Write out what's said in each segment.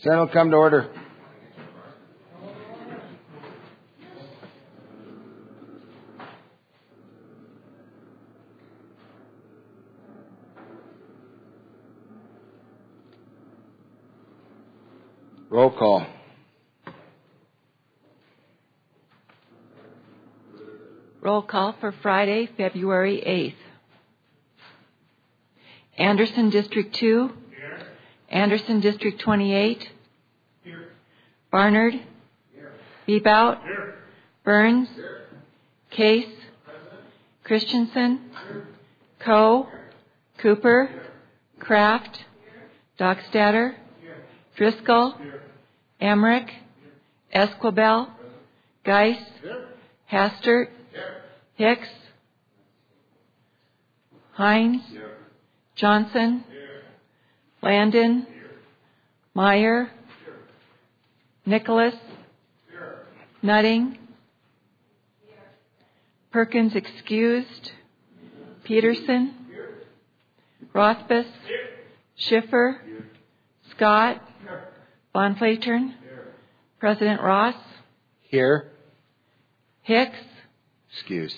Senate will come to order. Roll call. Roll call for Friday, February 8th. Anderson District 2. Here. Anderson District 28. Here. Barnard. Here. Bebout. Here. Burns. Here. Case. Present. Christensen. Here. Coe. Here. Cooper. Here. Kraft. Here. Dockstader. Here. Driscoll. Here. Emmerich. Here. Esquibel. Geis. Here. Hastert. Here. Hicks. Hines. Here. Johnson. Here. Landon. Here. Meyer. Here. Nicholas. Here. Nutting. Here. Perkins excused. Peterson. Here. Rothfuss. Here. Schiffer. Here. Scott. Here. Von Flatern. Here. President Ross. Here. Hicks. Excused.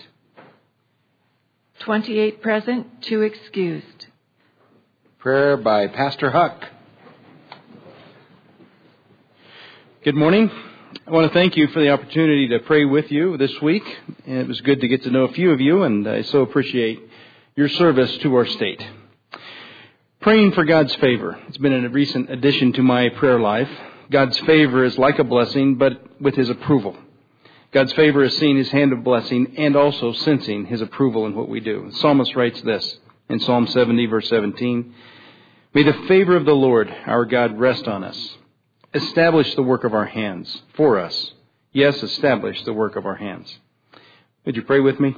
28 present, 2 excused. Prayer by Pastor Huck. Good morning. I want to thank you for the opportunity to pray with you this week. And it was good to get to know a few of you, and I so appreciate your service to our state. Praying for God's favor. It's been a recent addition to my prayer life. God's favor is like a blessing, but with His approval. God's favor is seeing His hand of blessing and also sensing His approval in what we do. The psalmist writes this in Psalm 70, verse 17. May the favor of the Lord, our God, rest on us. Establish the work of our hands for us. Yes, establish the work of our hands. Would you pray with me?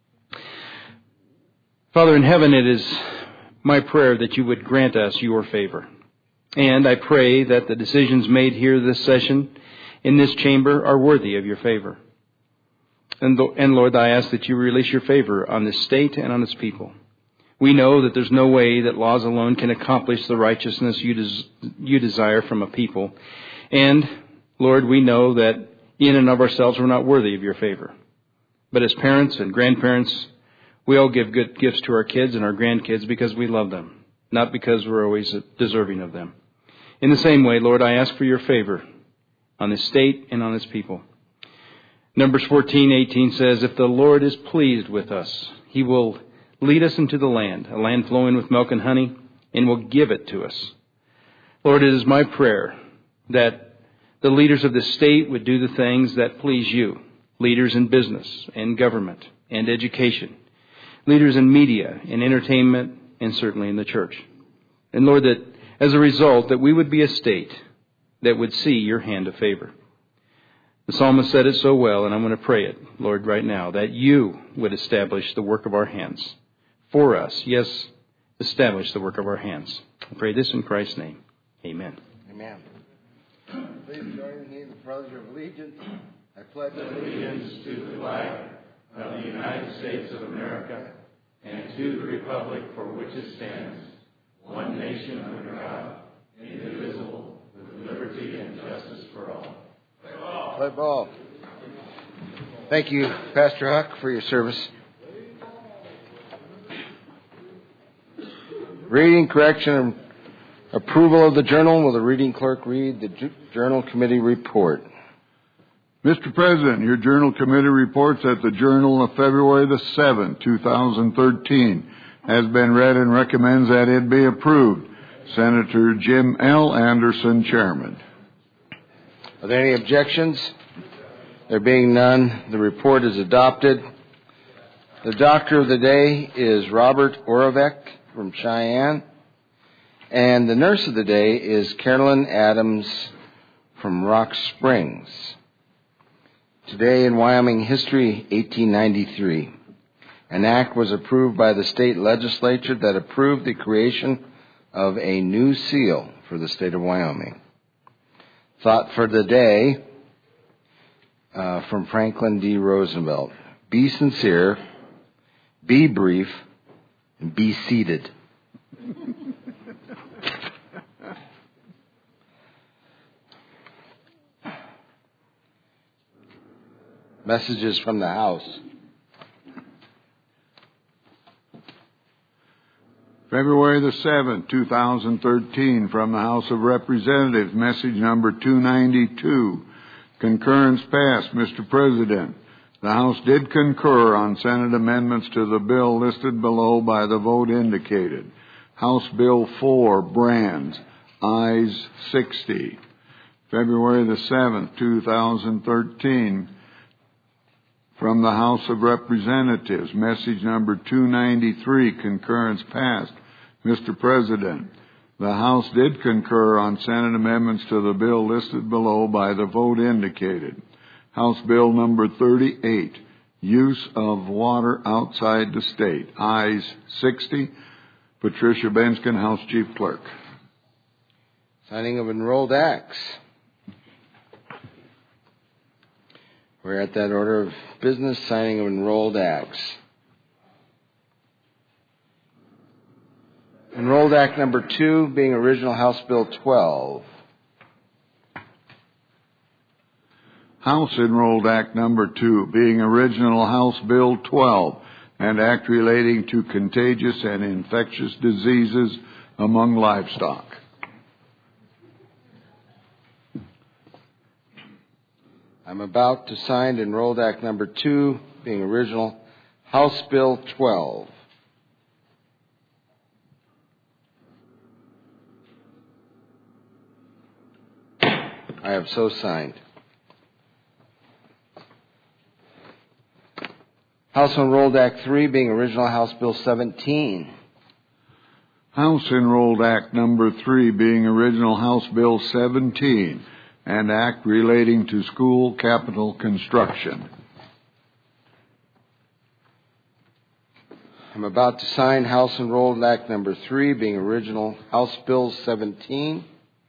Father in heaven, it is my prayer that you would grant us your favor. And I pray that the decisions made here this session in this chamber are worthy of your favor. And Lord, I ask that you release your favor on this state and on its people. We know that there's no way that laws alone can accomplish the righteousness you desire from a people. And Lord, we know that in and of ourselves we're not worthy of your favor. But as parents and grandparents, we all give good gifts to our kids and our grandkids because we love them, not because we're always deserving of them. In the same way, Lord, I ask for your favor on this state and on its people. Numbers 14:18 says, if the Lord is pleased with us, He will lead us into the land, a land flowing with milk and honey, and will give it to us. Lord, it is my prayer that the leaders of this state would do the things that please you, leaders in business and government and education, leaders in media and entertainment, and certainly in the church. And Lord, that as a result, that we would be a state that would see your hand of favor. The psalmist said it so well, and I'm going to pray it, Lord, right now, that you would establish the work of our hands for us. Yes, establish the work of our hands. I pray this in Christ's name. Amen. Amen. Please join me in the Pledge of Allegiance. I pledge allegiance to the flag of the United States of America and to the republic for which it stands, one nation under God, indivisible, with liberty and justice for all. Play ball. Thank you, Pastor Huck, for your service. Reading, correction, and approval of the journal. Will the reading clerk read the journal committee report? Mr. President, your journal committee reports that the journal of February the 7th, 2013 has been read and recommends that it be approved. Senator Jim L. Anderson, Chairman. Are there any objections? There being none, the report is adopted. The doctor of the day is Robert Oravec from Cheyenne. And the nurse of the day is Carolyn Adams from Rock Springs. Today in Wyoming history, 1893. An act was approved by the state legislature that approved the creation of a new seal for the state of Wyoming. Thought for the day from Franklin D. Roosevelt. Be sincere, be brief, and be seated. Messages from the House. February the 7th, 2013, from the House of Representatives, message number 292. Concurrence passed. Mr. President, the House did concur on Senate amendments to the bill listed below by the vote indicated. House Bill 4, Brands, ayes 60. February the 7th, 2013, from the House of Representatives, message number 293, concurrence passed. Mr. President, the House did concur on Senate amendments to the bill listed below by the vote indicated. House Bill number 38, use of water outside the state, ayes 60. Patricia Benskin, House Chief Clerk. Signing of enrolled acts. We're at that order of business, signing of enrolled acts. Enrolled Act number 2 being original House Bill 12. House Enrolled Act number 2 being original House Bill 12, and act relating to contagious and infectious diseases among livestock. I'm about to sign Enrolled Act number 2, being original House Bill 12. I have so signed. House Enrolled Act 3, being original House Bill 17. House Enrolled Act number 3 being original House Bill 17, and act relating to school capital construction. I'm about to sign House Enrolled Act number 3, being original House Bill 17.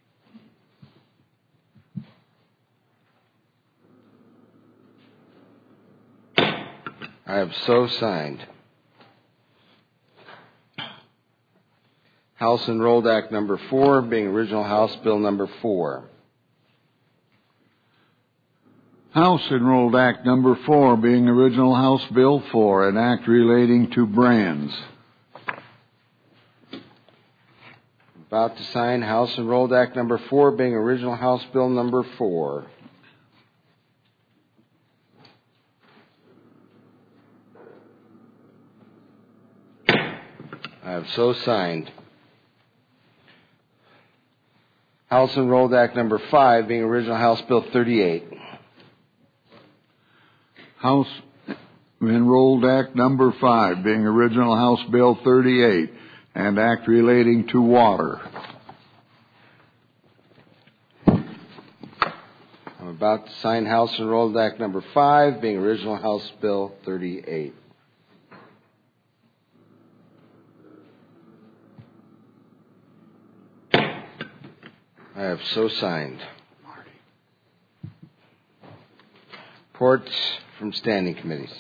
I have so signed. House Enrolled Act number 4, being original House Bill number 4. House Enrolled Act number 4 being original House Bill 4, an act relating to brands. About to sign House Enrolled Act number 4, being original House Bill number 4. I have so signed. House Enrolled Act number 5, being original House Bill 38. House Enrolled Act number 5 being original House Bill 38, and act relating to water. I'm about to sign House Enrolled Act number 5, being original House Bill 38. I have so signed. Reports from standing committees.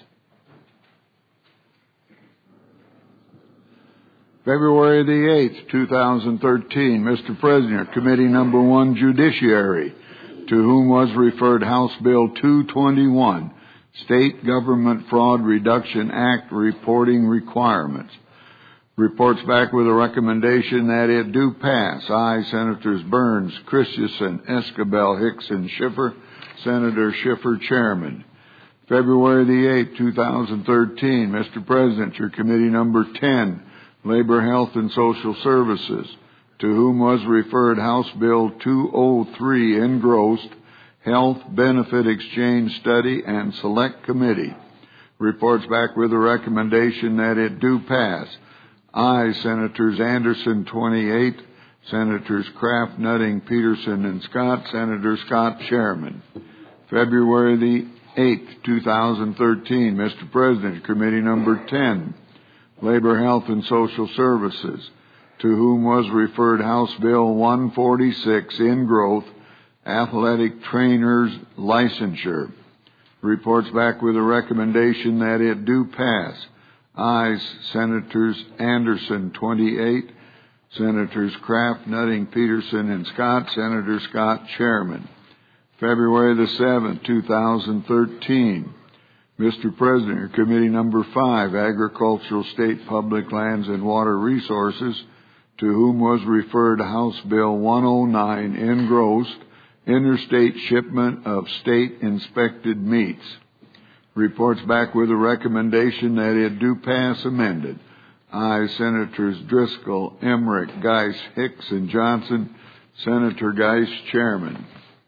February the 8th, 2013, Mr. President, Committee number 1, Judiciary, to whom was referred House Bill 221, State Government Fraud Reduction Act Reporting Requirements. Reports back with a recommendation that it do pass. Aye, Senators Burns, Christensen, Escabel, Hicks, and Schiffer. Senator Schiffer, Chairman. February the 8th, 2013, Mr. President, your Committee number 10, Labor, Health, and Social Services, to whom was referred House Bill 203, engrossed, Health Benefit Exchange Study and Select Committee. Reports back with a recommendation that it do pass. Aye, Senators Anderson, 28, Senators Kraft, Nutting, Peterson, and Scott. Senator Scott, Chairman. February the 8th, 2013, Mr. President, Committee number 10, Labor, Health, and Social Services, to whom was referred House Bill 146, Ingrowth, Athletic Trainers Licensure. Reports back with a recommendation that it do pass. Ayes, Senators Anderson, 28, Senators Kraft, Nutting, Peterson, and Scott. Senator Scott, Chairman. February the 7th, 2013, Mr. President, your committee number 5, Agricultural, State, Public Lands, and Water Resources, to whom was referred House Bill 109, engrossed, interstate shipment of state-inspected meats. Reports back with a recommendation that it do pass amended. Aye, Senators Driscoll, Emmerich, Geis, Hicks, and Johnson. Senator Geis, Chairman.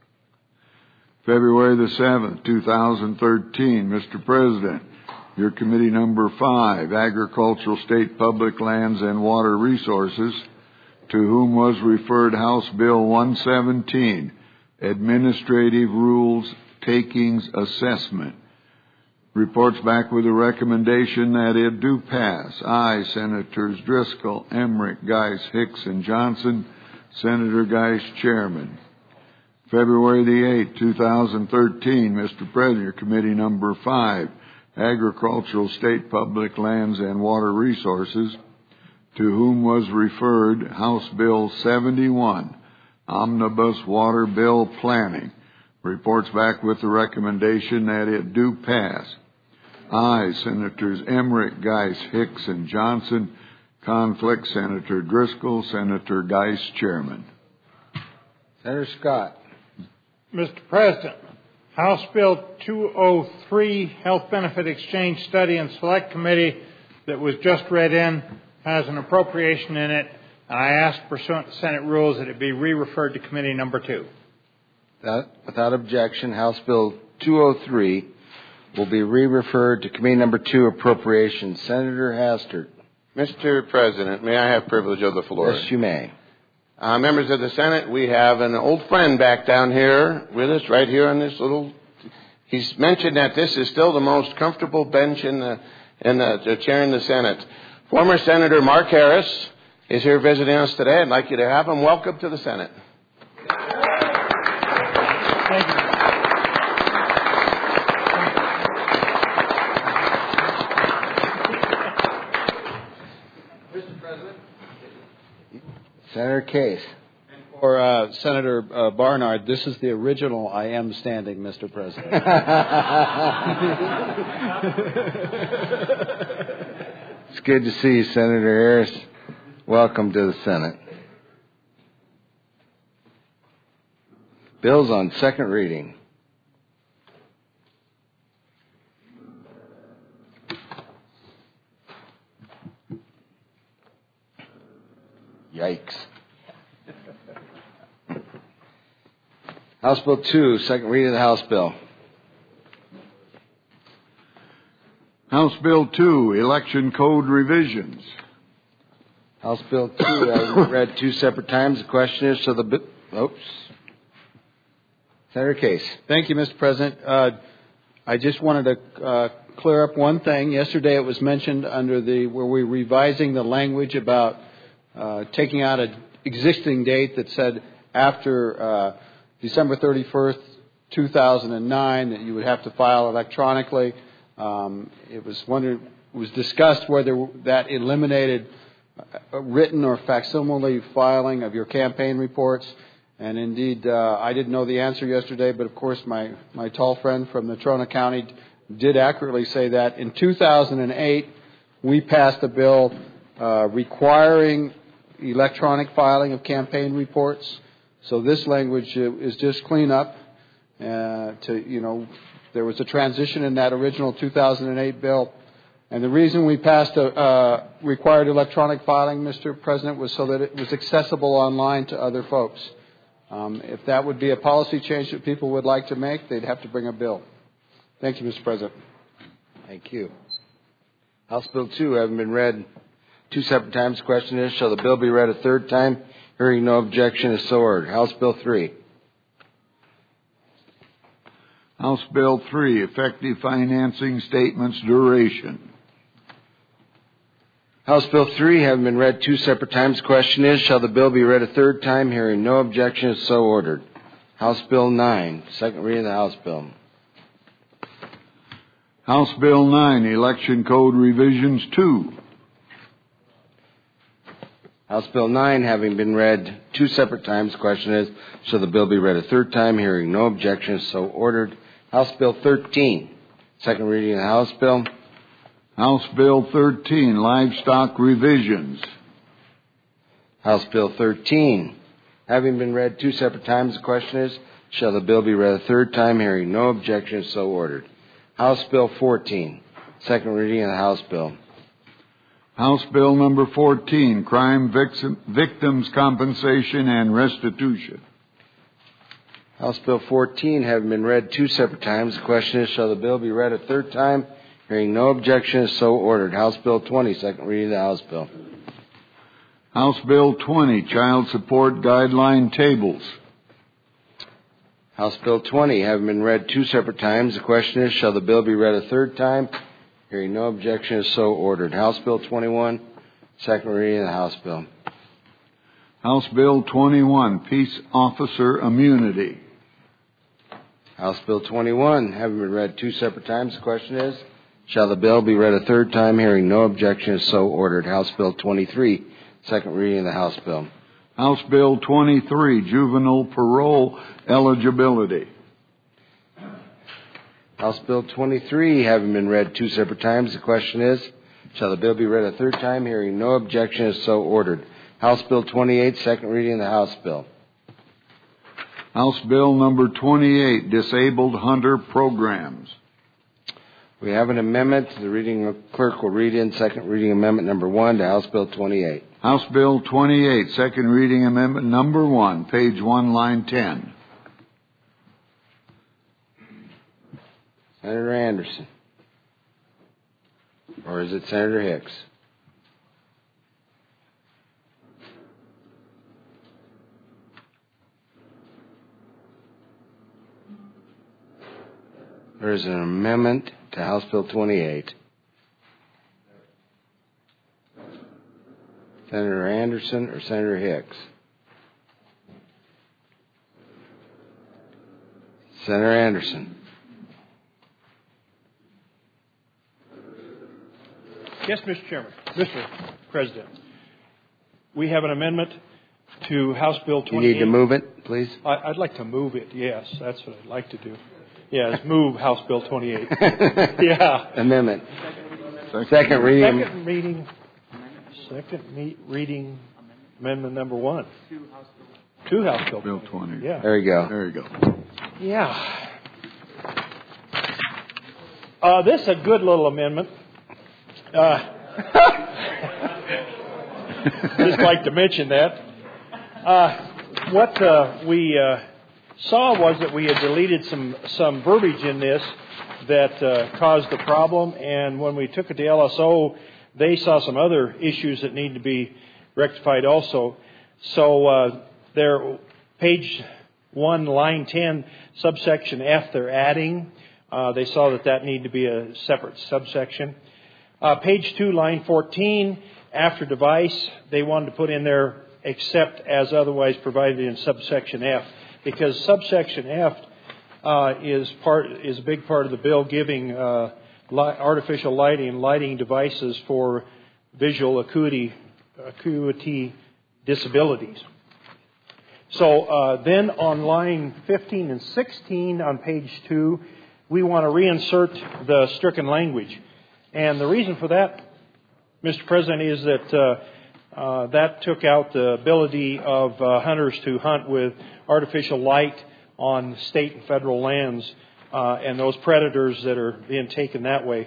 February the 7th, 2013. Mr. President, your committee number 5, Agricultural, State, Public Lands, and Water Resources, to whom was referred House Bill 117, Administrative Rules Takings Assessment. Reports back with a recommendation that it do pass. Aye, Senators Driscoll, Emmerich, Geis, Hicks, and Johnson. Senator Geis, Chairman. February the 8th, 2013. Mr. President, your committee number 5, Agricultural, State, Public Lands, and Water Resources, to whom was referred House Bill 71, Omnibus Water Bill Planning. Reports back with the recommendation that it do pass. Aye, Senators Emmerich, Geis, Hicks, and Johnson. Conflict, Senator Driscoll. Senator Geis, Chairman. Senator Scott. Mr. President, House Bill 203, Health Benefit Exchange Study and Select Committee, that was just read in, has an appropriation in it, and I ask pursuant to Senate rules that it be re-referred to committee number 2. Without objection, House Bill 203 will be re-referred to committee number 2, Appropriations. Senator Hastert. Mr. President, may I have privilege of the floor? Yes, you may. Members of the Senate, we have an old friend back down here with us, right here on this little. He's mentioned that this is still the most comfortable bench in the chair in the Senate. Former Senator Mark Harris is here visiting us today. I'd like you to have him. Welcome to the Senate. Thank you. Mr. President. Senator Case. For Senator Barnard, this is the original I am standing, Mr. President. It's good to see you, Senator Harris. Welcome to the Senate. Bills on second reading. Yikes. House Bill 2, second reading of the House Bill. House Bill 2, Election Code Revisions. House Bill 2, I read 2 separate times. The question is, so the Senator Case. Thank you, Mr. President. I just wanted to clear up one thing. Yesterday it was mentioned under where we're revising the language about taking out an existing date that said after December 31st, 2009, that you would have to file electronically. It was discussed whether that eliminated written or facsimile filing of your campaign reports. And indeed, I didn't know the answer yesterday, but of course my tall friend from Natrona County did accurately say that. In 2008, we passed a bill requiring electronic filing of campaign reports. So this language is just cleanup. There was a transition in that original 2008 bill. And the reason we passed a required electronic filing, Mr. President, was so that it was accessible online to other folks. If that would be a policy change that people would like to make, they'd have to bring a bill. Thank you, Mr. President. Thank you. House Bill 2, having been read 2 separate times, the question is, shall the bill be read a third time? Hearing no objection, is so ordered. House Bill 3. House Bill 3, Effective Financing Statements Duration. House Bill 3, having been read 2 separate times, the question is, shall the bill be read a third time? Hearing no objection, is so ordered. House Bill 9, second reading of the House Bill. House Bill 9, Election Code Revisions 2. House Bill 9, having been read 2 separate times, the question is, shall the bill be read a third time? Hearing no objection, is so ordered. House Bill 13, Second reading of the House bill. House Bill 13, Livestock Revisions. House Bill 13. Having been read two separate times, the question is, shall the bill be read a third time? Hearing no objection, so ordered. House Bill 14. Second reading of the House bill. House Bill number 14, Crime Victims Compensation and Restitution. House Bill 14, having been read two separate times, the question is, shall the bill be read a third time? Hearing no objection, so ordered. House Bill 20, second reading of the House bill. House Bill 20, Child Support Guideline Tables. House Bill 20, having been read two separate times, the question is, shall the bill be read a third time? Hearing no objection, is so ordered. House Bill 21, second reading of the House bill. House Bill 21, Peace Officer Immunity. House Bill 21, having been read two separate times, the question is, shall the bill be read a third time? Hearing no objection, is so ordered. House Bill 23, second reading of the House bill. House Bill 23, Juvenile Parole Eligibility. House Bill 23, having been read two separate times, the question is, shall the bill be read a third time? Hearing no objection, is so ordered. House Bill 28, second reading of the House bill. House Bill number 28, Disabled Hunter Programs. We have an amendment. The reading clerk will read in second reading amendment number 1 to House Bill 28. House Bill 28, second reading amendment number 1, page 1, line 10. Senator Anderson. Or is it Senator Hicks? There is an amendment to House Bill 28. Senator Anderson or Senator Hicks? Senator Anderson. Yes, Mr. Chairman. Mr. President. We have an amendment to House Bill 28. You need to move it, please? I'd like to move it, yes. That's what I'd like to do. Yes, move House Bill 28. Yeah. Amendment. Second reading. Second reading amendment number 1. To House Bill 20. 20. Yeah. There you go. There you go. Yeah. This is a good little amendment. Just like to mention that. What we saw was that we had deleted some verbiage in this that caused the problem, and when we took it to LSO, they saw some other issues that need to be rectified also. So there, page 1, line 10, subsection F, they're adding. They saw that needed to be a separate subsection. Page 2, line 14, after device, they wanted to put in there except as otherwise provided in subsection F, because subsection F is a big part of the bill, giving artificial lighting and lighting devices for visual acuity disabilities. So then on line 15 and 16 on page 2, we want to reinsert the stricken language. And the reason for that, Mr. President, is that that took out the ability of hunters to hunt with artificial light on state and federal lands, and those predators that are being taken that way.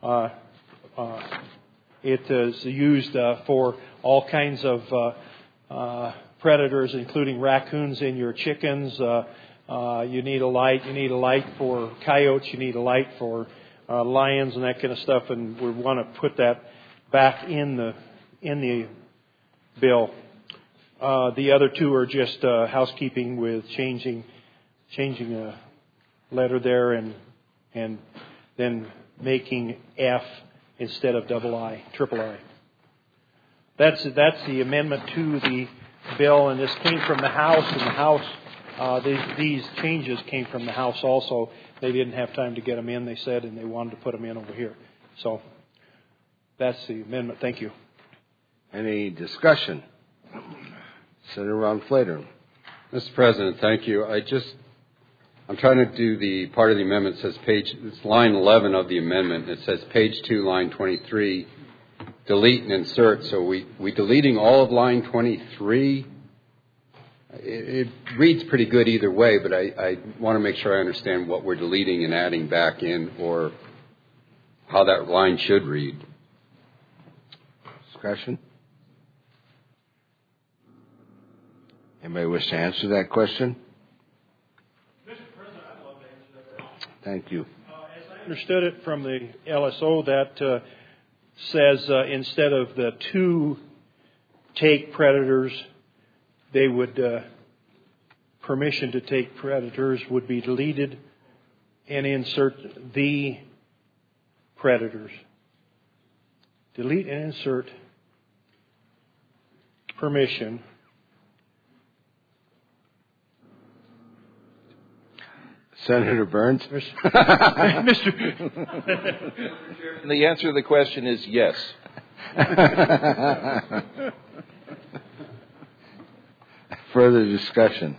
It is used for all kinds of predators, including raccoons in your chickens. You need a light. You need a light for coyotes. You need a light for lions and that kind of stuff. And we want to put that back in the bill. The other two are just housekeeping with changing a letter there and then making F instead of triple I. That's the amendment to the bill, and this came from the House. And the House, these changes came from the House also. They didn't have time to get them in, they said, and they wanted to put them in over here. So that's the amendment. Thank you. Any discussion? Senator Ron Flater. Mr. President, thank you. I just I'm trying to do the part of the amendment that says it's line 11 of the amendment. It says page 2, line 23, delete and insert. So we deleting all of line 23? It reads pretty good either way, but I want to make sure I understand what we're deleting and adding back in, or how that line should read. Discussion? Anybody wish to answer that question? Mr. President, I'd love to answer that question. Thank you. As I understood it from the LSO, that says instead of the two take predators, they would permission to take predators would be deleted and insert the predators. Delete and insert permission. Senator Burns? Mr. The answer to the question is yes. Further discussion.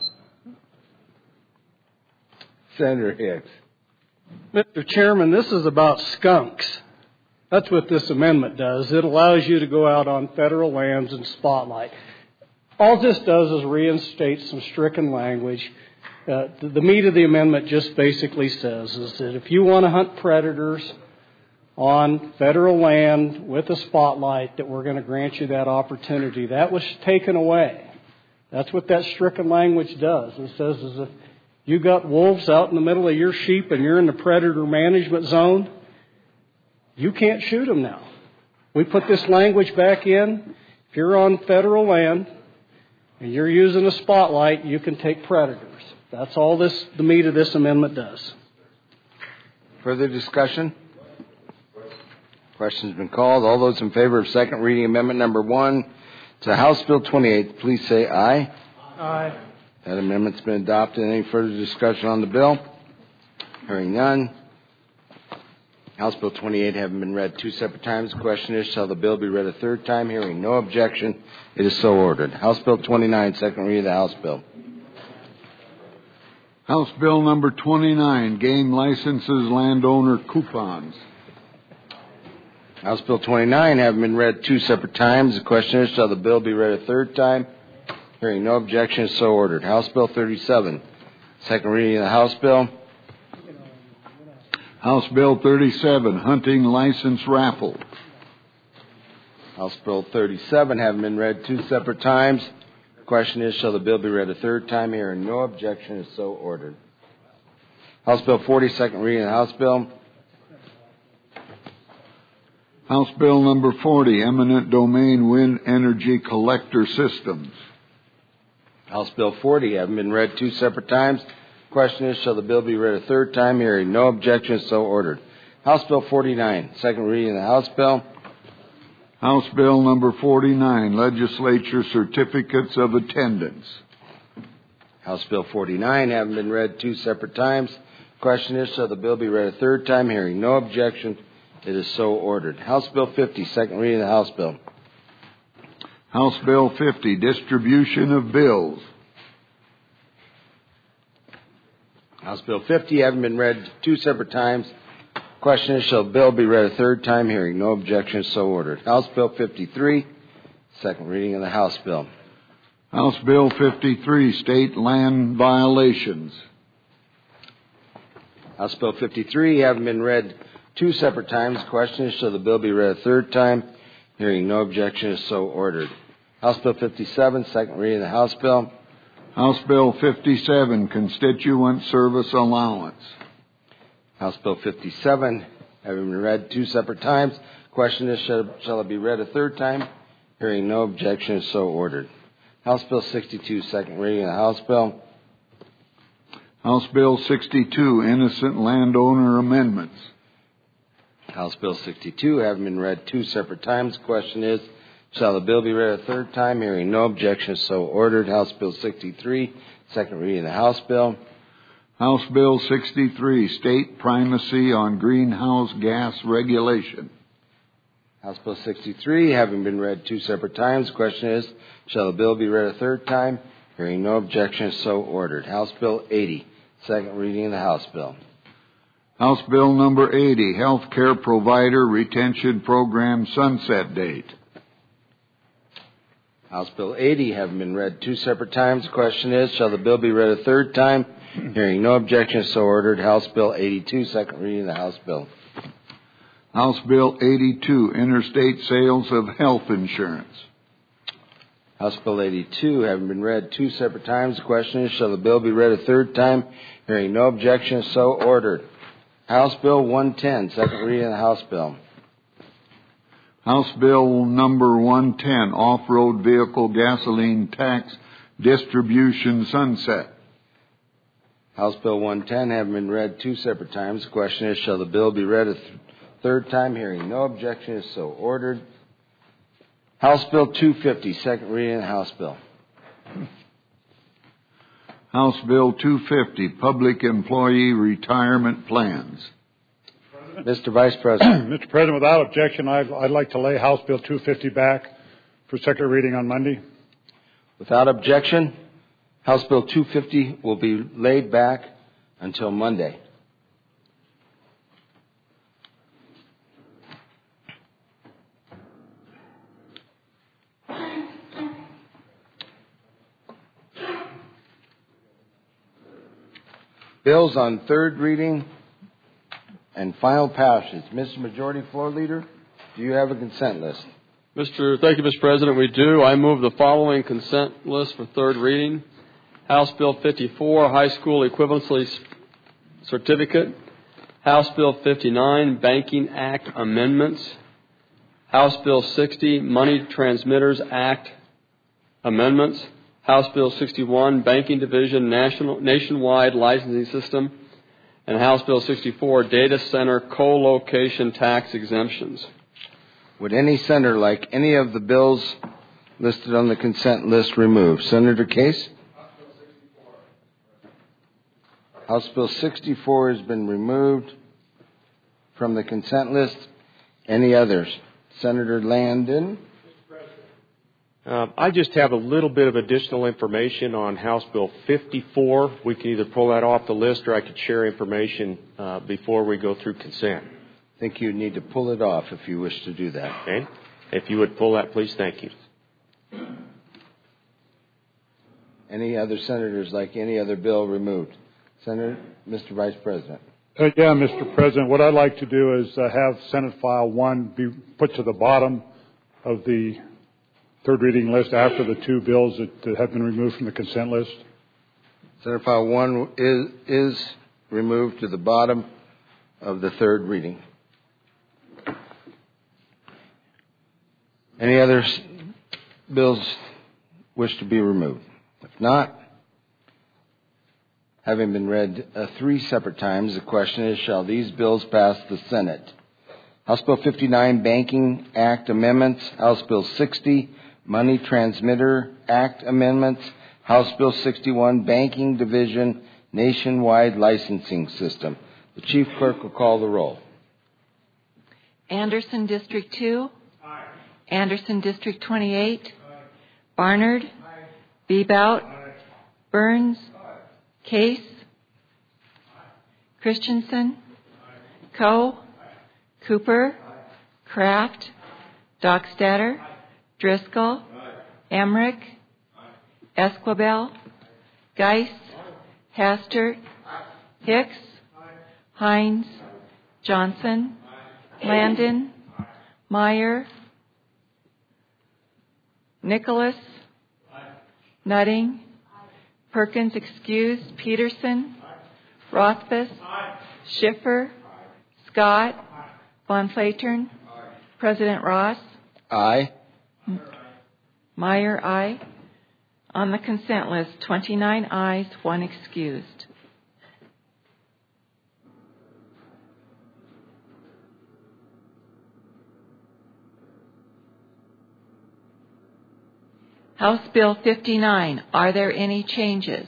Senator Hicks. Mr. Chairman, this is about skunks. That's what this amendment does. It allows you to go out on federal lands and spotlight. All this does is reinstate some stricken language. The meat of the amendment just basically says is that if you want to hunt predators on federal land with a spotlight, that we're going to grant you that opportunity. That was taken away. That's what that stricken language does. It says is if you got wolves out in the middle of your sheep and you're in the predator management zone, you can't shoot them now. We put this language back in. If you're on federal land and you're using a spotlight, you can take predators. That's all the meat of this amendment does. Further discussion? Question's been called. All those in favor of second reading amendment number 1 to House Bill 28, please say aye. Aye. That amendment's been adopted. Any further discussion on the bill? Hearing none. House Bill 28 having been read 2 separate times. The question is, shall the bill be read a third time? Hearing no objection, it is so ordered. House Bill 29, second reading of the House bill. House Bill number 29, game licenses, landowner coupons. House Bill 29 having been read 2 separate times. The question is, shall the bill be read a third time? Hearing no objection, is so ordered. House Bill 37, second reading of the House bill. House Bill 37, hunting license raffle. House Bill 37 having been read 2 separate times. The question is, shall the bill be read a third time? Hearing no objection, is so ordered. House Bill 40, second reading of the House bill. House Bill number 40, eminent domain wind energy collector systems. House Bill 40 having been read 2 separate times. Question is, shall the bill be read a third time? Hearing no objection, so ordered. House Bill 49, second reading of the House bill. House Bill number 49, legislature certificates of attendance. House Bill 49 having been read 2 separate times. Question is, shall the bill be read a third time? Hearing no objection, it is so ordered. House Bill 50, second reading of the House bill. House Bill 50, distribution of bills. House Bill 50 having been read 2 separate times. Question is, shall the bill be read a third time? Hearing no objection, so ordered. House Bill 53, second reading of the House bill. House Bill 53, state land violations. House Bill 53 having been read 2 separate times. Question is, shall the bill be read a third time? Hearing no objection, is so ordered. House Bill 57, second reading of the House bill. House Bill 57, constituent service allowance. House Bill 57 having been read 2 separate times. Question is, shall it be read a third time? Hearing no objection, is so ordered. House Bill 62, second reading of the House bill. House Bill 62, innocent landowner amendments. House Bill 62 having been read 2 separate times. Question is, shall the bill be read a third time? Hearing no objection, so ordered. House Bill 63, second reading of the House bill. House Bill 63, state primacy on greenhouse gas regulation. House Bill 63 having been read 2 separate times. Question is, shall the bill be read a third time? Hearing no objection, so ordered. House Bill 80, second reading of the House bill. House Bill number 80, Health Care Provider Retention Program Sunset Date. House Bill 80 having been read two separate times. The question is, shall the bill be read a third time? Hearing no objection, so ordered. House Bill 82, second reading of the House bill. House Bill 82, Interstate Sales of Health Insurance. House Bill 82 having been read two separate times. The question is, shall the bill be read a third time? Hearing no objection, so ordered. House Bill 110, second reading of the House bill. House Bill number 110, Off-Road Vehicle Gasoline Tax Distribution Sunset. House Bill 110 having been read two separate times. The question is, shall the bill be read a third time? Hearing no objection, is so ordered. House Bill 250, second reading of the House bill. House Bill 250, Public Employee Retirement Plans. Mr. Vice President. Mr. President, without objection, I'd like to lay House Bill 250 back for second reading on Monday. Without objection, House Bill 250 will be laid back until Monday. Bills on third reading and final passage. Mr. Majority Floor Leader, do you have a consent list? Thank you, Mr. President. We do. I move the following consent list for third reading. House Bill 54, High School Equivalency Certificate. House Bill 59, Banking Act Amendments. House Bill 60, Money Transmitters Act Amendments. House Bill 61, Banking Division Nationwide Licensing System. And House Bill 64, Data Center Co-Location Tax Exemptions. Would any senator like any of the bills listed on the consent list removed? Senator Case? House Bill 64 has been removed from the consent list. Any others? Senator Landon? I just have a little bit of additional information on House Bill 54. We can either pull that off the list or I could share information before we go through consent. I think you need to pull it off if you wish to do that. Okay. If you would pull that, please. Thank you. Any other senators like any other bill removed? Senator, Mr. Vice President. Yeah, Mr. President, what I'd like to do is have Senate File 1 be put to the bottom of the third reading list after the two bills that have been removed from the consent list. Senate File 1 is removed to the bottom of the third reading. Any other bills wish to be removed? If not, having been read three separate times, the question is, shall these bills pass the Senate? House Bill 59, Banking Act Amendments. House Bill 60, Money Transmitter Act Amendments. House Bill 61, Banking Division Nationwide Licensing System. The Chief Clerk will call the roll. Anderson, District 2. Aye. Anderson, District 28. Aye. Barnard. Aye. Bebout. Aye. Burns. Aye. Case. Aye. Christensen. Aye. Coe. Aye. Cooper. Aye. Kraft. Dockstader. Aye. Driscoll. Aye. Emmerich. Aye. Esquibel. Aye. Geis. Aye. Hastert. Aye. Hicks. Aye. Hines. Aye. Johnson. Aye. Landon. Aye. Meyer. Nicholas. Aye. Nutting. Aye. Perkins excused. Peterson. Aye. Rothfuss. Aye. Schiffer. Aye. Scott. Aye. Von Flatern. Aye. President Ross. Aye. Meyer, aye. On the consent list, 29 ayes, 1 excused. House Bill 59. Are there any changes?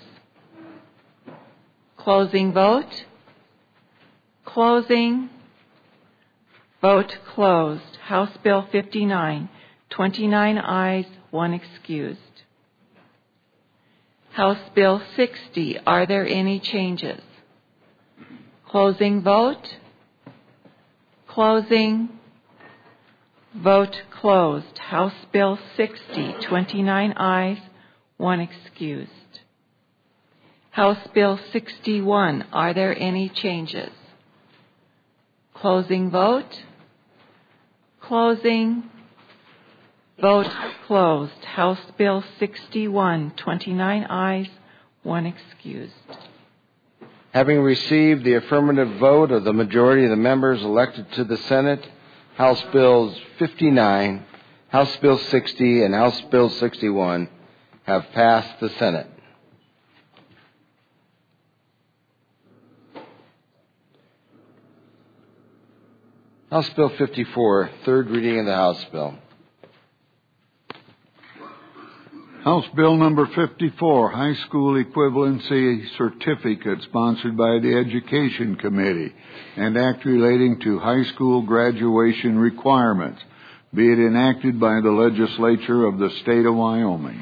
Closing vote. Closing. Vote closed. House Bill 59. 29 ayes, 1 excused. House Bill 60. Are there any changes? Closing vote. Closing. Vote closed. House Bill 60, 29 ayes, 1 excused. House Bill 61. Are there any changes? Closing vote. Closing. Vote closed. House Bill 61, 29 ayes, 1 excused. Having received the affirmative vote of the majority of the members elected to the Senate, House Bills 59, House Bill 60, and House Bill 61 have passed the Senate. House Bill 54, third reading of the House bill. House Bill number 54, High School Equivalency Certificate, sponsored by the Education Committee, and Act relating to high school graduation requirements, be it enacted by the legislature of the state of Wyoming.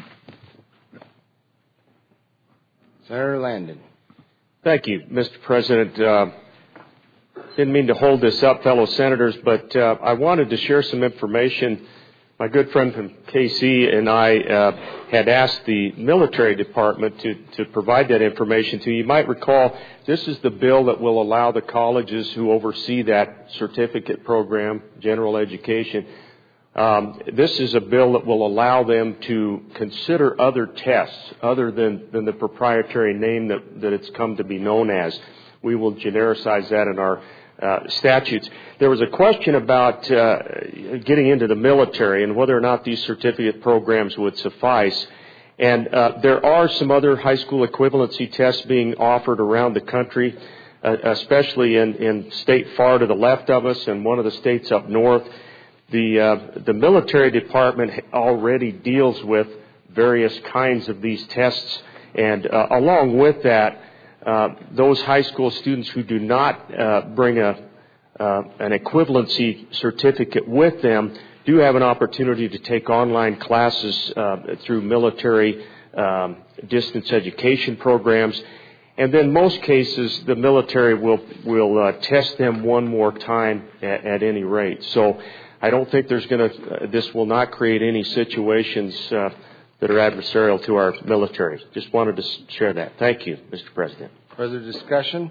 Senator Landon. Thank you, Mr. President. Didn't mean to hold this up, fellow senators, but I wanted to share some information. My good friend from KC and I had asked the military department to provide that information to you. You might recall this is the bill that will allow the colleges who oversee that certificate program, general education. This is a bill that will allow them to consider other tests other than the proprietary name that it's come to be known as. We will genericize that in our statutes. There was a question about getting into the military and whether or not these certificate programs would suffice. And there are some other high school equivalency tests being offered around the country, especially in state far to the left of us and one of the states up north. The military department already deals with various kinds of these tests, and along with that, those high school students who do not bring an equivalency certificate with them do have an opportunity to take online classes through military distance education programs. And then most cases, the military will test them one more time at any rate. So I don't think this will not create any situations that are adversarial to our military. Just wanted to share that. Thank you, Mr. President. Further discussion?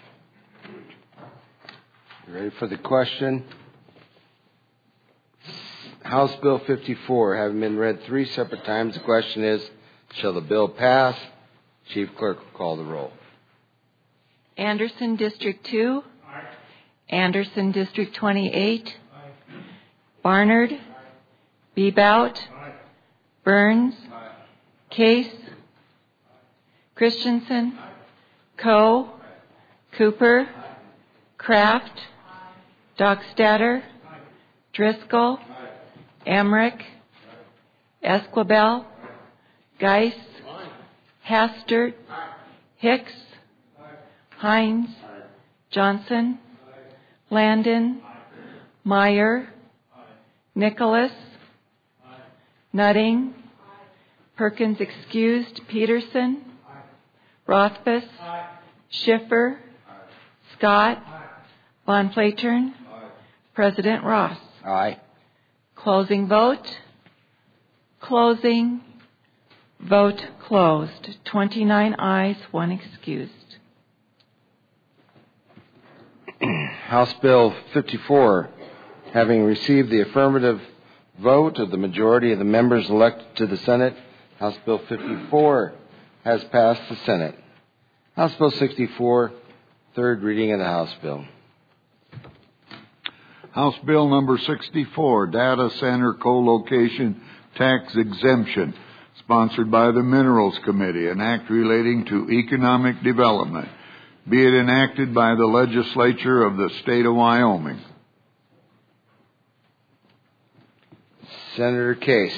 You ready for the question? House Bill 54, having been read 3 separate times, the question is, shall the bill pass? Chief Clerk will call the roll. Anderson, District 2. Aye. Anderson, District 28. Aye. Barnard. Aye. Bebout. Aye. Burns. Aye. Case. Aye. Christensen. Aye. Coe. Aye. Cooper. Aye. Kraft. Aye. Dockstader. Aye. Driscoll. Aye. Emmerich. Aye. Esquibel. Aye. Geis. Aye. Hastert. Aye. Hicks. Aye. Hines. Aye. Johnson. Aye. Landon. Aye. Meyer. Aye. Nicholas. Aye. Nutting. Aye. Perkins excused. Peterson. Aye. Rothfuss. Aye. Schiffer. Aye. Scott. Aye. Von Platern. Aye. President Ross. Aye. Closing vote. Closing. Vote closed. 29 ayes, 1 excused. House Bill 54, having received the affirmative vote of the majority of the members elected to the Senate, House Bill 54 has passed the Senate. House Bill 64, third reading of the House bill. House Bill number 64, Data Center Co-Location Tax Exemption, sponsored by the Minerals Committee, an act relating to economic development, be it enacted by the legislature of the state of Wyoming. Senator Case.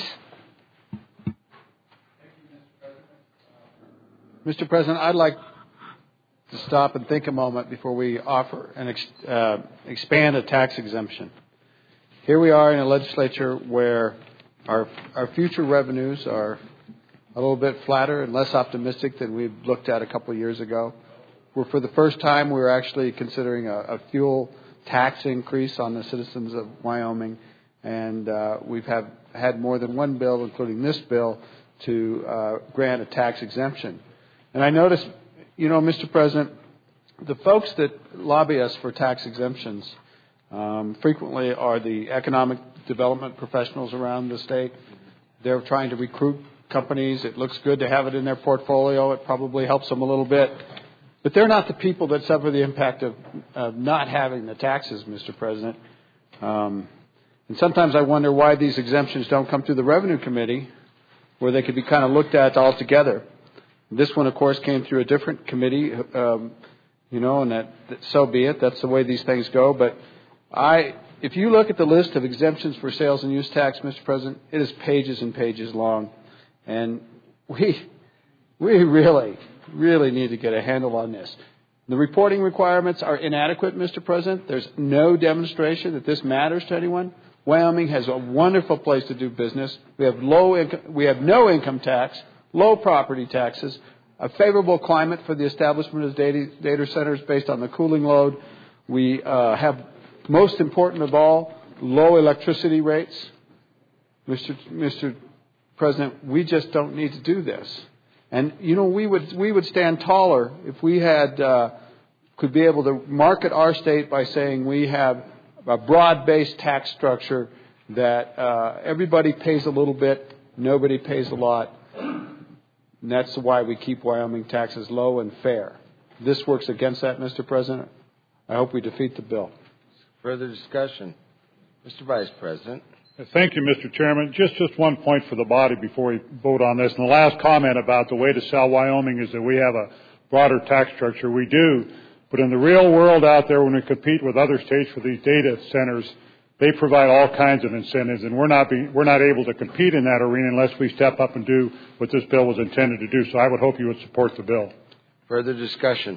Mr. President, I'd like to stop and think a moment before we offer and expand a tax exemption. Here we are in a legislature where our future revenues are a little bit flatter and less optimistic than we looked at a couple of years ago. For the first time, we're actually considering a fuel tax increase on the citizens of Wyoming, and we've had more than one bill, including this bill, to grant a tax exemption. And I noticed, Mr. President, the folks that lobby us for tax exemptions frequently are the economic development professionals around the state. They're trying to recruit companies. It looks good to have it in their portfolio. It probably helps them a little bit. But they're not the people that suffer the impact of not having the taxes, Mr. President. And sometimes I wonder why these exemptions don't come through the Revenue Committee, where they could be kind of looked at all together. This one, of course, came through a different committee, and that so be it. That's the way these things go. But if you look at the list of exemptions for sales and use tax, Mr. President, it is pages and pages long. And we really need to get a handle on this. The reporting requirements are inadequate, Mr. President. There's no demonstration that this matters to anyone. Wyoming has a wonderful place to do business. We have no income tax, low property taxes, a favorable climate for the establishment of data centers based on the cooling load. We have, most important of all, low electricity rates. Mr. President, we just don't need to do this. And, we would stand taller if we could be able to market our state by saying we have a broad-based tax structure that everybody pays a little bit, nobody pays a lot. And that's why we keep Wyoming taxes low and fair. This works against that, Mr. President. I hope we defeat the bill. Further discussion. Mr. Vice President. Thank you, Mr. Chairman. Just one point for the body before we vote on this. And the last comment about the way to sell Wyoming is that we have a broader tax structure. We do. But in the real world out there, when we compete with other states for these data centers, they provide all kinds of incentives, and we're not able to compete in that arena unless we step up and do what this bill was intended to do. So I would hope you would support the bill. Further discussion.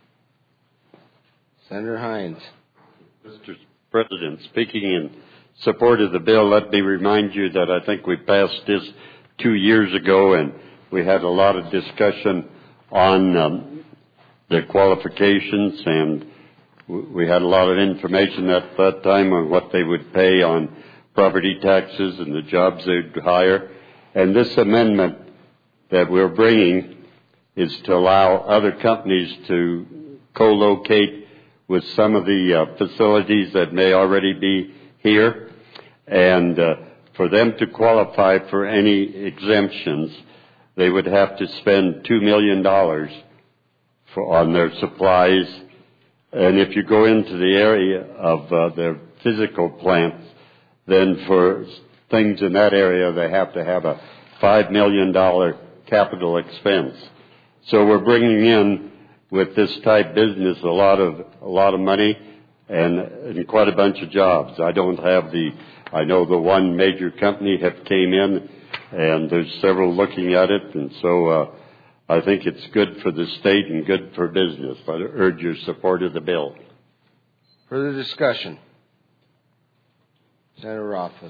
Senator Hines. Mr. President, speaking in support of the bill, let me remind you that I think we passed this 2 years ago, and we had a lot of discussion on the qualifications, and we had a lot of information at that time on what they would pay on property taxes and the jobs they'd hire. And this amendment that we're bringing is to allow other companies to co-locate with some of the facilities that may already be here. And for them to qualify for any exemptions, they would have to spend $2 million on their supplies. And if you go into the area of their physical plants, then for things in that area, they have to have a $5 million capital expense. So we're bringing in, with this type business, a lot of money and quite a bunch of jobs. I know the one major company have came in, and there's several looking at it, and so I think it's good for the state and good for business. I urge your support of the bill. Further discussion. Senator Rothfuss.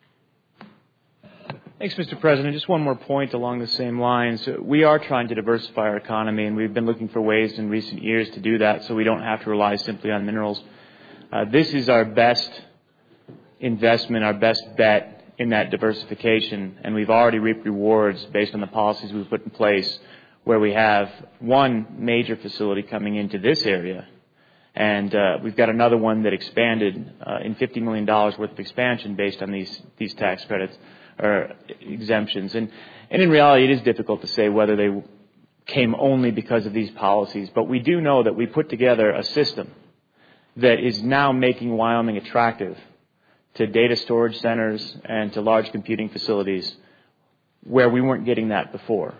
Thanks, Mr. President. Just one more point along the same lines. We are trying to diversify our economy, and we've been looking for ways in recent years to do that so we don't have to rely simply on minerals. This is our best investment, our best bet in that diversification, and we've already reaped rewards based on the policies we've put in place, where we have one major facility coming into this area, and we've got another one that expanded in $50 million worth of expansion based on these tax credits or exemptions. And in reality, it is difficult to say whether they came only because of these policies, but we do know that we put together a system that is now making Wyoming attractive to data storage centers and to large computing facilities where we weren't getting that before.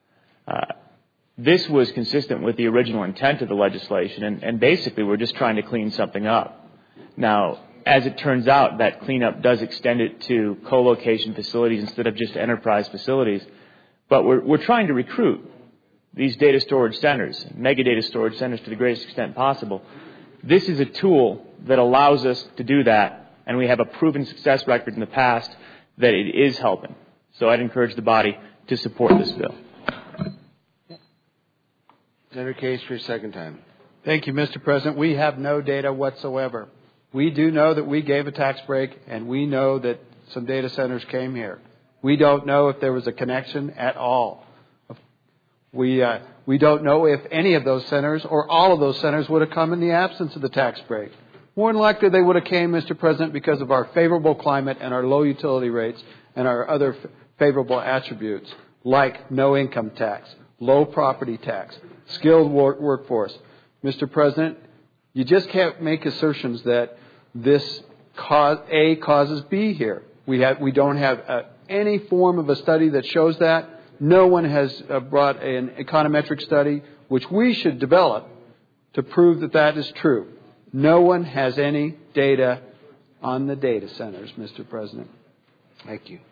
This was consistent with the original intent of the legislation, and basically we're just trying to clean something up. Now, as it turns out, that cleanup does extend it to co-location facilities instead of just enterprise facilities. But we're trying to recruit these data storage centers, mega data storage centers, to the greatest extent possible. This is a tool that allows us to do that, and we have a proven success record in the past that it is helping. So I'd encourage the body to support this bill. Senator Case for a second time. Thank you, Mr. President. We have no data whatsoever. We do know that we gave a tax break, and we know that some data centers came here. We don't know if there was a connection at all. We don't know if any of those centers or all of those centers would have come in the absence of the tax break. More than likely, they would have came, Mr. President, because of our favorable climate and our low utility rates and our other favorable attributes, like no income tax, low property tax, skilled workforce. Mr. President, you just can't make assertions that this A causes B here. We don't have any form of a study that shows that. No one has brought an econometric study, which we should develop, to prove that that is true. No one has any data on the data centers, Mr. President. Thank you.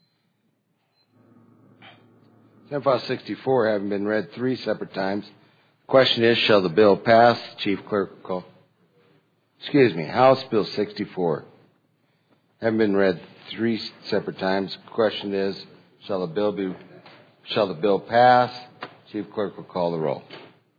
Senate File 64 having been read 3 separate times. The question is, shall the bill pass? Chief Clerk will call. Excuse me, House Bill 64 having been read 3 separate times. The question is, shall the bill pass? Chief Clerk will call the roll.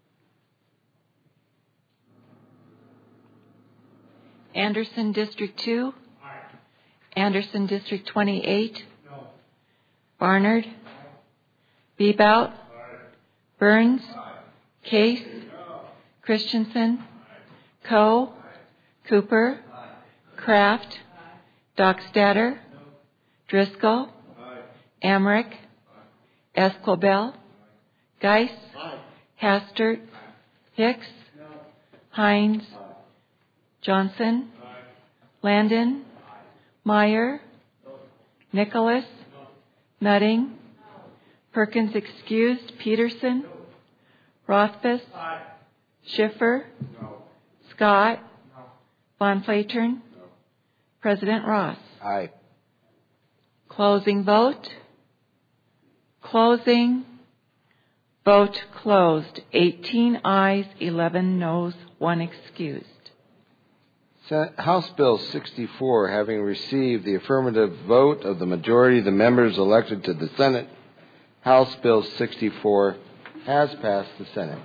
Anderson, District 2? Aye. Anderson, District 28? No. Barnard? Aye. Bebout? Aye. Burns? Aye. Case? No. Christensen? Aye. Coe? Aye. Cooper? Aye. Kraft? Aye. Dockstader? No. Driscoll? Aye. Emmerich? Aye. Escobel? Aye. Geis? Aye. Hastert? Aye. Hicks? No. Hines? Aye. Johnson? Aye. Landon? Aye. Meyer? No. Nicholas? No. Nutting? No. Perkins excused. Peterson? No. Rothfuss? Aye. Schiffer? No. Scott? No. Von Flatern? No. President Ross? Aye. Closing vote. Closing. Vote closed. 18 ayes, 11 noes, 1 excused. House Bill 64 having received the affirmative vote of the majority of the members elected to the Senate, House Bill 64 has passed the Senate.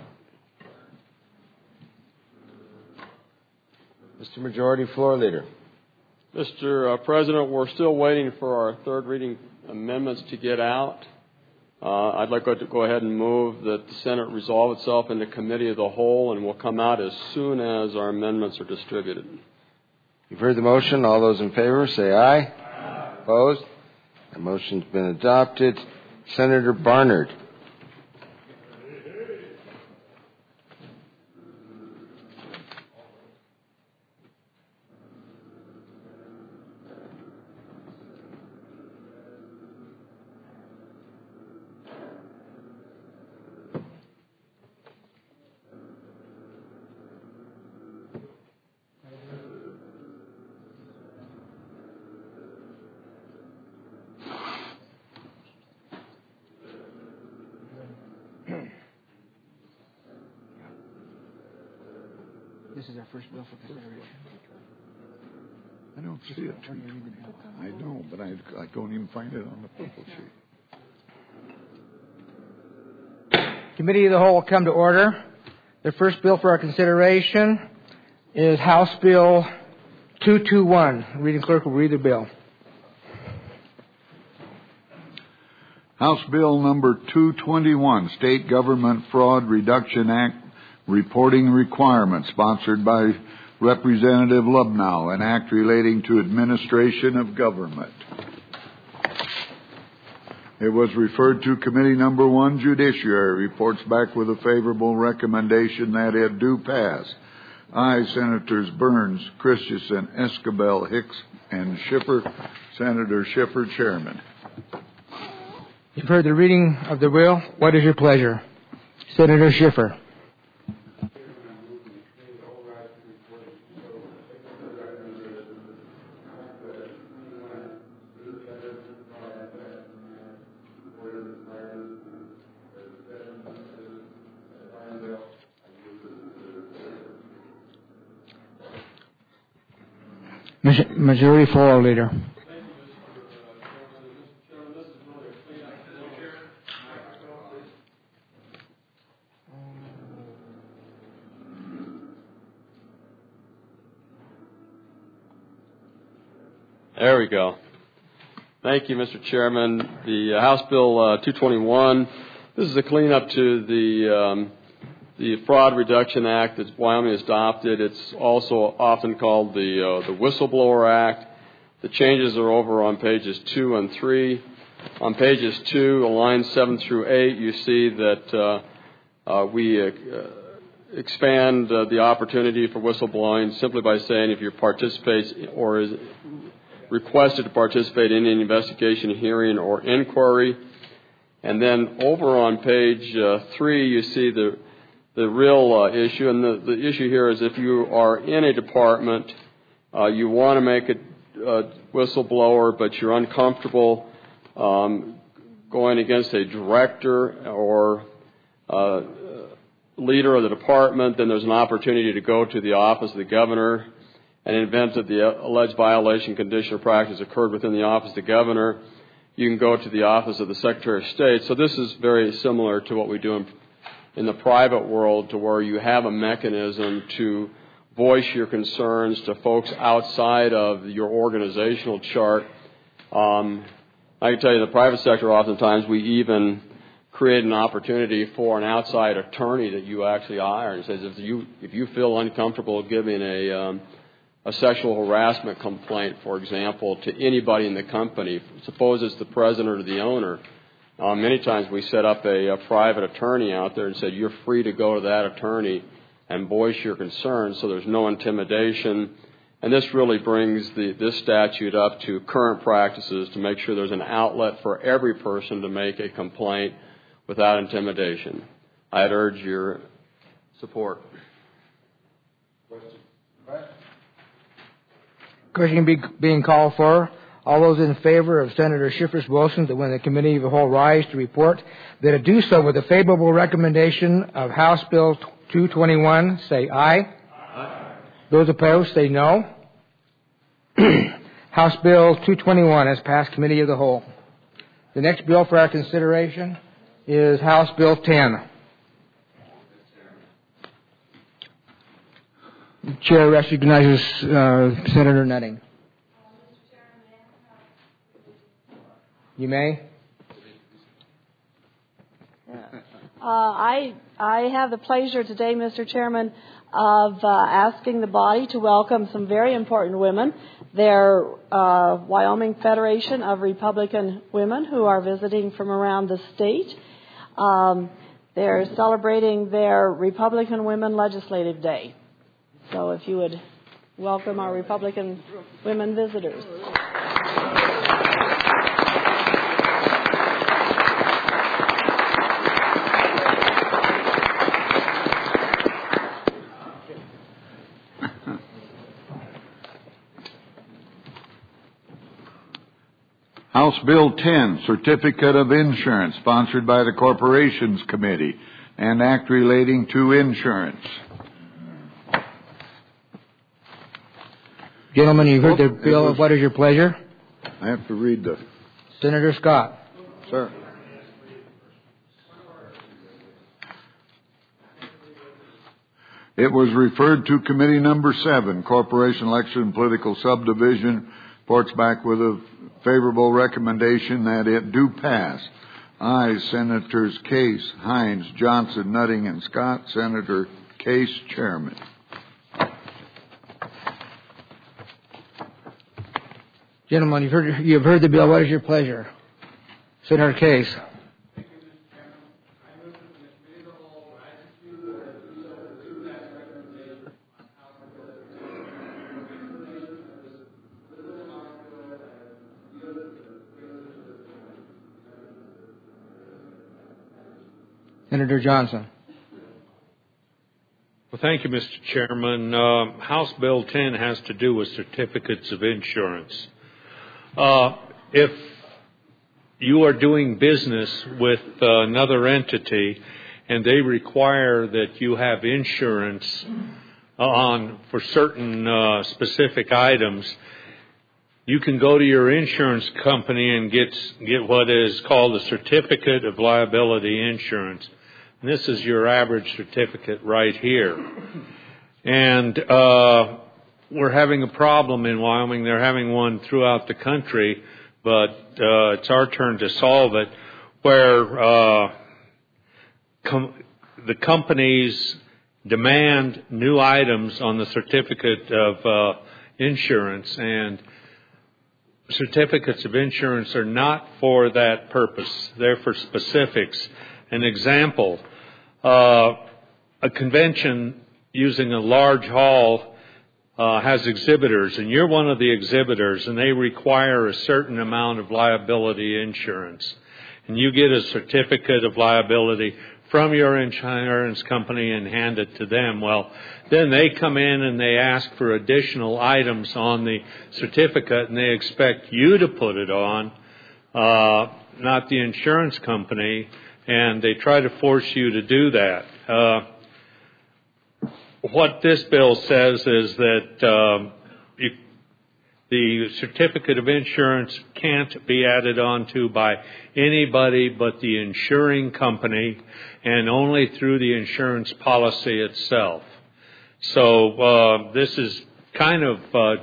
Mr. Majority Floor Leader. Mr. President, we're still waiting for our third reading amendments to get out. I'd like to go ahead and move that the Senate resolve itself into committee of the whole, and will come out as soon as our amendments are distributed. You've heard the motion. All those in favor say aye. Aye. Opposed? The motion's been adopted. Senator Barnard. This is our first bill for consideration. I don't see it. I know, but I don't even find it on the purple sheet. Committee of the whole will come to order. The first bill for our consideration is House Bill 221. Reading clerk will read the bill. House Bill number 221, State Government Fraud Reduction Act Reporting Requirements, sponsored by Representative Lubnow, an act relating to administration of government. It was referred to Committee Number 1, Judiciary, reports back with a favorable recommendation that it do pass. Aye, Senators Burns, Christensen, Escobel, Hicks, and Schiffer. Senator Schiffer, Chairman. You've heard the reading of the bill. What is your pleasure? Senator Schiffer. Majority Floor Leader. There we go. Thank you, Mr. Chairman. The House Bill 221, this is a cleanup to the Fraud Reduction Act that Wyoming has adopted. It's also often called the Whistleblower Act. The changes are over on pages 2 and 3. On pages 2, lines 7 through 8, you see that we expand the opportunity for whistleblowing simply by saying if you participate or is requested to participate in an investigation, hearing, or inquiry. And then over on page 3, you see the real issue. And the issue here is if you are in a department, you want to make a whistleblower, but you're uncomfortable going against a director or leader of the department, then there's an opportunity to go to the office of the governor. And in the event that the alleged violation, condition, or practice occurred within the office of the governor, you can go to the office of the Secretary of State. So this is very similar to what we do in the private world, to where you have a mechanism to voice your concerns to folks outside of your organizational chart. I can tell you in the private sector, oftentimes we even create an opportunity for an outside attorney that you actually hire, and says if you feel uncomfortable giving a sexual harassment complaint, for example, to anybody in the company, suppose it's the president or the owner, many times we set up a private attorney out there and said you're free to go to that attorney and voice your concerns, so there's no intimidation. And this really brings this statute up to current practices to make sure there's an outlet for every person to make a complaint without intimidation. I'd urge your support. Question being called for. All those in favor of Senator Schiffers Wilson that when the committee of the whole rise to report, that it do so with a favorable recommendation of House Bill 221, say aye. Aye. Those opposed, say no. House Bill 221 has passed committee of the whole. The next bill for our consideration is House Bill 10. The chair recognizes Senator Nutting. You may. I have the pleasure today, Mr. Chairman, of asking the body to welcome some very important women. They're Wyoming Federation of Republican Women who are visiting from around the state. They're celebrating their Republican Women Legislative Day. So if you would welcome our Republican women visitors. House Bill 10, Certificate of Insurance, sponsored by the Corporations Committee, and Act relating to insurance. Gentlemen, you've heard the bill. What is your pleasure? I have to read the... Senator Scott. Sir. It was referred to Committee Number 7, Corporation Election and Political Subdivision. Reports back with a favorable recommendation that it do pass. Ayes, Senators Case, Hines, Johnson, Nutting, and Scott. Senator Case, Chairman. Gentlemen, you've heard the bill. What is your pleasure? Senator Case. Senator Johnson. Well, thank you, Mr. Chairman. House Bill 10 has to do with certificates of insurance. If you are doing business with another entity and they require that you have insurance for certain specific items, you can go to your insurance company and get what is called a certificate of liability insurance. And this is your average certificate right here. And we're having a problem in Wyoming. They're having one throughout the country, but it's our turn to solve it, where the companies demand new items on the certificate of insurance, and certificates of insurance are not for that purpose. They're for specifics. An example, a convention using a large hall has exhibitors, and you're one of the exhibitors, and they require a certain amount of liability insurance. And you get a certificate of liability from your insurance company and hand it to them. Well, then they come in and they ask for additional items on the certificate, and they expect you to put it on, not the insurance company, and they try to force you to do that. What this bill says is that the certificate of insurance can't be added onto by anybody but the insuring company, and only through the insurance policy itself. So this is kind of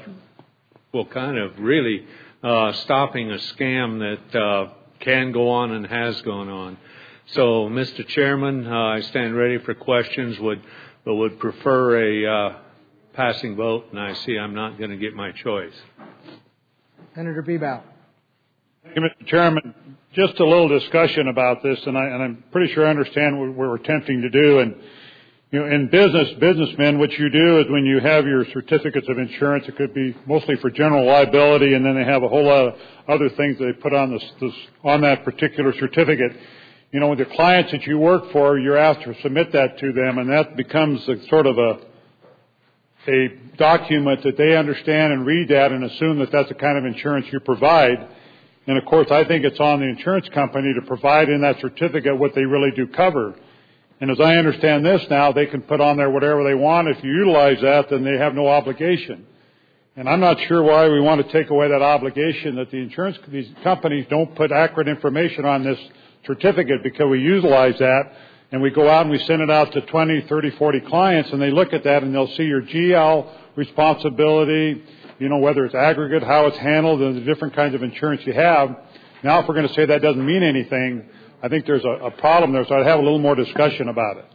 really stopping a scam that can go on and has gone on. So, Mr. Chairman, I stand ready for questions. Would prefer a passing vote, and I see I'm not going to get my choice. Senator Bebout. Thank you, Mr. Chairman. Just a little discussion about this, and I'm pretty sure I understand what we're attempting to do. And in businessmen, what you do is when you have your certificates of insurance, it could be mostly for general liability, and then they have a whole lot of other things they put on on that particular certificate. With the clients that you work for, you're asked to submit that to them, and that becomes a sort of a document that they understand and read that and assume that that's the kind of insurance you provide. And of course, I think it's on the insurance company to provide in that certificate what they really do cover. And as I understand this now, they can put on there whatever they want. If you utilize that, then they have no obligation. And I'm not sure why we want to take away that obligation that these companies don't put accurate information on this certificate, because we utilize that and we go out and we send it out to 20, 30, 40 clients, and they look at that and they'll see your GL responsibility, whether it's aggregate, how it's handled, and the different kinds of insurance you have. Now, if we're going to say that doesn't mean anything, I think there's a problem there, so I'd have a little more discussion about it.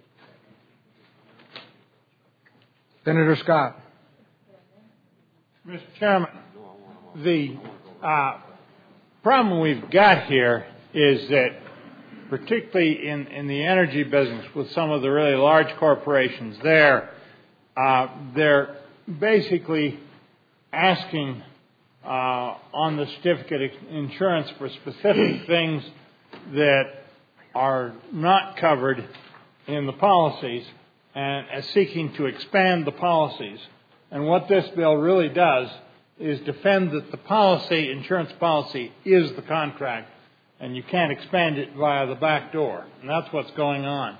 Senator Scott. Mr. Chairman, the problem we've got here is that, particularly in the energy business with some of the really large corporations, they're basically asking on the certificate of insurance for specific things that are not covered in the policies, and seeking to expand the policies. And what this bill really does is defend that the insurance policy, is the contract, and you can't expand it via the back door. And that's what's going on.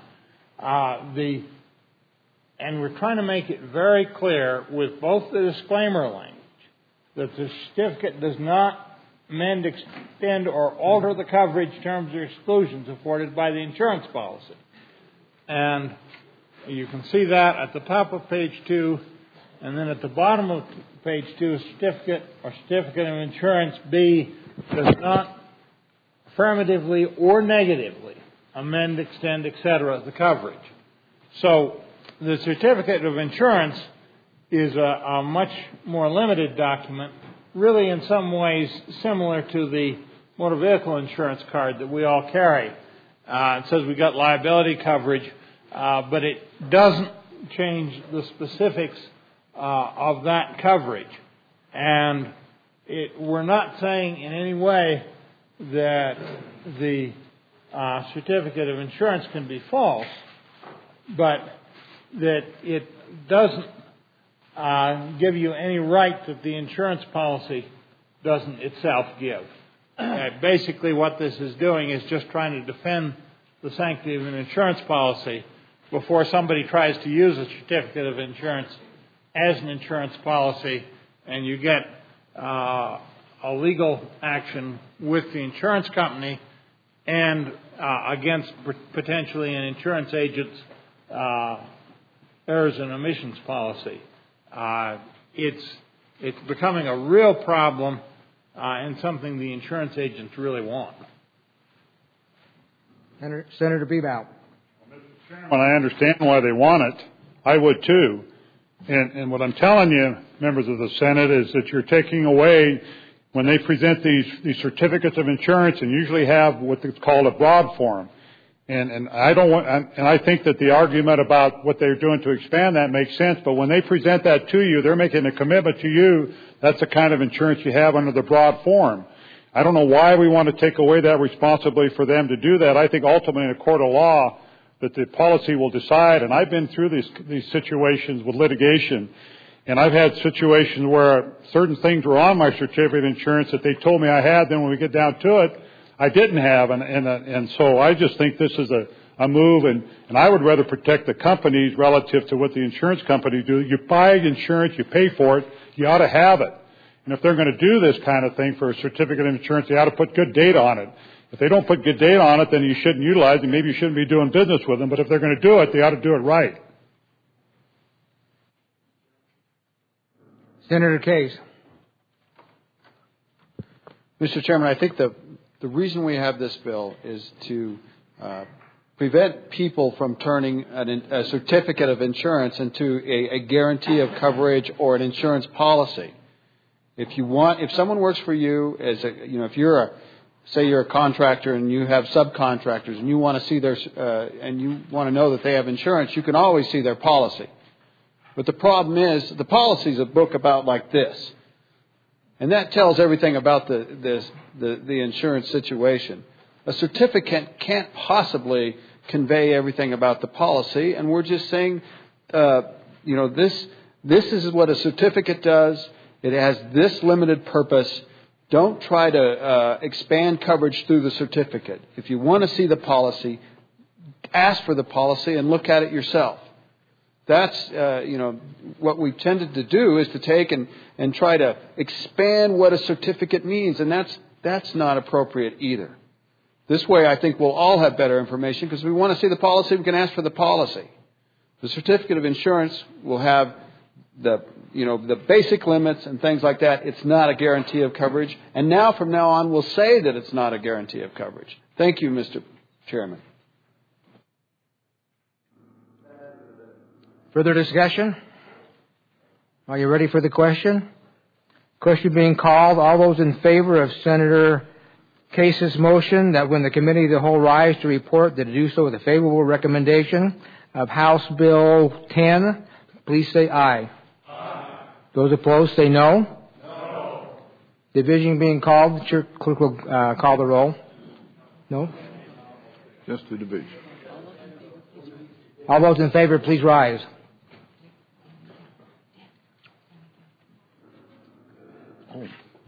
And we're trying to make it very clear with both the disclaimer language that the certificate does not amend, extend, or alter the coverage, terms, or exclusions afforded by the insurance policy. And you can see that at the top of page 2, and then at the bottom of page 2, certificate of insurance B does not affirmatively or negatively amend, extend, etc., the coverage. So the certificate of insurance is a much more limited document, really in some ways similar to the motor vehicle insurance card that we all carry. It says we got liability coverage, but it doesn't change the specifics of that coverage. And we're not saying in any way that the certificate of insurance can be false, but that it doesn't give you any right that the insurance policy doesn't itself give. Basically what this is doing is just trying to defend the sanctity of an insurance policy before somebody tries to use a certificate of insurance as an insurance policy, and you get a legal action with the insurance company and against potentially an insurance agent's errors and omissions policy. it's becoming a real problem and something the insurance agents really want. Senator Bebout. When I understand why they want it, I would too. And what I'm telling you, members of the Senate, is that you're taking away, when they present these certificates of insurance, and usually have what is called a broad form. And I think that the argument about what they're doing to expand that makes sense, but when they present that to you, they're making a commitment to you. That's the kind of insurance you have under the broad form. I don't know why we want to take away that responsibility for them to do that. I think ultimately in a court of law that the policy will decide, and I've been through these situations with litigation, and I've had situations where certain things were on my certificate of insurance that they told me I had, then when we get down to it, I didn't have, and so I just think this is a move, and I would rather protect the companies relative to what the insurance companies do. You buy insurance, you pay for it, you ought to have it. And if they're going to do this kind of thing for a certificate of insurance, they ought to put good data on it. If they don't put good data on it, then you shouldn't utilize it. Maybe you shouldn't be doing business with them, but if they're going to do it, they ought to do it right. Senator Case. Mr. Chairman, I think the reason we have this bill is to prevent people from turning a certificate of insurance into a guarantee of coverage or an insurance policy. If someone works for you if you're a contractor and you have subcontractors and you want to see and you want to know that they have insurance, you can always see their policy. But the problem is the policy is a book about like this. And that tells everything about the insurance situation. A certificate can't possibly convey everything about the policy, and we're just saying, this is what a certificate does. It has this limited purpose. Don't try to expand coverage through the certificate. If you want to see the policy, ask for the policy and look at it yourself. That's, what we tended to do is to take and try to expand what a certificate means, and that's not appropriate either. This way, I think we'll all have better information because if we want to see the policy, we can ask for the policy. The certificate of insurance will have the basic limits and things like that. It's not a guarantee of coverage, and from now on, we'll say that it's not a guarantee of coverage. Thank you, Mr. Chairman. Further discussion? Are you ready for the question? Question being called. All those in favor of Senator Case's motion that when the committee of the whole rise to report, that to do so with a favorable recommendation of House Bill 10, please say aye. Aye. Those opposed say no. No. Division being called. The clerk will call the roll. No? Just the division. All those in favor, please rise. Oh.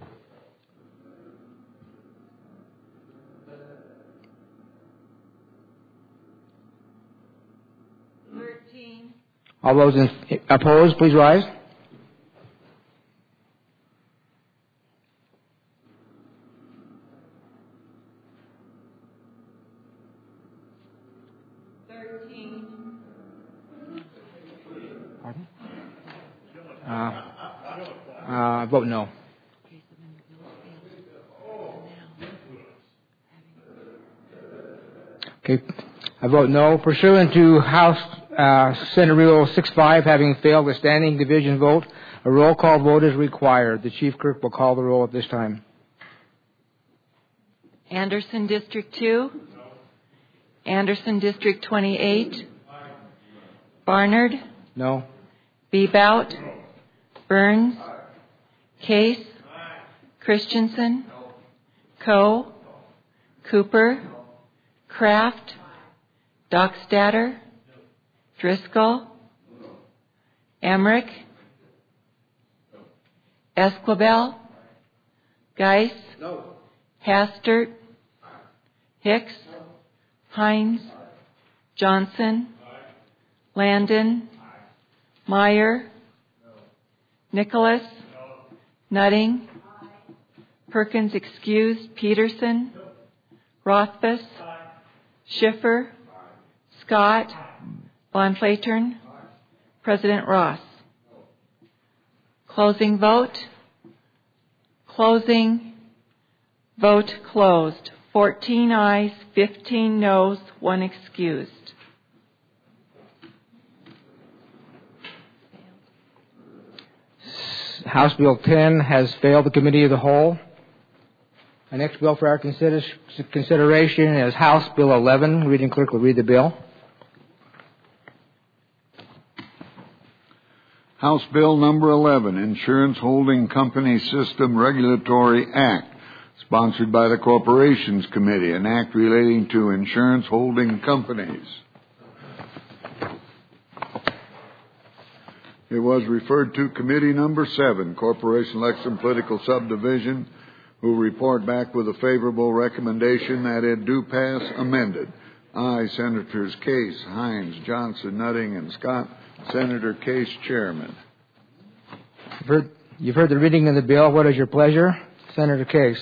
All those opposed, please rise. Vote no. Okay. I vote no. Pursuant to House Senate Rule 6.5, having failed the standing division vote, a roll call vote is required. The Chief Clerk will call the roll at this time. Anderson District 2. No. Anderson District 28. Aye. Barnard. No. Bebout. No. Burns. Aye. Case. Aye. Christensen. No. Coe. No. Cooper. No. Kraft. Dockstader. No. Driscoll. No. Emmerich. No. Esquivel. Geis. No. Hastert. Hicks. No. Hines. Johnson. Aye. Landon. Aye. Meyer. No. Nicholas. No. Nutting. Aye. Perkins excused. Peterson. No. Rothfuss. Aye. Schiffer. Aye. Scott. Aye. Von Flatern. Aye. President Ross. No. Closing vote. Closing. Vote closed. 14 ayes, 15 noes, 1 excused. House Bill 10 has failed the Committee of the Whole. The next bill for our consideration is House Bill 11. Reading clerk will read the bill. House Bill number 11, Insurance Holding Company System Regulatory Act, sponsored by the Corporations Committee, an act relating to insurance holding companies. It was referred to Committee number 7, Corporation Election Political Subdivision, who report back with a favorable recommendation that it do pass amended. I, Senators Case, Hines, Johnson, Nutting, and Scott. Senator Case, Chairman. You've heard the reading of the bill. What is your pleasure? Senator Case.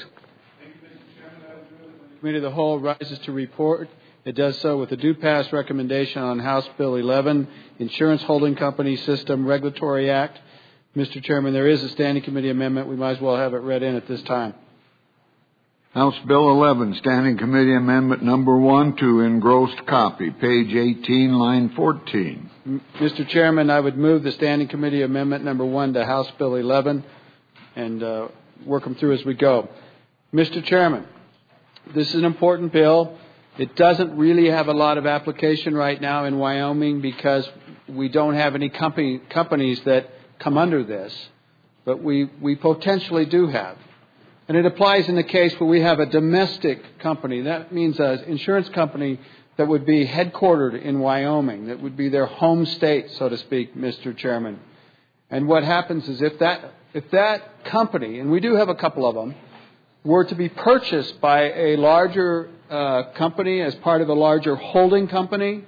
The Committee of the Whole rises to report. It does so with a due pass recommendation on House Bill 11, Insurance Holding Company System Regulatory Act. Mr. Chairman, there is a standing committee amendment. We might as well have it read in at this time. House Bill 11, Standing Committee Amendment number 1 to engrossed copy, page 18, line 14. Mr. Chairman, I would move the Standing Committee Amendment number 1 to House Bill 11 and work them through as we go. Mr. Chairman, this is an important bill. It doesn't really have a lot of application right now in Wyoming because we don't have any companies that come under this, but we potentially do have. And it applies in the case where we have a domestic company. That means an insurance company that would be headquartered in Wyoming, that would be their home state, so to speak, Mr. Chairman. And what happens is if that company, and we do have a couple of them, were to be purchased by a larger company as part of a larger holding company,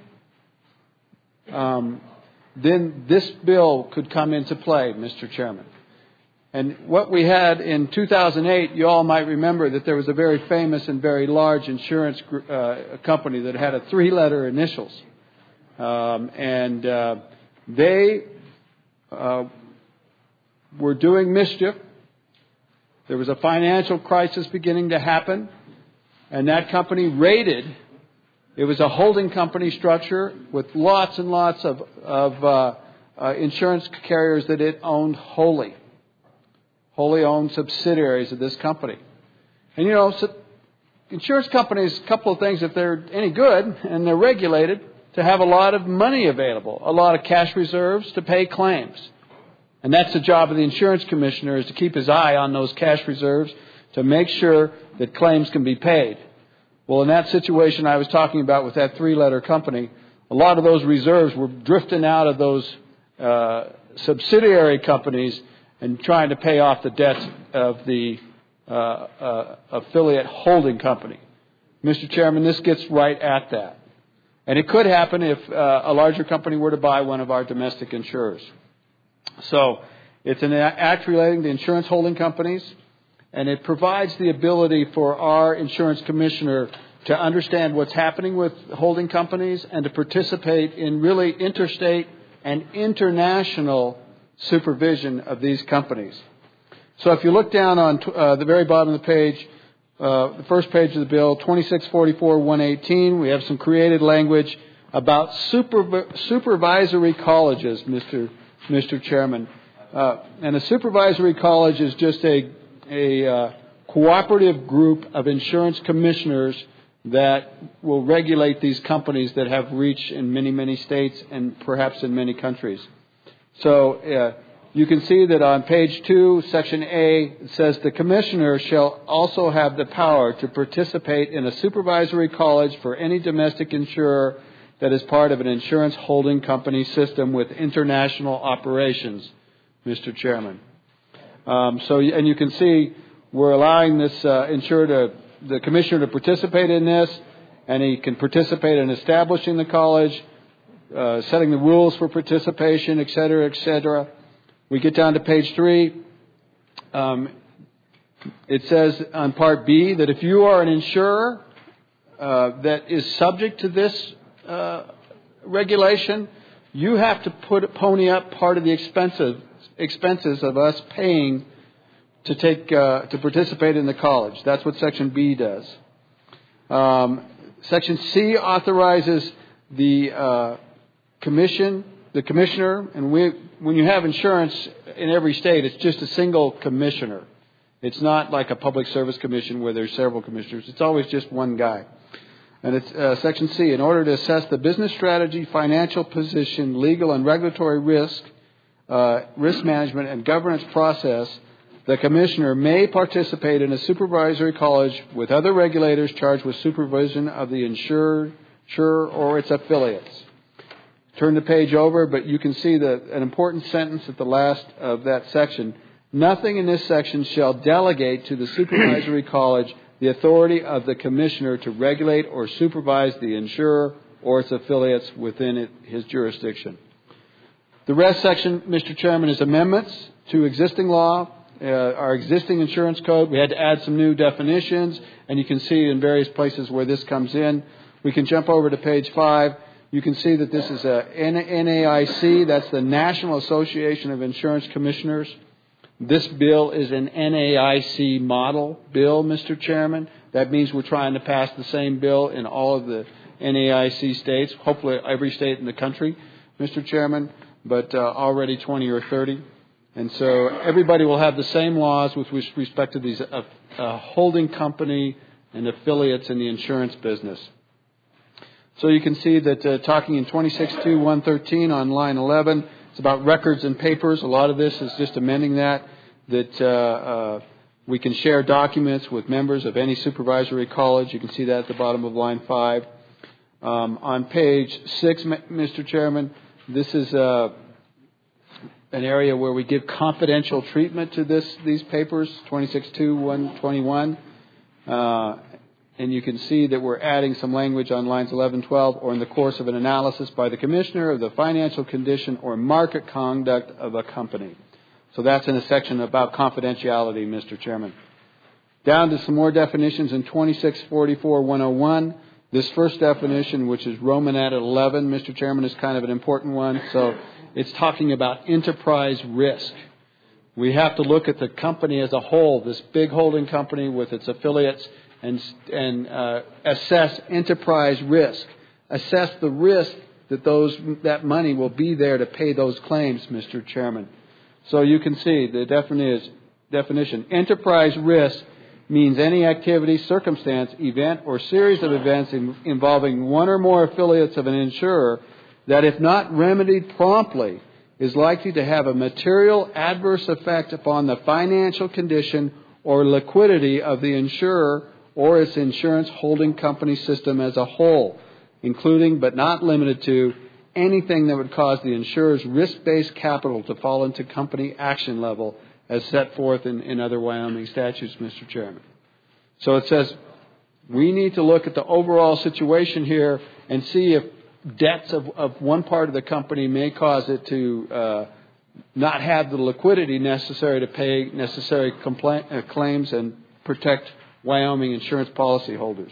then this bill could come into play, Mr. Chairman. And what we had in 2008, you all might remember that there was a very famous and very large insurance company that had a 3-letter initials. They were doing mischief. There was a financial crisis beginning to happen, and that company raided. It was a holding company structure with lots and lots of insurance carriers that it owned wholly owned subsidiaries of this company. And you know, so insurance companies, a couple of things, if they're any good and they're regulated, to have a lot of money available, a lot of cash reserves to pay claims. And that's the job of the insurance commissioner, is to keep his eye on those cash reserves to make sure that claims can be paid. Well, in that situation I was talking about with that 3-letter company, a lot of those reserves were drifting out of those subsidiary companies and trying to pay off the debts of the affiliate holding company. Mr. Chairman, this gets right at that. And it could happen if a larger company were to buy one of our domestic insurers. So it's an act relating to insurance holding companies, and it provides the ability for our insurance commissioner to understand what's happening with holding companies and to participate in really interstate and international supervision of these companies. So if you look down on the very bottom of the page, the first page of the bill, 2644-118, we have some created language about supervisory colleges, Mr. Chairman. And a supervisory college is just a cooperative group of insurance commissioners that will regulate these companies that have reach in many, many states and perhaps in many countries. So you can see that on page 2, section A, it says the commissioner shall also have the power to participate in a supervisory college for any domestic insurer that is part of an insurance holding company system with international operations, Mr. Chairman. And you can see we're allowing this the commissioner to participate in this, and he can participate in establishing the college, setting the rules for participation, et cetera, et cetera. We get down to page 3. It says on Part B that if you are an insurer that is subject to this regulation, you have to pony up part of the expenses expenses of us paying to participate in the college. That's what Section B does. Section C authorizes the commissioner, and when you have insurance in every state, it's just a single commissioner. It's not like a public service commission where there's several commissioners. It's always just one guy. And it's Section C. In order to assess the business strategy, financial position, legal and regulatory risk management, and governance process, the commissioner may participate in a supervisory college with other regulators charged with supervision of the insurer or its affiliates. Turn the page over, but you can see an important sentence at the last of that section. Nothing in this section shall delegate to the supervisory college the authority of the commissioner to regulate or supervise the insurer or its affiliates within his jurisdiction. The rest section, Mr. Chairman, is amendments to existing law, our existing insurance code. We had to add some new definitions, and you can see in various places where this comes in. We can jump over to page 5. You can see that this is a NAIC, that's the National Association of Insurance Commissioners. This bill is an NAIC model bill, Mr. Chairman. That means we're trying to pass the same bill in all of the NAIC states, hopefully every state in the country, Mr. Chairman, but already 20 or 30. And so everybody will have the same laws with respect to these holding company and affiliates in the insurance business. So you can see that talking in 26.2.113 on line 11, it's about records and papers. A lot of this is just amending that we can share documents with members of any supervisory college. You can see that at the bottom of line 5. On page 6, Mr. Chairman, this is an area where we give confidential treatment to these papers, 26.2.121. And you can see that we're adding some language on lines 11, 12, or in the course of an analysis by the commissioner of the financial condition or market conduct of a company. So that's in a section about confidentiality, Mr. Chairman. Down to some more definitions in 26.44.101. This first definition, which is Romanet 11, Mr. Chairman, is kind of an important one. So it's talking about enterprise risk. We have to look at the company as a whole, this big holding company with its affiliates, and assess enterprise risk. Assess the risk that that money will be there to pay those claims, Mr. Chairman. So you can see the definition. Enterprise risk means any activity, circumstance, event, or series of events involving one or more affiliates of an insurer that, if not remedied promptly, is likely to have a material adverse effect upon the financial condition or liquidity of the insurer or its insurance holding company system as a whole, including but not limited to anything that would cause the insurer's risk-based capital to fall into company action level as set forth in other Wyoming statutes, Mr. Chairman. So it says we need to look at the overall situation here and see if debts of one part of the company may cause it to not have the liquidity necessary to pay necessary claims and protect Wyoming insurance policyholders.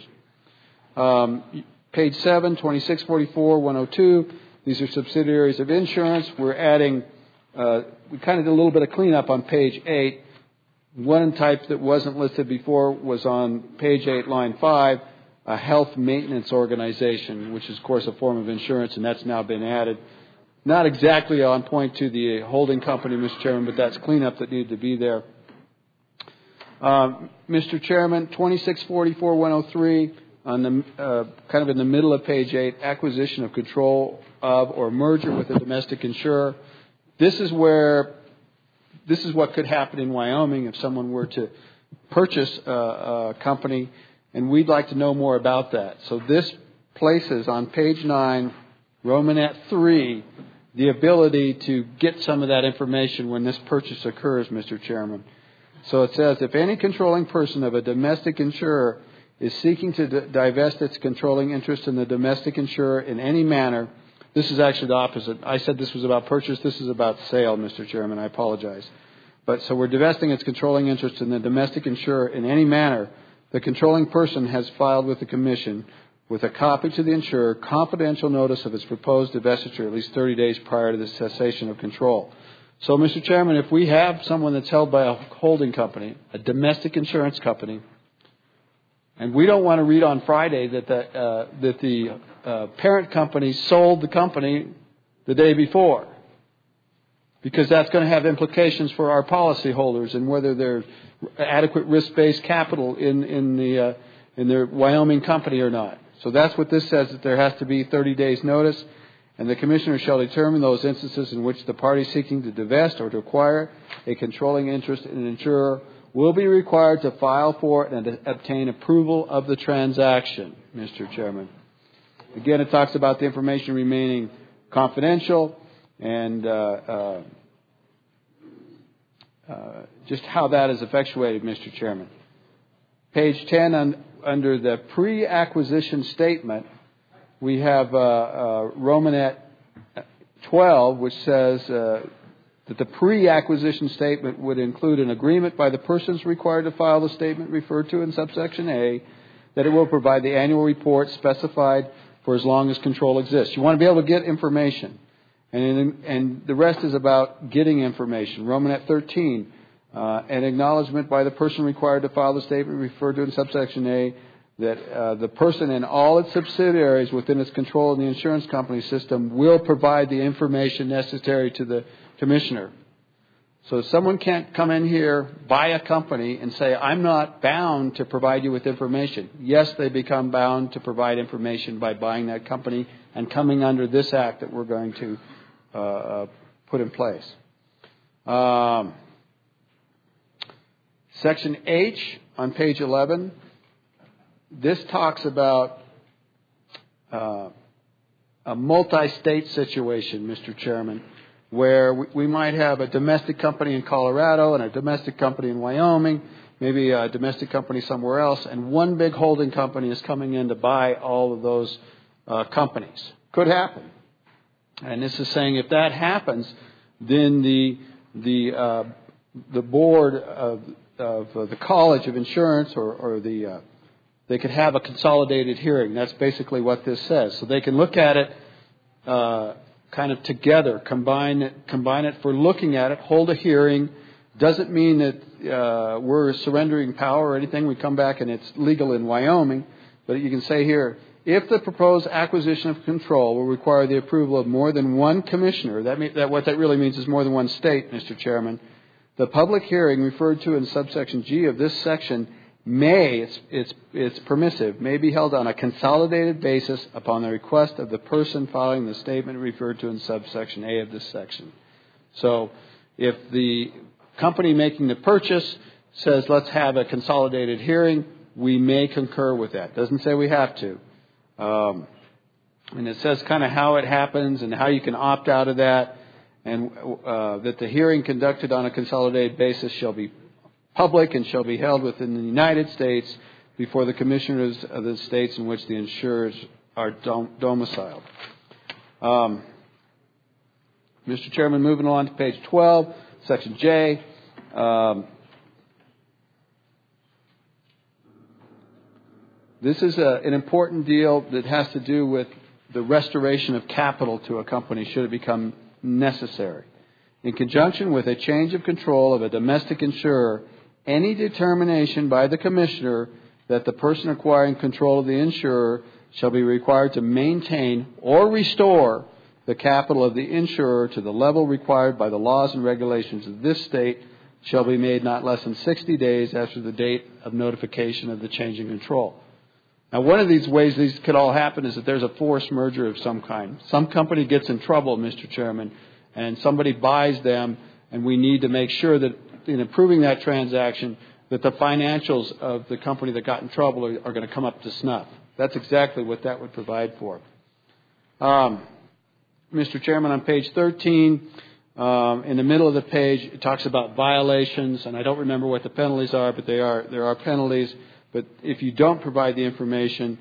Page 7, 2644.102. These are subsidiaries of insurance. We're adding, we kind of did a little bit of cleanup on page 8. One type that wasn't listed before was on page 8, line 5, a health maintenance organization, which is, of course, a form of insurance, and that's now been added. Not exactly on point to the holding company, Mr. Chairman, but that's cleanup that needed to be there. Mr. Chairman, 2644.103, on the kind of in the middle of page 8, acquisition of control of or merger with a domestic insurer. This is what could happen in Wyoming if someone were to purchase a company, and we'd like to know more about that. So this places on page 9, Romanet 3, the ability to get some of that information when this purchase occurs, Mr. Chairman. So it says, if any controlling person of a domestic insurer is seeking to divest its controlling interest in the domestic insurer in any manner, this is actually the opposite. I said this was about purchase. This is about sale, Mr. Chairman. I apologize. But so we're divesting its controlling interest in the domestic insurer in any manner. The controlling person has filed with the commission with a copy to the insurer confidential notice of its proposed divestiture at least 30 days prior to the cessation of control. So, Mr. Chairman, if we have someone that's held by a holding company, a domestic insurance company, and we don't want to read on Friday that the parent company sold the company the day before, because that's going to have implications for our policyholders and whether there's adequate risk-based capital in their Wyoming company or not. So that's what this says, that there has to be 30 days notice, and the Commissioner shall determine those instances in which the party seeking to divest or to acquire a controlling interest in an insurer will be required to file for and obtain approval of the transaction, Mr. Chairman. Again, it talks about the information remaining confidential and just how that is effectuated, Mr. Chairman. Page 10, under the pre-acquisition statement, we have Romanet 12, which says that the pre-acquisition statement would include an agreement by the persons required to file the statement referred to in subsection A that it will provide the annual report specified for as long as control exists. You want to be able to get information. And the rest is about getting information. Romanet 13, an acknowledgement by the person required to file the statement referred to in subsection A that the person and all its subsidiaries within its control in the insurance company system will provide the information necessary to the Commissioner. So someone can't come in here, buy a company, and say, I'm not bound to provide you with information. Yes, they become bound to provide information by buying that company and coming under this act that we're going to put in place. Section H on page 11, this talks about a multi-state situation, Mr. Chairman, where we might have a domestic company in Colorado and a domestic company in Wyoming, maybe a domestic company somewhere else, and one big holding company is coming in to buy all of those companies. Could happen. And this is saying if that happens, then the board of the College of Insurance or they could have a consolidated hearing. That's basically what this says. So they can look at it kind of together, combine it for looking at it, hold a hearing. Doesn't mean that we're surrendering power or anything. We come back and it's legal in Wyoming. But you can say here, if the proposed acquisition of control will require the approval of more than one commissioner, what that really means is more than one state, Mr. Chairman, the public hearing referred to in subsection G of this section it's permissive, may be held on a consolidated basis upon the request of the person filing the statement referred to in subsection A of this section. So if the company making the purchase says let's have a consolidated hearing, we may concur with that. Doesn't say we have to. And it says kind of how it happens and how you can opt out of that, and that the hearing conducted on a consolidated basis shall be public and shall be held within the United States before the commissioners of the states in which the insurers are domiciled. Mr. Chairman, moving on to page 12, section J. This is an important deal that has to do with the restoration of capital to a company should it become necessary. In conjunction with a change of control of a domestic insurer, any determination by the Commissioner that the person acquiring control of the insurer shall be required to maintain or restore the capital of the insurer to the level required by the laws and regulations of this state shall be made not less than 60 days after the date of notification of the change in control. Now, one of these ways these could all happen is that there's a forced merger of some kind. Some company gets in trouble, Mr. Chairman, and somebody buys them, and we need to make sure that in approving that transaction that the financials of the company that got in trouble are going to come up to snuff. That's exactly what that would provide for. Mr. Chairman, on page 13, in the middle of the page, it talks about violations, and I don't remember what the penalties are, but there are penalties. But if you don't provide the information,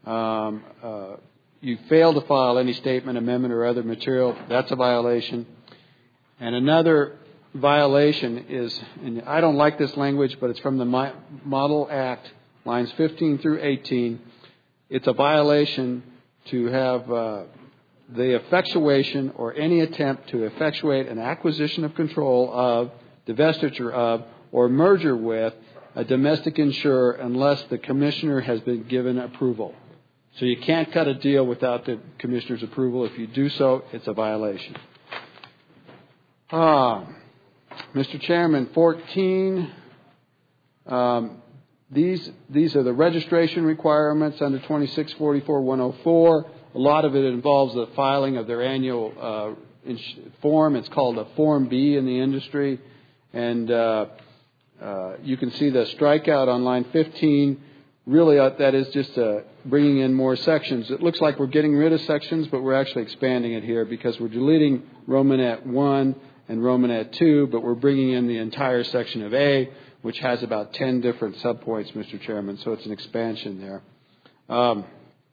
you fail to file any statement, amendment, or other material, that's a violation. And another violation is, and I don't like this language, but it's from the Model Act, lines 15 through 18. It's a violation to have the effectuation or any attempt to effectuate an acquisition of control of, divestiture of, or merger with a domestic insurer unless the commissioner has been given approval. So you can't cut a deal without the commissioner's approval. If you do so, it's a violation. Mr. Chairman, 14. These are the registration requirements under 2644-104. A lot of it involves the filing of their annual form. It's called a Form B in the industry. And you can see the strikeout on line 15. Really, that is just bringing in more sections. It looks like we're getting rid of sections, but we're actually expanding it here because we're deleting Romanet 1 and Romanet 2, but we're bringing in the entire section of A, which has about 10 different subpoints, Mr. Chairman, so it's an expansion there.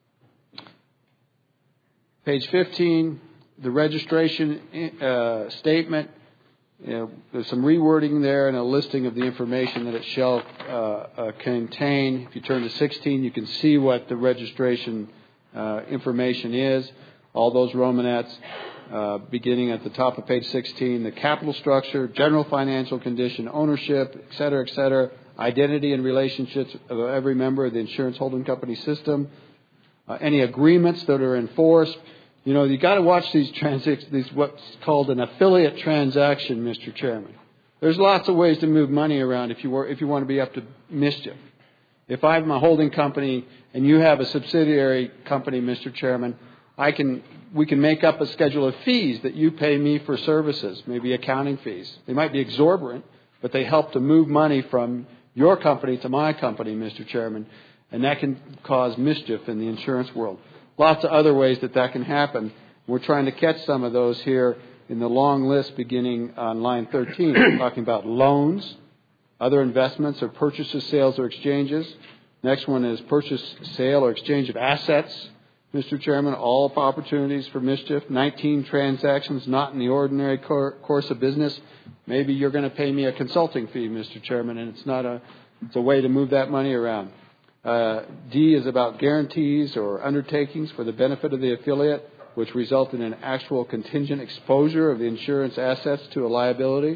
Page 15, the registration statement. There's some rewording there and a listing of the information that it shall contain. If you turn to 16, you can see what the registration information is. All those Romanets beginning at the top of page 16, the capital structure, general financial condition, ownership, et cetera, identity and relationships of every member of the insurance holding company system, any agreements that are enforced. You know, you got to watch these what's called an affiliate transaction, Mr. Chairman. There's lots of ways to move money around if you want to be up to mischief. If I'm a holding company and you have a subsidiary company, Mr. Chairman, we can make up a schedule of fees that you pay me for services, maybe accounting fees. They might be exorbitant, but they help to move money from your company to my company, Mr. Chairman, and that can cause mischief in the insurance world. Lots of other ways that can happen. We're trying to catch some of those here in the long list beginning on line 13. We're talking about loans, other investments or purchases, sales, or exchanges. Next one is purchase, sale, or exchange of assets. Mr. Chairman, all opportunities for mischief. 19 transactions not in the ordinary course of business. Maybe you're going to pay me a consulting fee, Mr. Chairman, and it's a way to move that money around. D is about guarantees or undertakings for the benefit of the affiliate, which result in an actual contingent exposure of the insurance assets to a liability.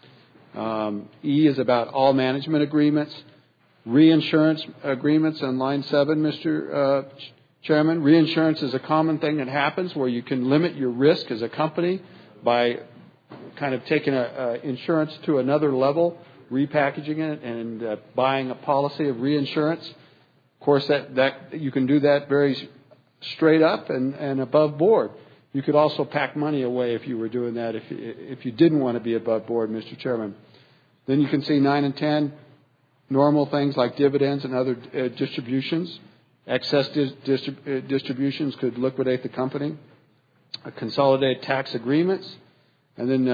E is about all management agreements. Reinsurance agreements on line 7, Mr. Chairman. Reinsurance is a common thing that happens where you can limit your risk as a company by kind of taking insurance to another level, repackaging it, and buying a policy of reinsurance. Of course, that you can do that very straight up and above board. You could also pack money away if you were doing that if you didn't want to be above board, Mr. Chairman. Then you can see 9 and 10, normal things like dividends and other distributions. Excess distributions could liquidate the company. Consolidated tax agreements. And then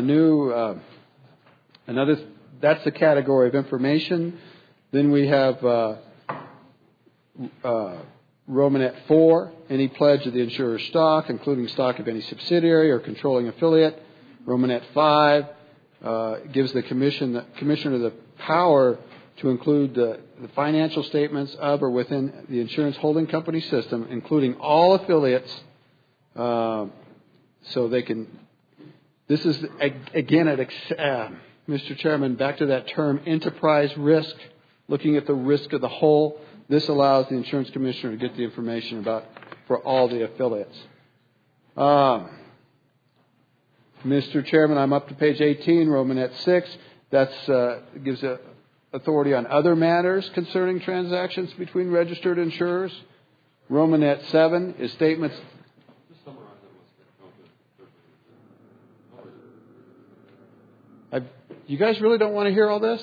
another, that's the category of information. Then we have Romanet 4, any pledge of the insurer's stock, including stock of any subsidiary or controlling affiliate. Romanet 5 gives the commissioner the power to include the financial statements of or within the insurance holding company system, including all affiliates, so they can. This is again, Mr. Chairman, back to that term, enterprise risk, looking at the risk of the whole. This allows the insurance commissioner to get the information for all the affiliates. Mr. Chairman, I'm up to page 18, Romanet 6. That gives authority on other matters concerning transactions between registered insurers. Romanet 7 is statements. You guys really don't want to hear all this?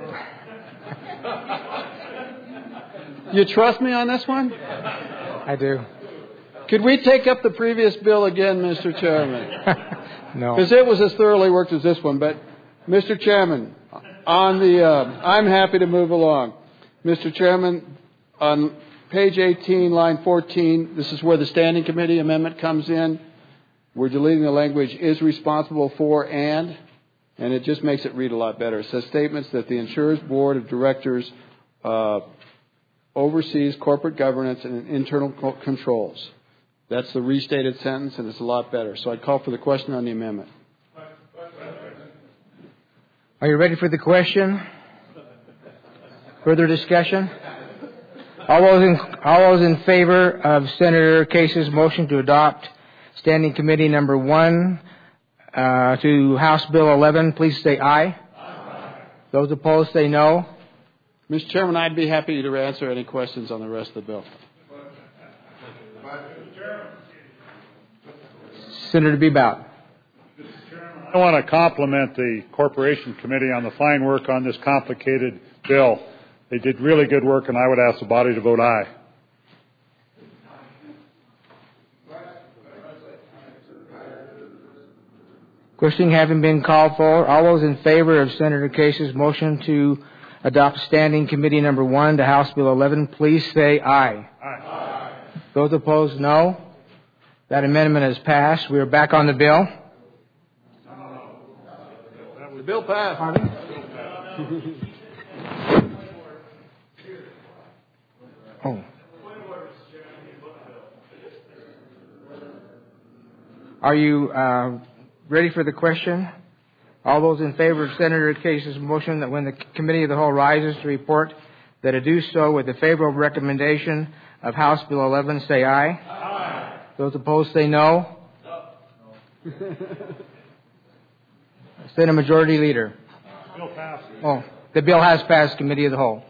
You trust me on this one? I do. Could we take up the previous bill again, Mr. Chairman? No. Because it was as thoroughly worked as this one. But, Mr. Chairman, I'm happy to move along. Mr. Chairman, on page 18, line 14, this is where the Standing Committee amendment comes in. We're deleting the language is responsible for and it just makes it read a lot better. It says statements that the insurer's board of directors oversees corporate governance and internal controls. That's the restated sentence, and it's a lot better. So I'd call for the question on the amendment. Are you ready for the question? Further discussion? All those in favor of Senator Case's motion to adopt Standing Committee number 1 to House Bill 11, please say aye. Aye. Those opposed say no. Mr. Chairman, I'd be happy to answer any questions on the rest of the bill. Senator Bebout. I want to compliment the Corporation Committee on the fine work on this complicated bill. They did really good work, and I would ask the body to vote aye. Question having been called for, all those in favor of Senator Case's motion to adopt Standing Committee number 1 to House Bill 11, please say aye. Aye. Those opposed, no. That amendment has passed. We are back on the bill. The bill passed. Pardon? Oh. Are you ready for the question? All those in favor of Senator Case's motion that when the Committee of the Whole rises to report that it do so with the favorable recommendation of House Bill 11, say aye. Aye. Those opposed say no. No. Senate Majority Leader. Bill passed. Oh, the bill has passed Committee of the Whole.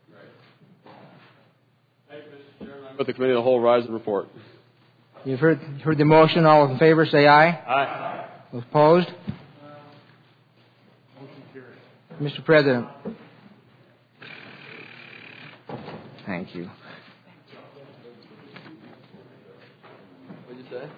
But the Committee of the Whole rise and report. You've heard the motion. All in favor say aye. Aye. Those opposed? Mr. President. Thank you. What did you say?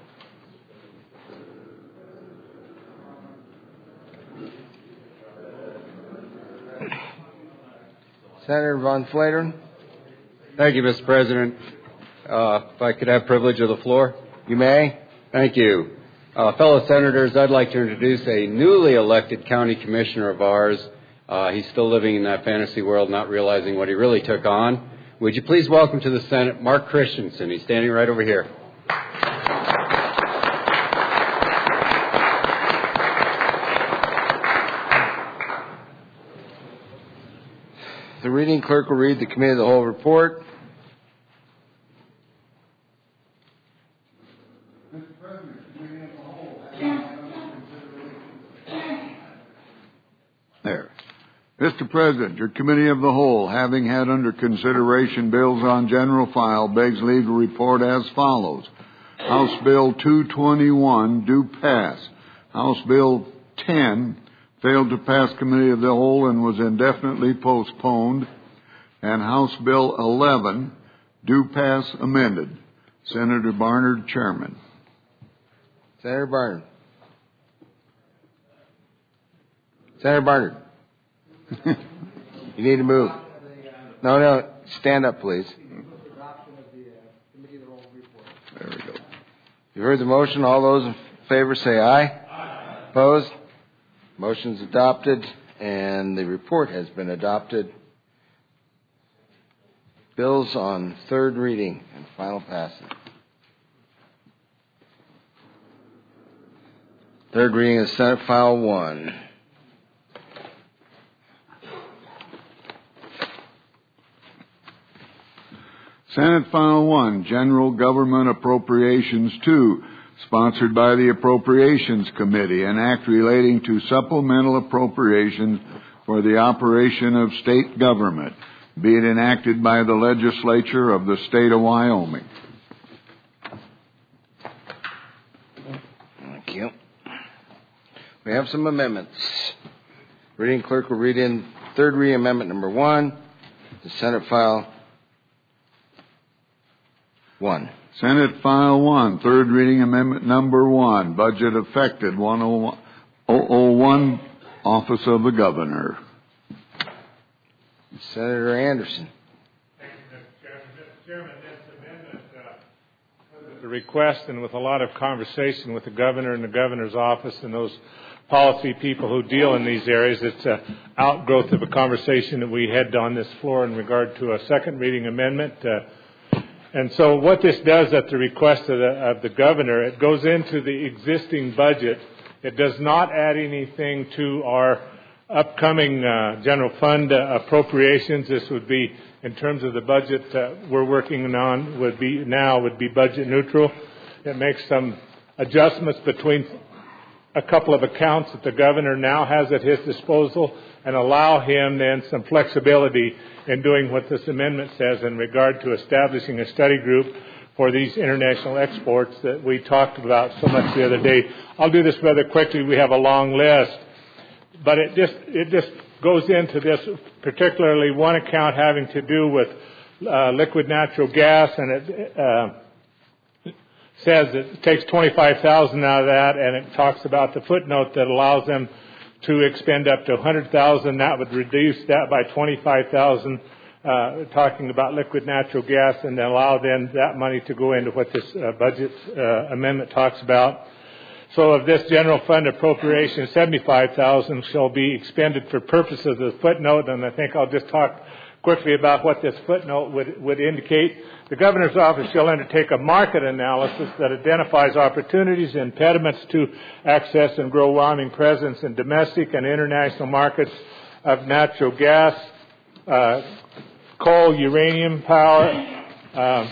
Senator Von Flatern. Thank you, Mr. President. If I could have privilege of the floor. You may. Thank you. Fellow senators, I'd like to introduce a newly elected county commissioner of ours. He's still living in that fantasy world, not realizing what he really took on. Would you please welcome to the Senate Mark Christensen? He's standing right over here. The reading clerk will read the Committee of the Whole report. There. Mr. President, your Committee of the Whole, having had under consideration bills on general file, begs leave to report as follows. House Bill 221 do pass. House Bill 10 failed to pass Committee of the Whole and was indefinitely postponed. And House Bill 11 do pass amended. Senator Barnard, Chairman. Senator Barnard. Senator Barnard. You need to move. No, stand up, please. There we go. You heard the motion. All those in favor say aye. Aye. Opposed? Motion's adopted, and the report has been adopted. Bills on third reading and final passage. Third reading is Senate File 1. Senate File 1, General Government Appropriations 2, sponsored by the Appropriations Committee, an act relating to supplemental appropriations for the operation of state government, be it enacted by the legislature of the state of Wyoming. Thank you. We have some amendments. Reading clerk will read in third reading amendment number 1, the Senate File 1. Senate File 1, third reading amendment number 1, budget affected 101, Office of the Governor. Senator Anderson. Thank you, Mr. Chairman. This amendment, the request and with a lot of conversation with the governor and the governor's office and those policy people who deal in these areas, it's an outgrowth of a conversation that we had on this floor in regard to a second reading amendment. And so what this does at the request of the governor, it goes into the existing budget. It does not add anything to our upcoming general fund appropriations. This would be, in terms of the budget we're working on, would be budget neutral. It makes some adjustments between a couple of accounts that the governor now has at his disposal and allow him then some flexibility in doing what this amendment says in regard to establishing a study group for these international exports that we talked about so much the other day. I'll do this rather quickly. We have a long list, but it just goes into this, particularly one account having to do with liquid natural gas, and it says it takes $25,000 out of that, and it talks about the footnote that allows them to expend up to $100,000. That would reduce that by $25,000, talking about liquid natural gas, and then allow then that money to go into what this budget amendment talks about. So of this general fund appropriation, $75,000 shall be expended for purposes of the footnote, and I think I'll just talk quickly about what this footnote would indicate. The governor's office shall undertake a market analysis that identifies opportunities and impediments to access and grow Wyoming presence in domestic and international markets of natural gas, coal, uranium power,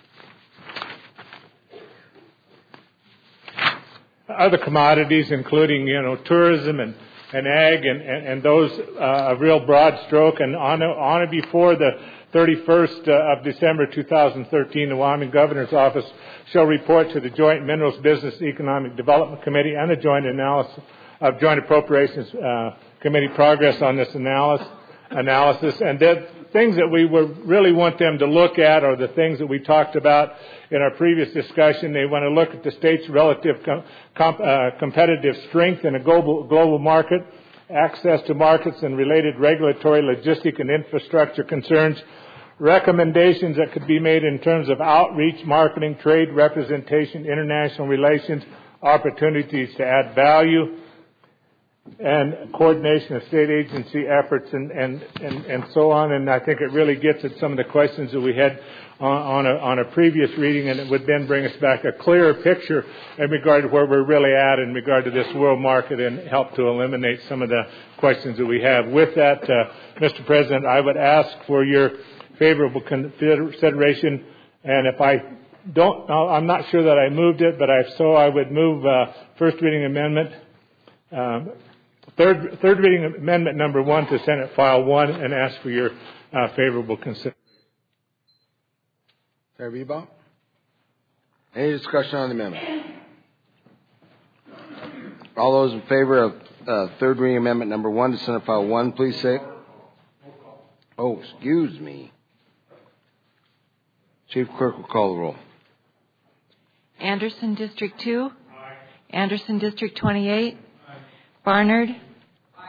other commodities, including tourism and ag, and those a real broad stroke. And on or before the 31st of December 2013, the Wyoming Governor's Office shall report to the Joint Minerals Business Economic Development Committee and the Joint Appropriations Committee progress on this analysis. And the things that we really want them to look at are the things that we talked about in our previous discussion. They want to look at the state's relative competitive strength in a global market, access to markets and related regulatory, logistic, and infrastructure concerns, recommendations that could be made in terms of outreach, marketing, trade representation, international relations, opportunities to add value, and coordination of state agency efforts and so on. And I think it really gets at some of the questions that we had on a previous reading, and it would then bring us back a clearer picture in regard to where we're really at in regard to this world market, and help to eliminate some of the questions that we have. With that, Mr. President, I would ask for your favorable consideration, and if I don't, I'm not sure that I moved it, but if so, I would move first reading amendment, third reading amendment number 1 to Senate File 1, and ask for your favorable consideration. Senator Bebout? Any discussion on the amendment? All those in favor of third reading amendment number 1 to Senate File 1, please say. Oh, excuse me. Chief Clerk will call the roll. Anderson, District 2. Aye. Anderson, District 28. Aye. Barnard. Aye.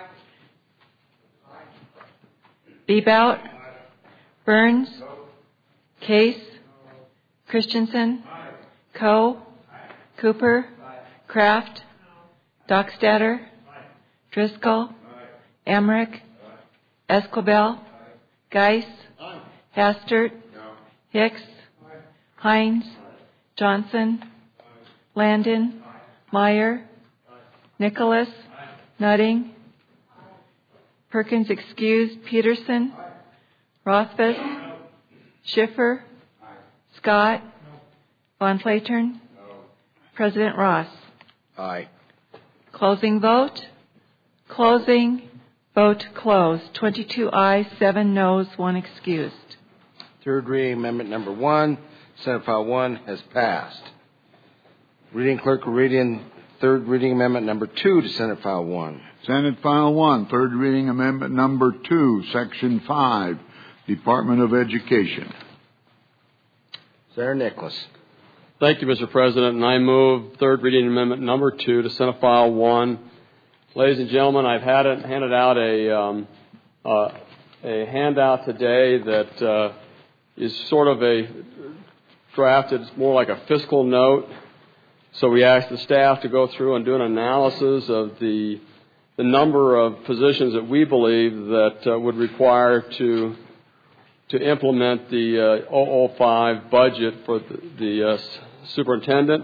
Bebout. Aye. Burns. No. Case. No. Christensen. Aye. Coe. Aye. Cooper. Aye. Kraft. No. Dockstader. Aye. Driscoll. Aye. Emmerich. Aye. Esquivel. Aye. Geis. Aye. Hastert. No. Hicks. Aye. Hines. Aye. Johnson. Aye. Landon. Aye. Meyer. Aye. Nicholas. Aye. Nutting. Aye. Perkins excused. Peterson. Aye. Rothfuss. No. Schiffer. Aye. Scott. No. Von Flatern. No. President Ross. Aye. Closing vote. Closing. Vote closed. 22 ayes, 7 noes, 1 excused. Third reading amendment number 1, Senate File 1, has passed. Reading clerk will read in third reading amendment number 2 to Senate File 1. Senate File 1, third reading amendment number 2, Section 5, Department of Education. Senator Nicholas. Thank you, Mr. President, and I move third reading amendment number 2 to Senate File 1. Ladies and gentlemen, I've handed out a handout today that is sort of a draft. It's more like a fiscal note. So we asked the staff to go through and do an analysis of the number of positions that we believe that would require to to implement the 005 budget for the superintendent.